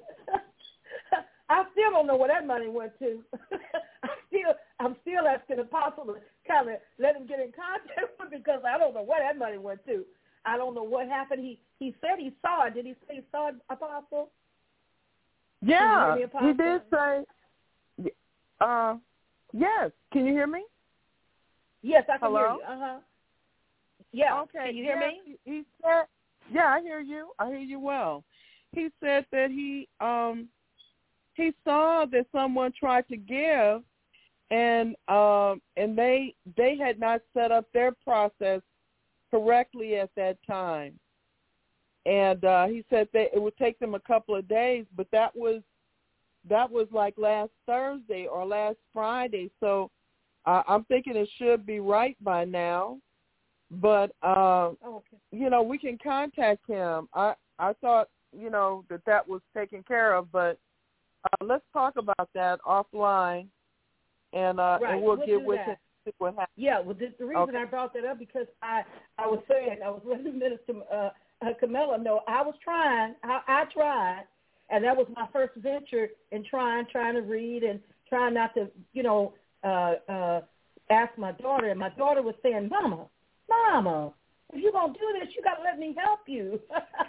Speaker 9: I still don't know where that money went to. I still I'm still asking the apostle to kind of let him get in contact with me because I don't know where that money went to. I don't know what happened. He he said he saw it. Did he say he saw it, Apostle?
Speaker 4: Yeah,
Speaker 9: me,
Speaker 4: he did say. Uh, yes. Can you hear me?
Speaker 9: Yes, I can
Speaker 4: Hello?
Speaker 9: hear you. Uh huh. Yeah.
Speaker 4: Okay.
Speaker 9: Can you hear
Speaker 4: yes,
Speaker 9: me?
Speaker 4: He said, "Yeah, I hear you. I hear you well." He said that he um he saw that someone tried to give, and um and they they had not set up their process correctly at that time, and uh, he said that it would take them a couple of days, but that was that was like last Thursday or last Friday, so uh, I'm thinking it should be right by now. But uh,
Speaker 9: oh, okay.
Speaker 4: you know, we can contact him. I I thought you know that that was taken care of, but uh, let's talk about that offline, and uh,
Speaker 9: right.
Speaker 4: and we'll,
Speaker 9: we'll
Speaker 4: get with
Speaker 9: that.
Speaker 4: it. See what happens.
Speaker 9: Yeah, well, the, the reason
Speaker 4: okay.
Speaker 9: I brought that up because I I was saying I was letting Minister uh, uh, Camilla know I was trying. I, I tried, and that was my first venture in trying trying to read and trying not to you know uh, uh, ask my daughter. And my daughter was saying, "Mama, Mama, if you're going to do this, you got to let me help you."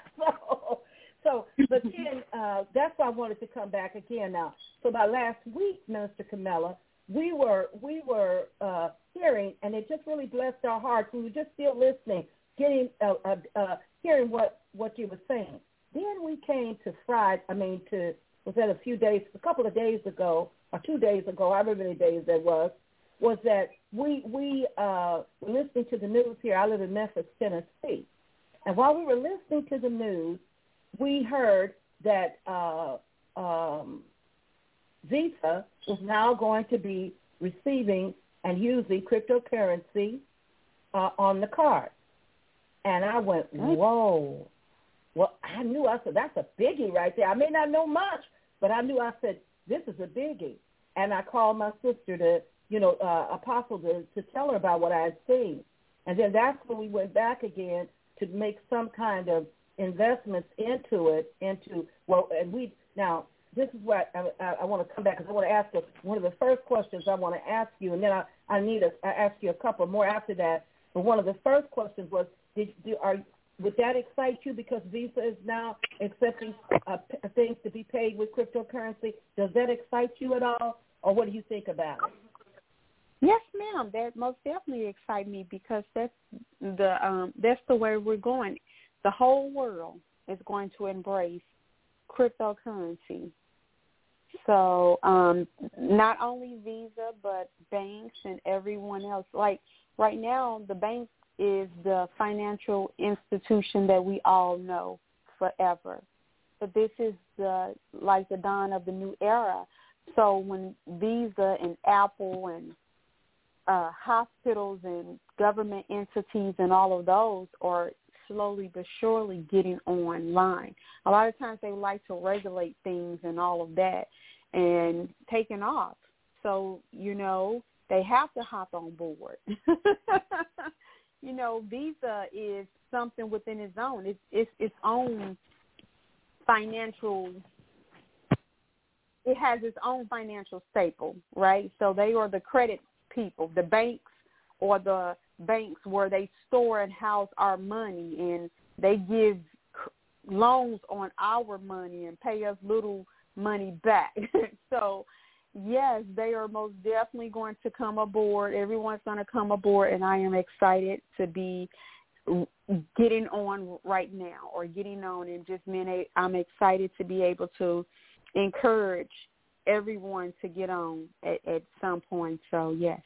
Speaker 9: so, so, but then uh, that's why I wanted to come back again now. So by last week, Minister Camilla, we were we were uh, hearing, and it just really blessed our hearts. We were just still listening, getting uh, uh, uh, hearing what, what you were saying. Then we came to Friday, I mean, to, was that a few days, a couple of days ago, or two days ago, however many days that was, was that we we uh, were listening to the news here. I live in Memphis, Tennessee. And while we were listening to the news, we heard that uh, um, Visa is now going to be receiving and using cryptocurrency uh, on the card. And I went, whoa. Well, I knew, I said, that's a biggie right there. I may not know much, but I knew, I said, this is a biggie. And I called my sister to, you know, uh, Apostle to, to tell her about what I had seen. And then that's when we went back again to make some kind of investments into it, into, well, and we, now, this is what I, I, I want to come back because I want to ask you, one of the first questions I want to ask you, and then I, I need to ask you a couple more after that. But one of the first questions was, did, do, are, would that excite you because Visa is now accepting uh, p- things to be paid with cryptocurrency? Does that excite you at all, or what do you think about it?
Speaker 1: Yes, ma'am. That most definitely excites me because that's the um, that's the way we're going. The whole world is going to embrace cryptocurrency. So um, not only Visa, but banks and everyone else. Like right now, the bank is the financial institution that we all know forever. But this is the like the dawn of the new era. So when Visa and Apple and uh, hospitals and government entities and all of those are slowly but surely getting online. A lot of times they like to regulate things and all of that and taking off. So, you know, they have to hop on board. You know, Visa is something within its own. It's, it's its own financial, it has its own financial staple, right? So they are the credit people, the banks or the banks where they store and house our money, and they give loans on our money and pay us little money back. So, yes, they are most definitely going to come aboard. Everyone's going to come aboard, and I am excited to be getting on right now or getting on and just being a, I'm excited to be able to encourage everyone to get on at, at some point. So, yes.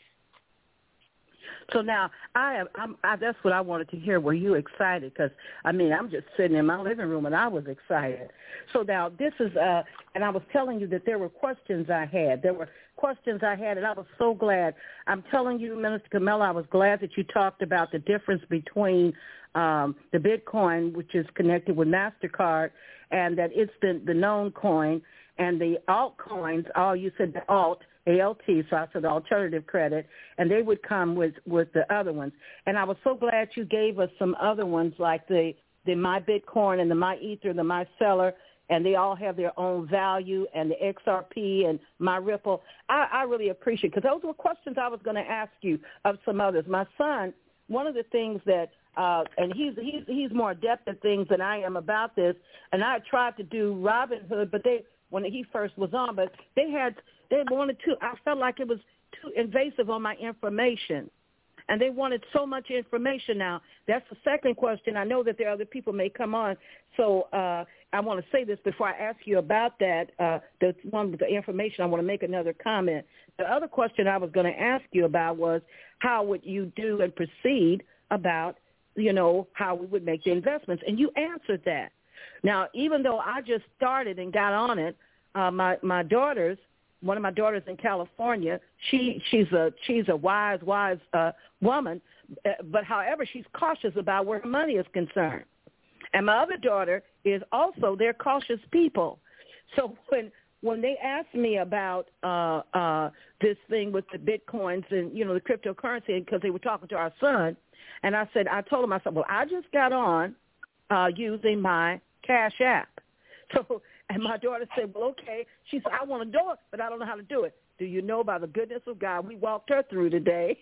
Speaker 9: So now, I am. I'm, I, that's what I wanted to hear. Were you excited? Because I mean, I'm just sitting in my living room and I was excited. So now this is, uh, and I was telling you that there were questions I had. There were questions I had, and I was so glad. I'm telling you, Minister Camilla, I was glad that you talked about the difference between um, the Bitcoin, which is connected with MasterCard, and that it's the, the known coin, and the altcoins. Oh, you said the alt. A L T, so I said alternative credit, and they would come with, with the other ones. And I was so glad you gave us some other ones like the, the My Bitcoin and the My Ether, the My Seller, and they all have their own value, and the X R P and My Ripple. I, I really appreciate it because those were questions I was going to ask you of some others. My son, one of the things that, uh, and he's, he's, he's more adept at things than I am about this, and I tried to do Robinhood, but they, when he first was on, but they had, they wanted to, I felt like it was too invasive on my information. And they wanted so much information now. That's the second question. I know that there are other people may come on. So uh, I want to say this before I ask you about that, uh, the one with the information. I want to make another comment. The other question I was going to ask you about was how would you do and proceed about, you know, how we would make the investments. And you answered that. Now, even though I just started and got on it, uh, my, my daughters, one of my daughters in California, she she's a she's a wise wise uh, woman, but however she's cautious about where her money is concerned. And my other daughter is also they're cautious people. So when when they asked me about uh, uh, this thing with the Bitcoins and you know the cryptocurrency because they were talking to our son, and I said I told them I said well I just got on uh, using my Cash App, so. And my daughter said, well, okay. She said, I want to do it, but I don't know how to do it. Do you know, by the goodness of God, we walked her through today.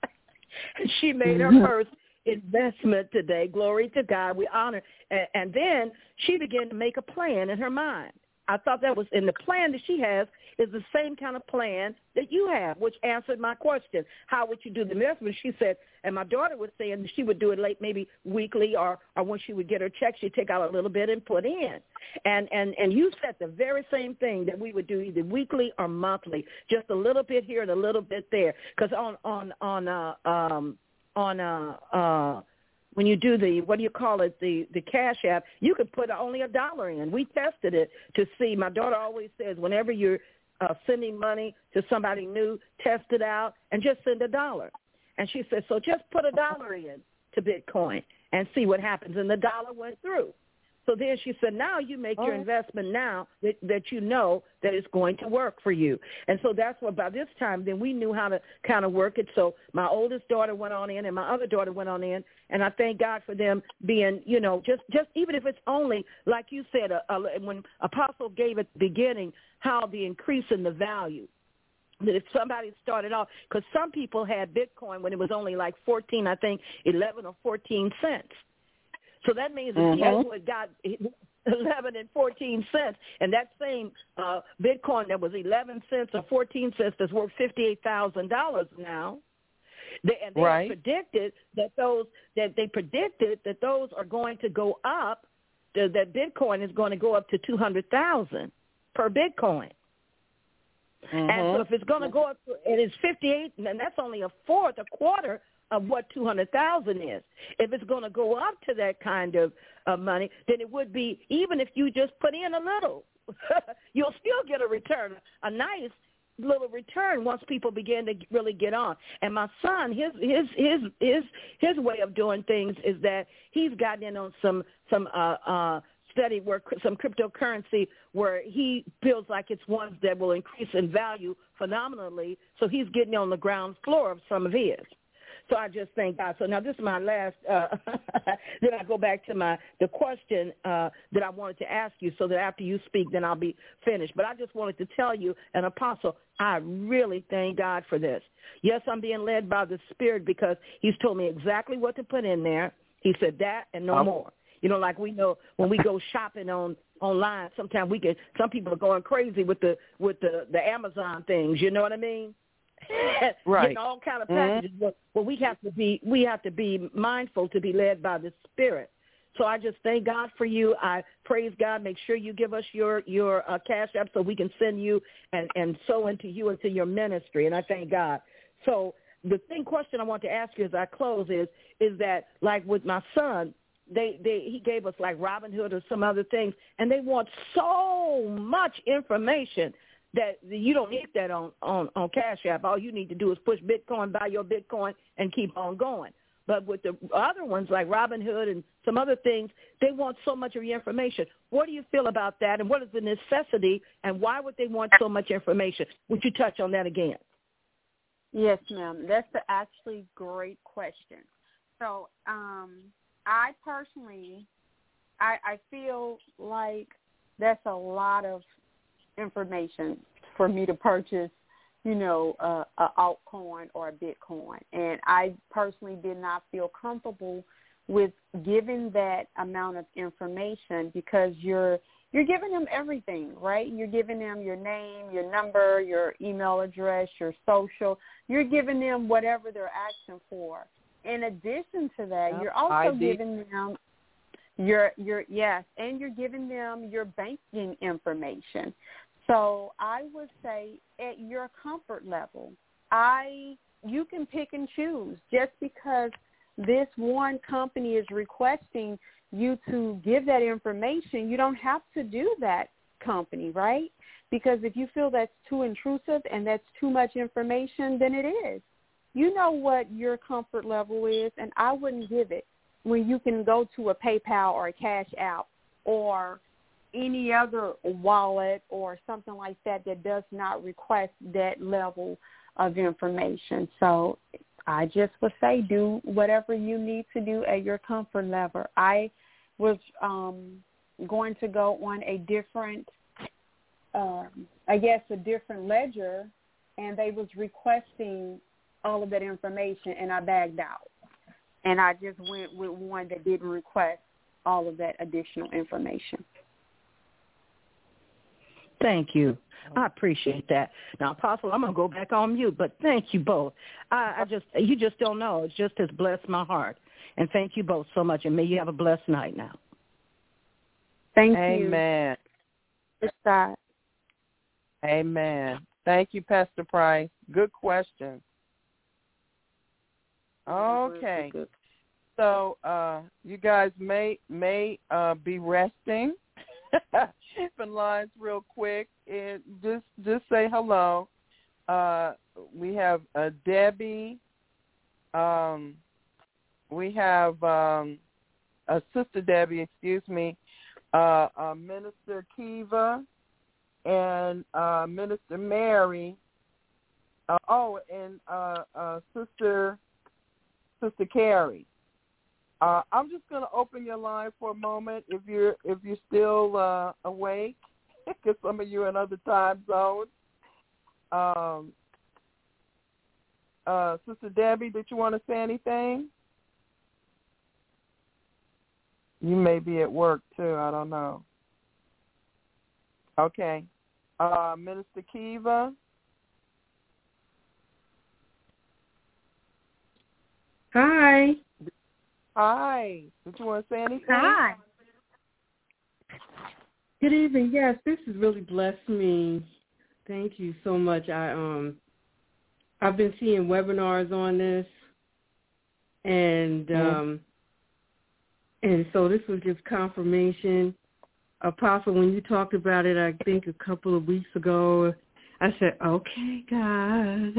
Speaker 9: And she made her first investment today. Glory to God. We honor. And, and then she began to make a plan in her mind. I thought that was, and the plan that she has is the same kind of plan that you have, which answered my question. How would you do the investment? She said, and my daughter was saying she would do it late, maybe weekly, or, or when she would get her check, she'd take out a little bit and put in. And, and, and you said the very same thing that we would do either weekly or monthly, just a little bit here and a little bit there. Because on, on, on, uh, um, on, uh, uh, when you do the, what do you call it, the, the Cash App, you could put only a dollar in. We tested it to see. My daughter always says whenever you're uh, sending money to somebody new, test it out and just send a dollar. And she said, so just put a dollar in to Bitcoin and see what happens. And the dollar went through. So then she said, now you make oh. your investment now that, that you know that it's going to work for you. And so that's what by this time, then we knew how to kind of work it. So my oldest daughter went on in and my other daughter went on in. And I thank God for them being, you know, just, just even if it's only, like you said, a, a, when Apostle gave at the beginning, how the increase in the value. That if somebody started off, because some people had Bitcoin when it was only like fourteen, I think, eleven or fourteen cents. So that means if mm-hmm. it got eleven and fourteen cents, and that same uh, Bitcoin that was eleven cents or fourteen cents that's worth fifty-eight thousand dollars now. They, and they right. predicted that those that they predicted that those are going to go up. That Bitcoin is going to go up to two hundred thousand per Bitcoin. Mm-hmm. And so if it's going to go up, to, and it's fifty-eight, and that's only a fourth, a quarter of what two hundred thousand is. If it's going to go up to that kind of uh, money, then it would be, even if you just put in a little, you'll still get a return, a nice little return once people begin to really get on. And my son, his his his his his way of doing things is that he's gotten in on some some uh uh study where some cryptocurrency where he feels like it's ones that will increase in value phenomenally. So he's getting on the ground floor of some of his. So I just thank God. So now this is my last, uh, then I go back to my the question uh, that I wanted to ask you so that after you speak, then I'll be finished. But I just wanted to tell you, an apostle, I really thank God for this. Yes, I'm being led by the Spirit because he's told me exactly what to put in there. He said that and no oh. more. You know, like we know when we go shopping on online, sometimes we get, some people are going crazy with the with the, the Amazon things. You know what I mean?
Speaker 4: Right.
Speaker 9: Getting all kind of packages. Mm-hmm. Well, we have to be we have to be mindful to be led by the Spirit. So I just thank God for you. I praise God. Make sure you give us your your uh, Cash App so we can send you and, and sow into you and to your ministry. And I thank God. So the thing question I want to ask you as I close is, is that like with my son, they, they he gave us like Robinhood or some other things, and they want so much information that you don't need that on, on, on Cash App. All you need to do is push Bitcoin, buy your Bitcoin, and keep on going. But with the other ones like Robinhood and some other things, they want so much of your information. What do you feel about that, and what is the necessity, and why would they want so much information? Would you touch on that again?
Speaker 1: Yes, ma'am. That's a actually great question. So um, I personally, I, I feel like that's a lot of information for me to purchase, you know, uh, a altcoin or a Bitcoin. And I personally did not feel comfortable with giving that amount of information because you're you're giving them everything, right? You're giving them your name, your number, your email address, your social. You're giving them whatever they're asking for. In addition to that, yep, you're also I D. giving them your your yes, and you're giving them your banking information. So I would say at your comfort level, I you can pick and choose. Just because this one company is requesting you to give that information, you don't have to do that company, right? Because if you feel that's too intrusive and that's too much information, then it is. You know what your comfort level is, and I wouldn't give it when you can go to a PayPal or a Cash App or any other wallet or something like that that does not request that level of information. So I just would say do whatever you need to do at your comfort level. I was um, going to go on a different, um, I guess, a different ledger, and they was requesting all of that information, and I bagged out. And I just went with one that didn't request all of that additional information.
Speaker 9: Thank you. I appreciate that. Now, Apostle, I'm going to go back on mute, but thank you both. I, I just, you just don't know. It just has blessed my heart. And thank you both so much, and may you have a blessed night now.
Speaker 1: Thank
Speaker 4: Amen.
Speaker 1: you.
Speaker 4: Amen.
Speaker 1: Good start.
Speaker 4: Amen. Thank you, Pastor Price. Good question. Okay. So uh, you guys may may uh, be resting. Open lines real quick and just just say hello. Uh, we have uh, Debbie. Um, we have um, uh, Sister Debbie, excuse me, uh, uh, Minister Kiva, and uh, Minister Mary. Uh, oh, and uh, uh, Sister Sister Carrie. Uh, I'm just going to open your line for a moment if you're if you're still uh, awake, because some of you are in other time zones. Um, uh, Sister Debbie, did you want to say anything? You may be at work too. I don't know. Okay, uh, Minister Kiva.
Speaker 10: Hi.
Speaker 4: Hi. Did you want to say anything?
Speaker 10: Hi. Good evening. Yes, this has really blessed me. Thank you so much. I um, I've been seeing webinars on this, and um, and so this was just confirmation. Apostle, when you talked about it, I think a couple of weeks ago, I said, "Okay, God."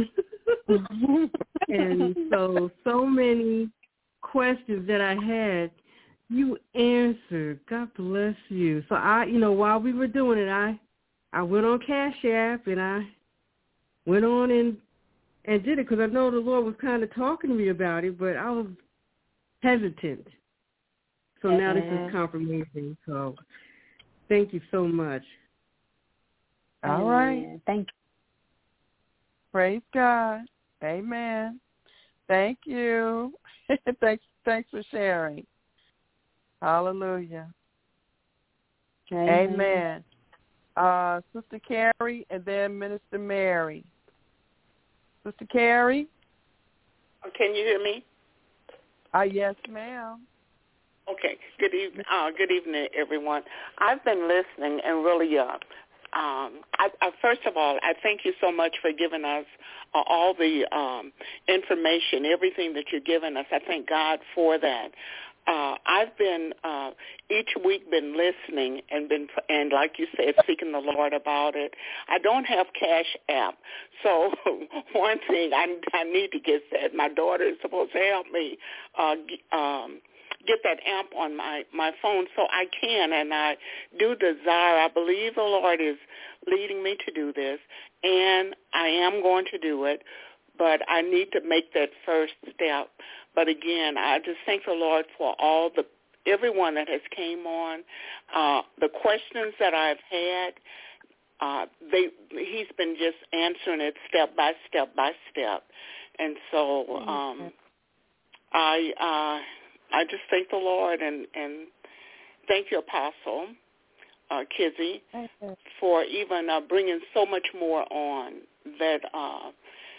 Speaker 10: And so, so many questions that I had, you answered. God bless you. So I, you know, while we were doing it, I, I went on Cash App and I went on and and did it because I know the Lord was kind of talking to me about it, but I was hesitant. So mm-hmm. now this is confirmation. So thank you so much.
Speaker 4: All right.
Speaker 1: Amen. Thank you.
Speaker 4: Praise God. Amen. Thank you. thanks, thanks for sharing. Hallelujah. Amen. Amen. Uh, Sister Carrie and then Minister Mary. Sister Carrie?
Speaker 11: Can you hear me?
Speaker 4: Uh, yes, ma'am.
Speaker 11: Okay. Good evening. Uh, good evening, everyone. I've been listening and really, uh, um, I, I, first of all, I thank you so much for giving us uh, all the um, information, everything that you're giving us. I thank God for that. Uh, I've been uh, each week been listening and been and like you said, seeking the Lord about it. I don't have Cash App, so one thing I, I need to get that. My daughter is supposed to help me uh, um, get that app on my, my phone so I can, and I do desire. I believe the Lord is leading me to do this, and I am going to do it, but I need to make that first step. But again, I just thank the Lord for all the everyone that has came on, uh, the questions that I've had. Uh, they he's been just answering it step by step by step, and so um, I uh, I just thank the Lord and, and thank you, Apostle uh, Kizzy, for even uh, bringing so much more on that. Uh,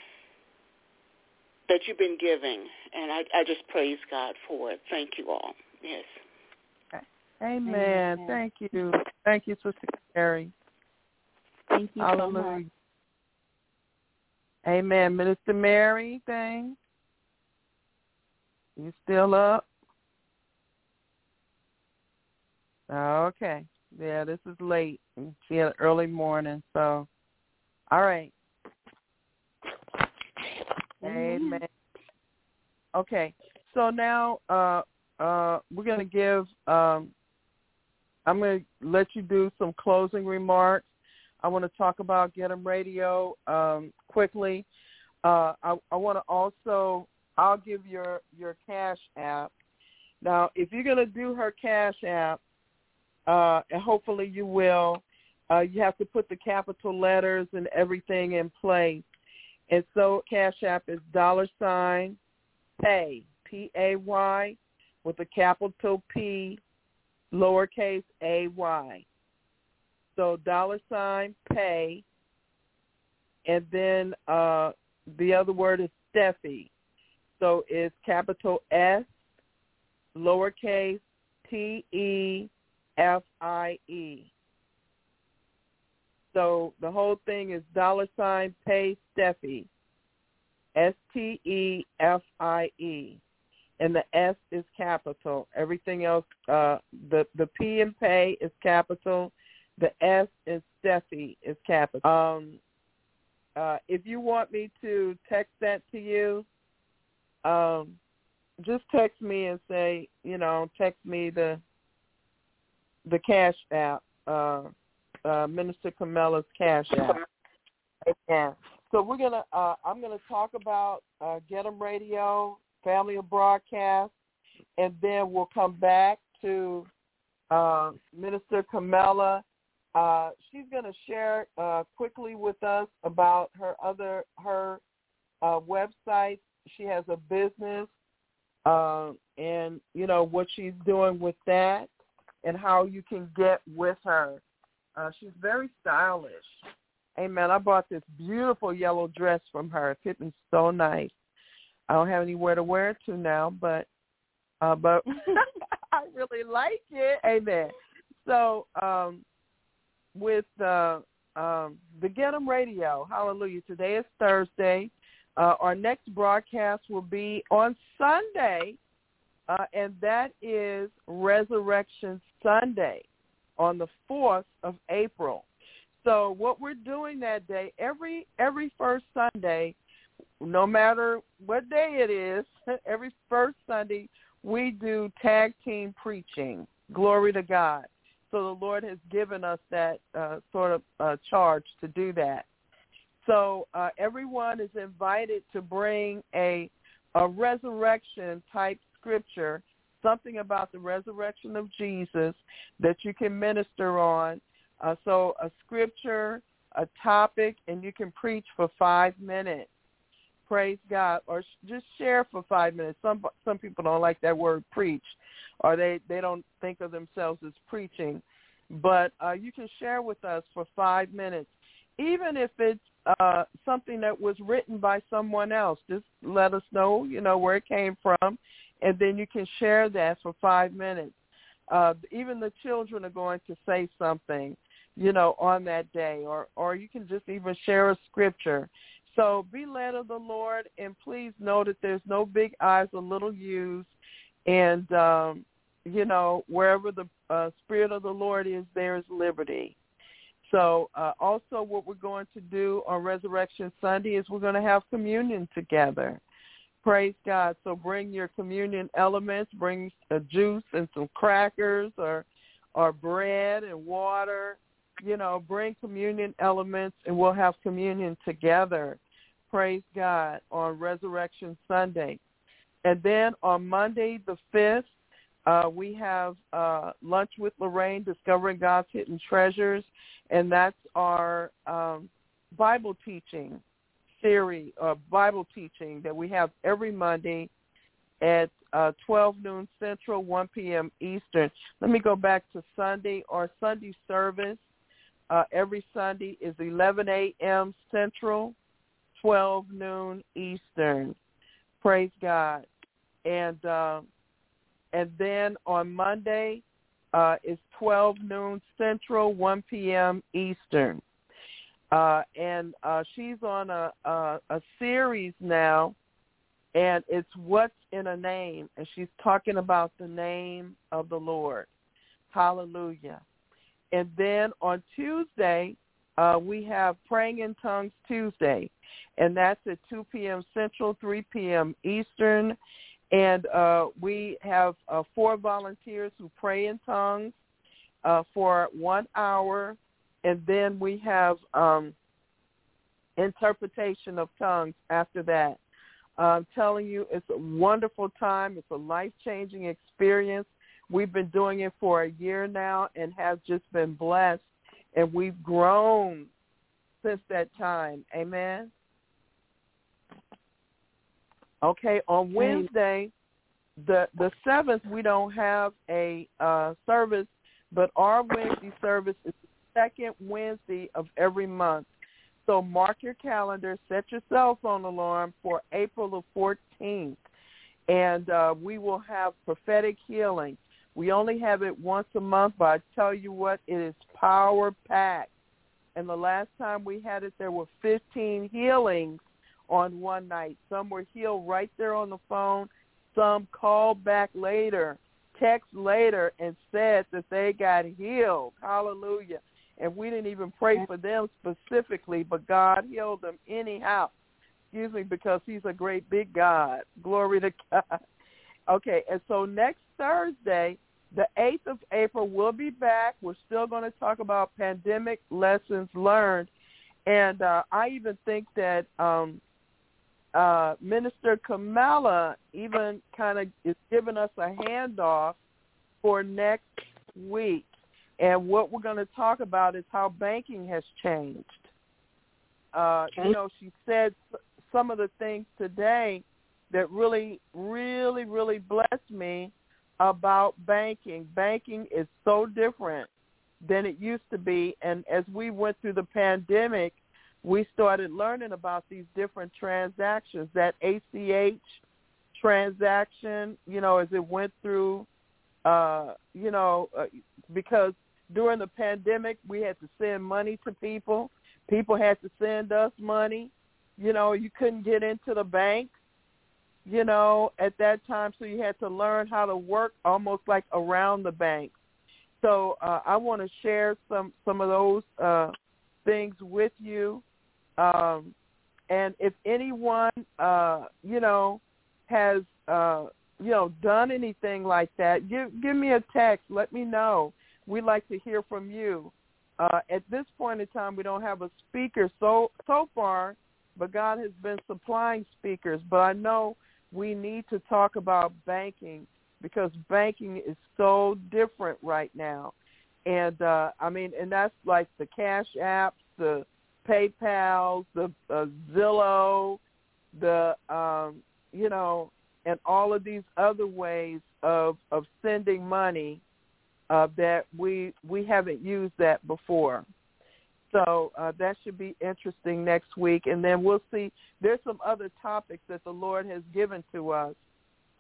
Speaker 11: that you've been giving, and I, I just praise God for it. Thank you all. Yes.
Speaker 4: Amen.
Speaker 1: Amen.
Speaker 4: Thank you. Thank you, Sister Carrie.
Speaker 1: Thank you
Speaker 4: Hallelujah.
Speaker 1: so much.
Speaker 4: Amen. Minister Mary, thing? You still up? Okay. Yeah, this is late. She had an early morning, so all right. Amen. Okay, so now uh, uh, we're going to give, um, I'm going to let you do some closing remarks. I want to talk about Get 'em Radio um, quickly. Uh, I, I want to also, I'll give your, your Cash App. Now, if you're going to do her Cash App, uh, and hopefully you will, uh, you have to put the capital letters and everything in place. And so Cash App is dollar sign pay, P A Y, with a capital P, lowercase a y. So dollar sign pay, and then uh, the other word is Steffi. So it's capital S, lowercase T E F I E. So the whole thing is dollar sign pay Steffi, S T E F I E, and the S is capital. Everything else, uh, the the P in pay is capital. The S in Steffi is capital. Um, uh, if you want me to text that to you, um, just text me and say, you know, text me the the Cash App. Uh, Uh, Minister Camilla's Cash App. Yeah. So we're gonna. Uh, I'm gonna talk about uh, Get 'em Radio, Family of Broadcast, and then we'll come back to uh, Minister Camilla. Uh, she's gonna share uh, quickly with us about her other her uh, website. She has a business, uh, and you know what she's doing with that, and how you can get with her. Uh, she's very stylish. Amen. I bought this beautiful yellow dress from her. It's fitting so nice. I don't have anywhere to wear it to now, but uh, but I really like it. Amen. So um, with uh, um, the Get 'em Radio, hallelujah, today is Thursday. Uh, our next broadcast will be on Sunday, uh, and that is Resurrection Sunday, on the fourth of April. So what we're doing that day, every every first Sunday, no matter what day it is, every first Sunday, we do tag team preaching. Glory to God. So the Lord has given us that uh, sort of uh, charge to do that. So uh, everyone is invited to bring a, a resurrection-type scripture, something about the resurrection of Jesus that you can minister on. Uh, so a scripture, a topic, and you can preach for five minutes. Praise God. Or sh- just share for five minutes. Some some people don't like that word preach, or they, they don't think of themselves as preaching. But uh, you can share with us for five minutes. Even if it's uh, something that was written by someone else, just let us know, you know, where it came from. and then you can share that for five minutes. Uh, even the children are going to say something, you know, on that day, or, or you can just even share a scripture. So be led of the Lord, and please know that there's no big I's or little U's, and, um, you know, wherever the uh, Spirit of the Lord is, there is liberty. So uh, also what we're going to do on Resurrection Sunday is we're going to have communion together. Praise God. So bring your communion elements, bring a juice and some crackers or or bread and water. You know, bring communion elements, and we'll have communion together. Praise God, on Resurrection Sunday. And then on Monday the fifth, uh, we have uh, Lunch with Lorraine, Discovering God's Hidden Treasures, and that's our um, Bible teaching series, uh, Bible teaching that we have every Monday at uh, twelve noon Central, one p.m. Eastern. Let me go back to Sunday. Our Sunday service uh, every Sunday is eleven a.m. Central, twelve noon Eastern. Praise God. And uh, and then on Monday uh, is twelve noon Central, one p.m. Eastern. Uh, and uh, she's on a, a, a series now, and it's What's in a Name, and she's talking about the name of the Lord. Hallelujah. And then on Tuesday, uh, we have Praying in Tongues Tuesday, and that's at two p.m. Central, three p.m. Eastern. And uh, we have uh, four volunteers who pray in tongues uh, for one hour. And then we have um, interpretation of tongues after that. I'm telling you, it's a wonderful time. It's a life-changing experience. We've been doing it for a year now and have just been blessed. And we've grown since that time. Amen? Okay, on Wednesday, the, the seventh, we don't have a uh, service, but our Wednesday service is second Wednesday of every month. So mark your calendar, set your cell phone alarm for April the fourteenth, and uh, we will have prophetic healing. We only have it once a month, but I tell you what, it is power-packed. And the last time we had it, there were fifteen healings on one night. Some were healed right there on the phone. Some called back later, text later, and said that they got healed. Hallelujah. And we didn't even pray for them specifically, but God healed them anyhow. Excuse me, because he's a great big God. Glory to God. Okay, and so next Thursday, the eighth of April, we'll be back. We're still going to talk about pandemic lessons learned. And uh, I even think that um, uh, Minister Kamala even kind of is giving us a handoff for next week. And what we're going to talk about is how banking has changed. Uh, you know, she said some of the things today that really, really, really blessed me about banking. Banking is so different than it used to be. And as we went through the pandemic, we started learning about these different transactions. That A C H transaction, you know, as it went through, uh, you know, uh, because during the pandemic, we had to send money to people. People had to send us money. You know, you couldn't get into the bank, you know, at that time, so you had to learn how to work almost like around the bank. So uh, I want to share some, some of those uh, things with you. Um, and if anyone, uh, you know, has, uh, you know, done anything like that, give, give me a text. Let me know. We'd like to hear from you. Uh, at this point in time, we don't have a speaker so so far, but God has been supplying speakers. But I know we need to talk about banking because banking is so different right now. And, uh, I mean, and that's like the Cash Apps, the PayPal, the uh, Zillow, the, um, you know, and all of these other ways of, of sending money. Uh, that we we haven't used that before. So uh, that should be interesting next week. And then we'll see. There's some other topics that the Lord has given to us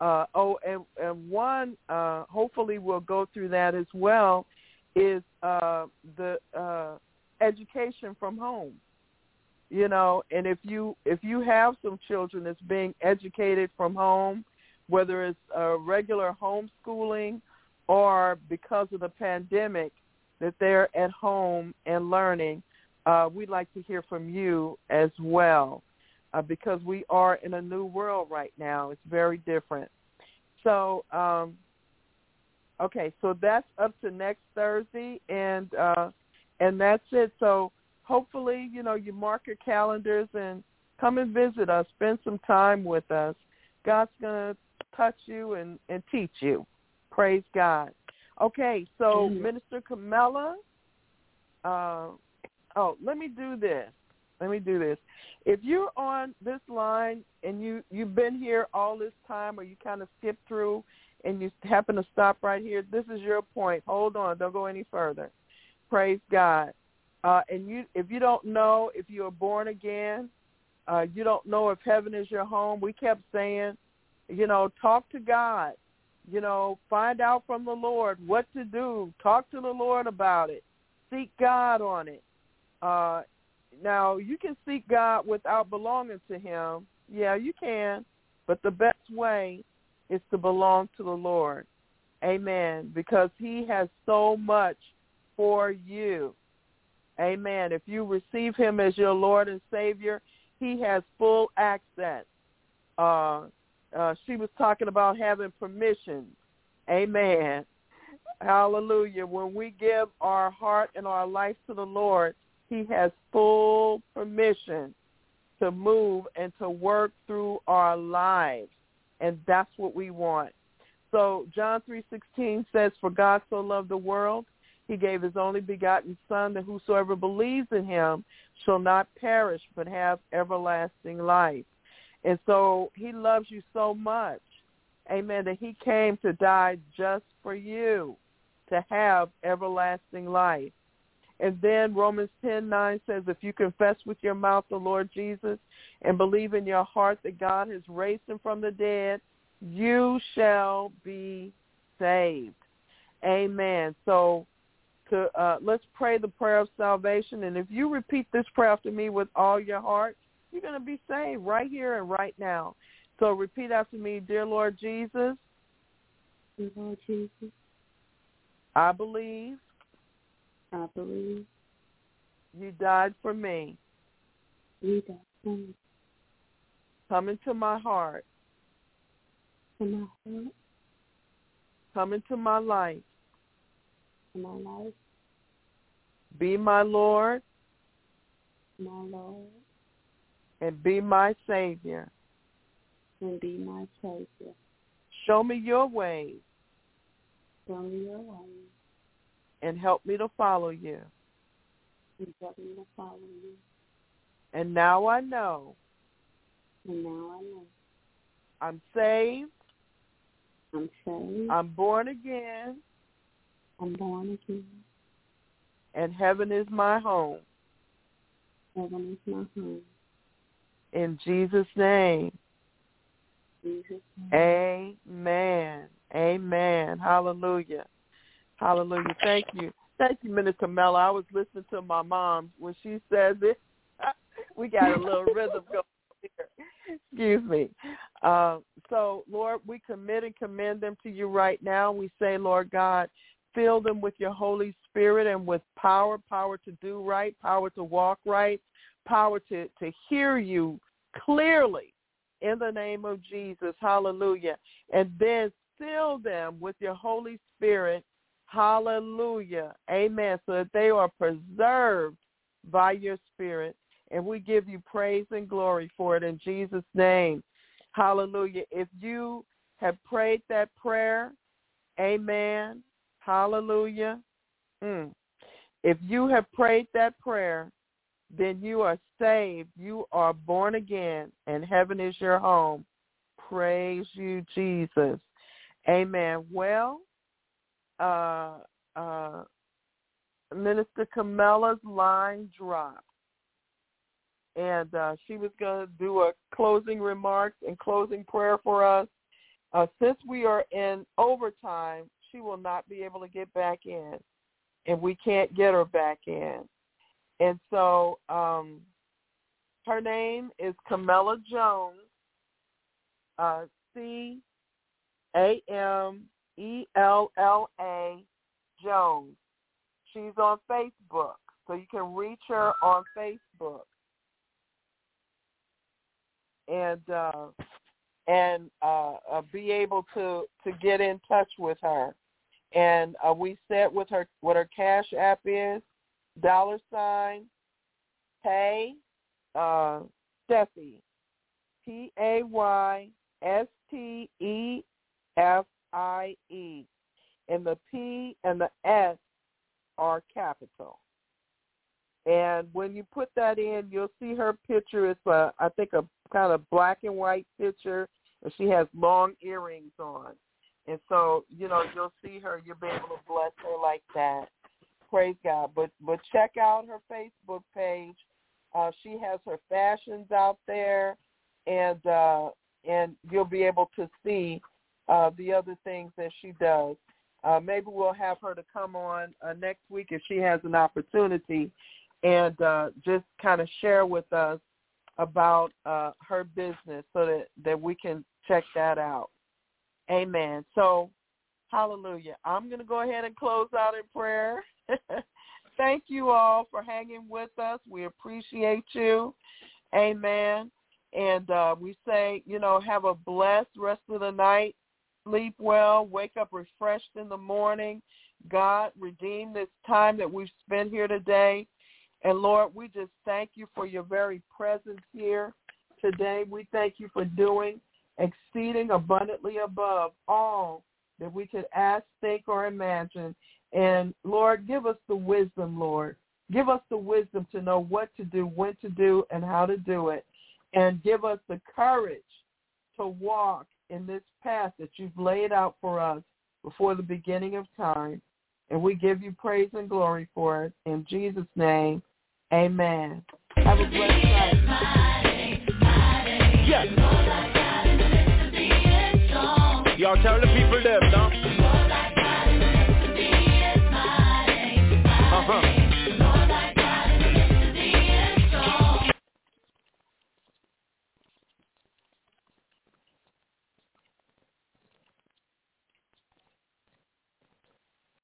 Speaker 4: Uh, oh, and, and one, uh, hopefully we'll go through that as well, is uh, the uh, education from home. You know, and if you if you have some children that's being educated from home, whether it's uh, regular homeschooling or because of the pandemic that they're at home and learning, uh, we'd like to hear from you as well, uh, because we are in a new world right now. It's very different. So, um, okay, so that's up to next Thursday, and uh, and that's it. So hopefully, you know, you mark your calendars and come and visit us, spend some time with us. God's going to touch you and, and teach you. Praise God. Okay, so mm-hmm. Minister Camilla, uh, oh, let me do this. Let me do this. If you're on this line and you, you've been here all this time, or you kind of skipped through and you happen to stop right here, this is your point. Hold on. Don't go any further. Praise God. Uh, and you, if you don't know if you are born again, uh, you don't know if heaven is your home, we kept saying, you know, talk to God. You know, find out from the Lord what to do. Talk to the Lord about it. Seek God on it. Uh, now, you can seek God without belonging to him. Yeah, you can. But the best way is to belong to the Lord. Amen. Because he has so much for you. Amen. If you receive him as your Lord and Savior, he has full access. Uh, uh, she was talking about having permission. Amen. Hallelujah. When we give our heart and our life to the Lord, he has full permission to move and to work through our lives. And that's what we want. So John three sixteen says, for God so loved the world, he gave his only begotten Son, that whosoever believes in him shall not perish but have everlasting life. And so he loves you so much, amen, that he came to die just for you, to have everlasting life. And then Romans ten nine says, if you confess with your mouth the Lord Jesus and believe in your heart that God has raised him from the dead, you shall be saved. Amen. So to uh, let's pray the prayer of salvation. And if you repeat this prayer after me with all your heart, you're going to be saved right here and right now. So repeat after me. Dear Lord Jesus,
Speaker 1: Dear Lord Jesus,
Speaker 4: I believe,
Speaker 1: I believe
Speaker 4: you died for me.
Speaker 1: You died for me.
Speaker 4: Come into my heart.
Speaker 1: To my heart.
Speaker 4: Come into my life.
Speaker 1: To my life.
Speaker 4: Be my Lord.
Speaker 1: My Lord.
Speaker 4: And be my Savior.
Speaker 1: And be my Savior.
Speaker 4: Show me your ways.
Speaker 1: Show me your ways.
Speaker 4: And help me to follow you.
Speaker 1: And help me to follow you.
Speaker 4: And now I know.
Speaker 1: And now I know.
Speaker 4: I'm saved.
Speaker 1: I'm saved.
Speaker 4: I'm born again.
Speaker 1: I'm born again.
Speaker 4: And heaven is my home.
Speaker 1: Heaven is my home.
Speaker 4: In Jesus' name.
Speaker 1: Jesus' name.
Speaker 4: Amen. Amen. Hallelujah. Hallelujah. Thank you. Thank you, Minister Mella. I was listening to my mom when she says it. We got a little rhythm going here. Excuse me. Uh, so, Lord, we commit and commend them to you right now. We say, Lord God, fill them with your Holy Spirit and with power, power to do right, power to walk right, power to, to hear you clearly in the name of Jesus. Hallelujah. And then fill them with your Holy Spirit. Hallelujah. Amen. So that they are preserved by your Spirit. And we give you praise and glory for it in Jesus' name. Hallelujah. If you have prayed that prayer, amen. Hallelujah. Mm. If you have prayed that prayer, then you are saved. You are born again, and heaven is your home. Praise you, Jesus. Amen. Well, uh, uh, Minister Camilla's line dropped, and uh, she was going to do a closing remarks and closing prayer for us. Uh, since we are in overtime, she will not be able to get back in, and we can't get her back in. And so um, her name is Camilla Jones, uh, C A M E L L A Jones. She's on Facebook, so you can reach her on Facebook. And uh, and uh, uh, be able to, to get in touch with her. And uh, we said with her what her Cash App is, dollar sign, pay, uh, Steffi, P A Y S T E F I E. And the P and the S are capital. And when you put that in, you'll see her picture. It's, a, I think, a kind of black and white picture, and she has long earrings on. And so, you know, you'll see her. You'll be able to bless her like that. Praise God. But but check out her Facebook page. Uh, she has her fashions out there, and uh, and you'll be able to see uh, the other things that she does. Uh, maybe we'll have her to come on uh, next week if she has an opportunity, and uh, just kind of share with us about uh, her business so that, that we can check that out. Amen. So, hallelujah. I'm going to go ahead and close out in prayer. Thank you all for hanging with us. We appreciate you. Amen. And uh, we say, you know, have a blessed rest of the night. Sleep well. Wake up refreshed in the morning. God, redeem this time that we've spent here today. And, Lord, we just thank you for your very presence here today. We thank you for doing exceeding abundantly above all that we could ask, think, or imagine. And, Lord, give us the wisdom, Lord. Give us the wisdom to know what to do, when to do, and how to do it. And give us the courage to walk in this path that you've laid out for us before the beginning of time. And we give you praise and glory for it. In Jesus' name, amen. Have a blessed night.
Speaker 2: Yes. Y'all tell the people them, no?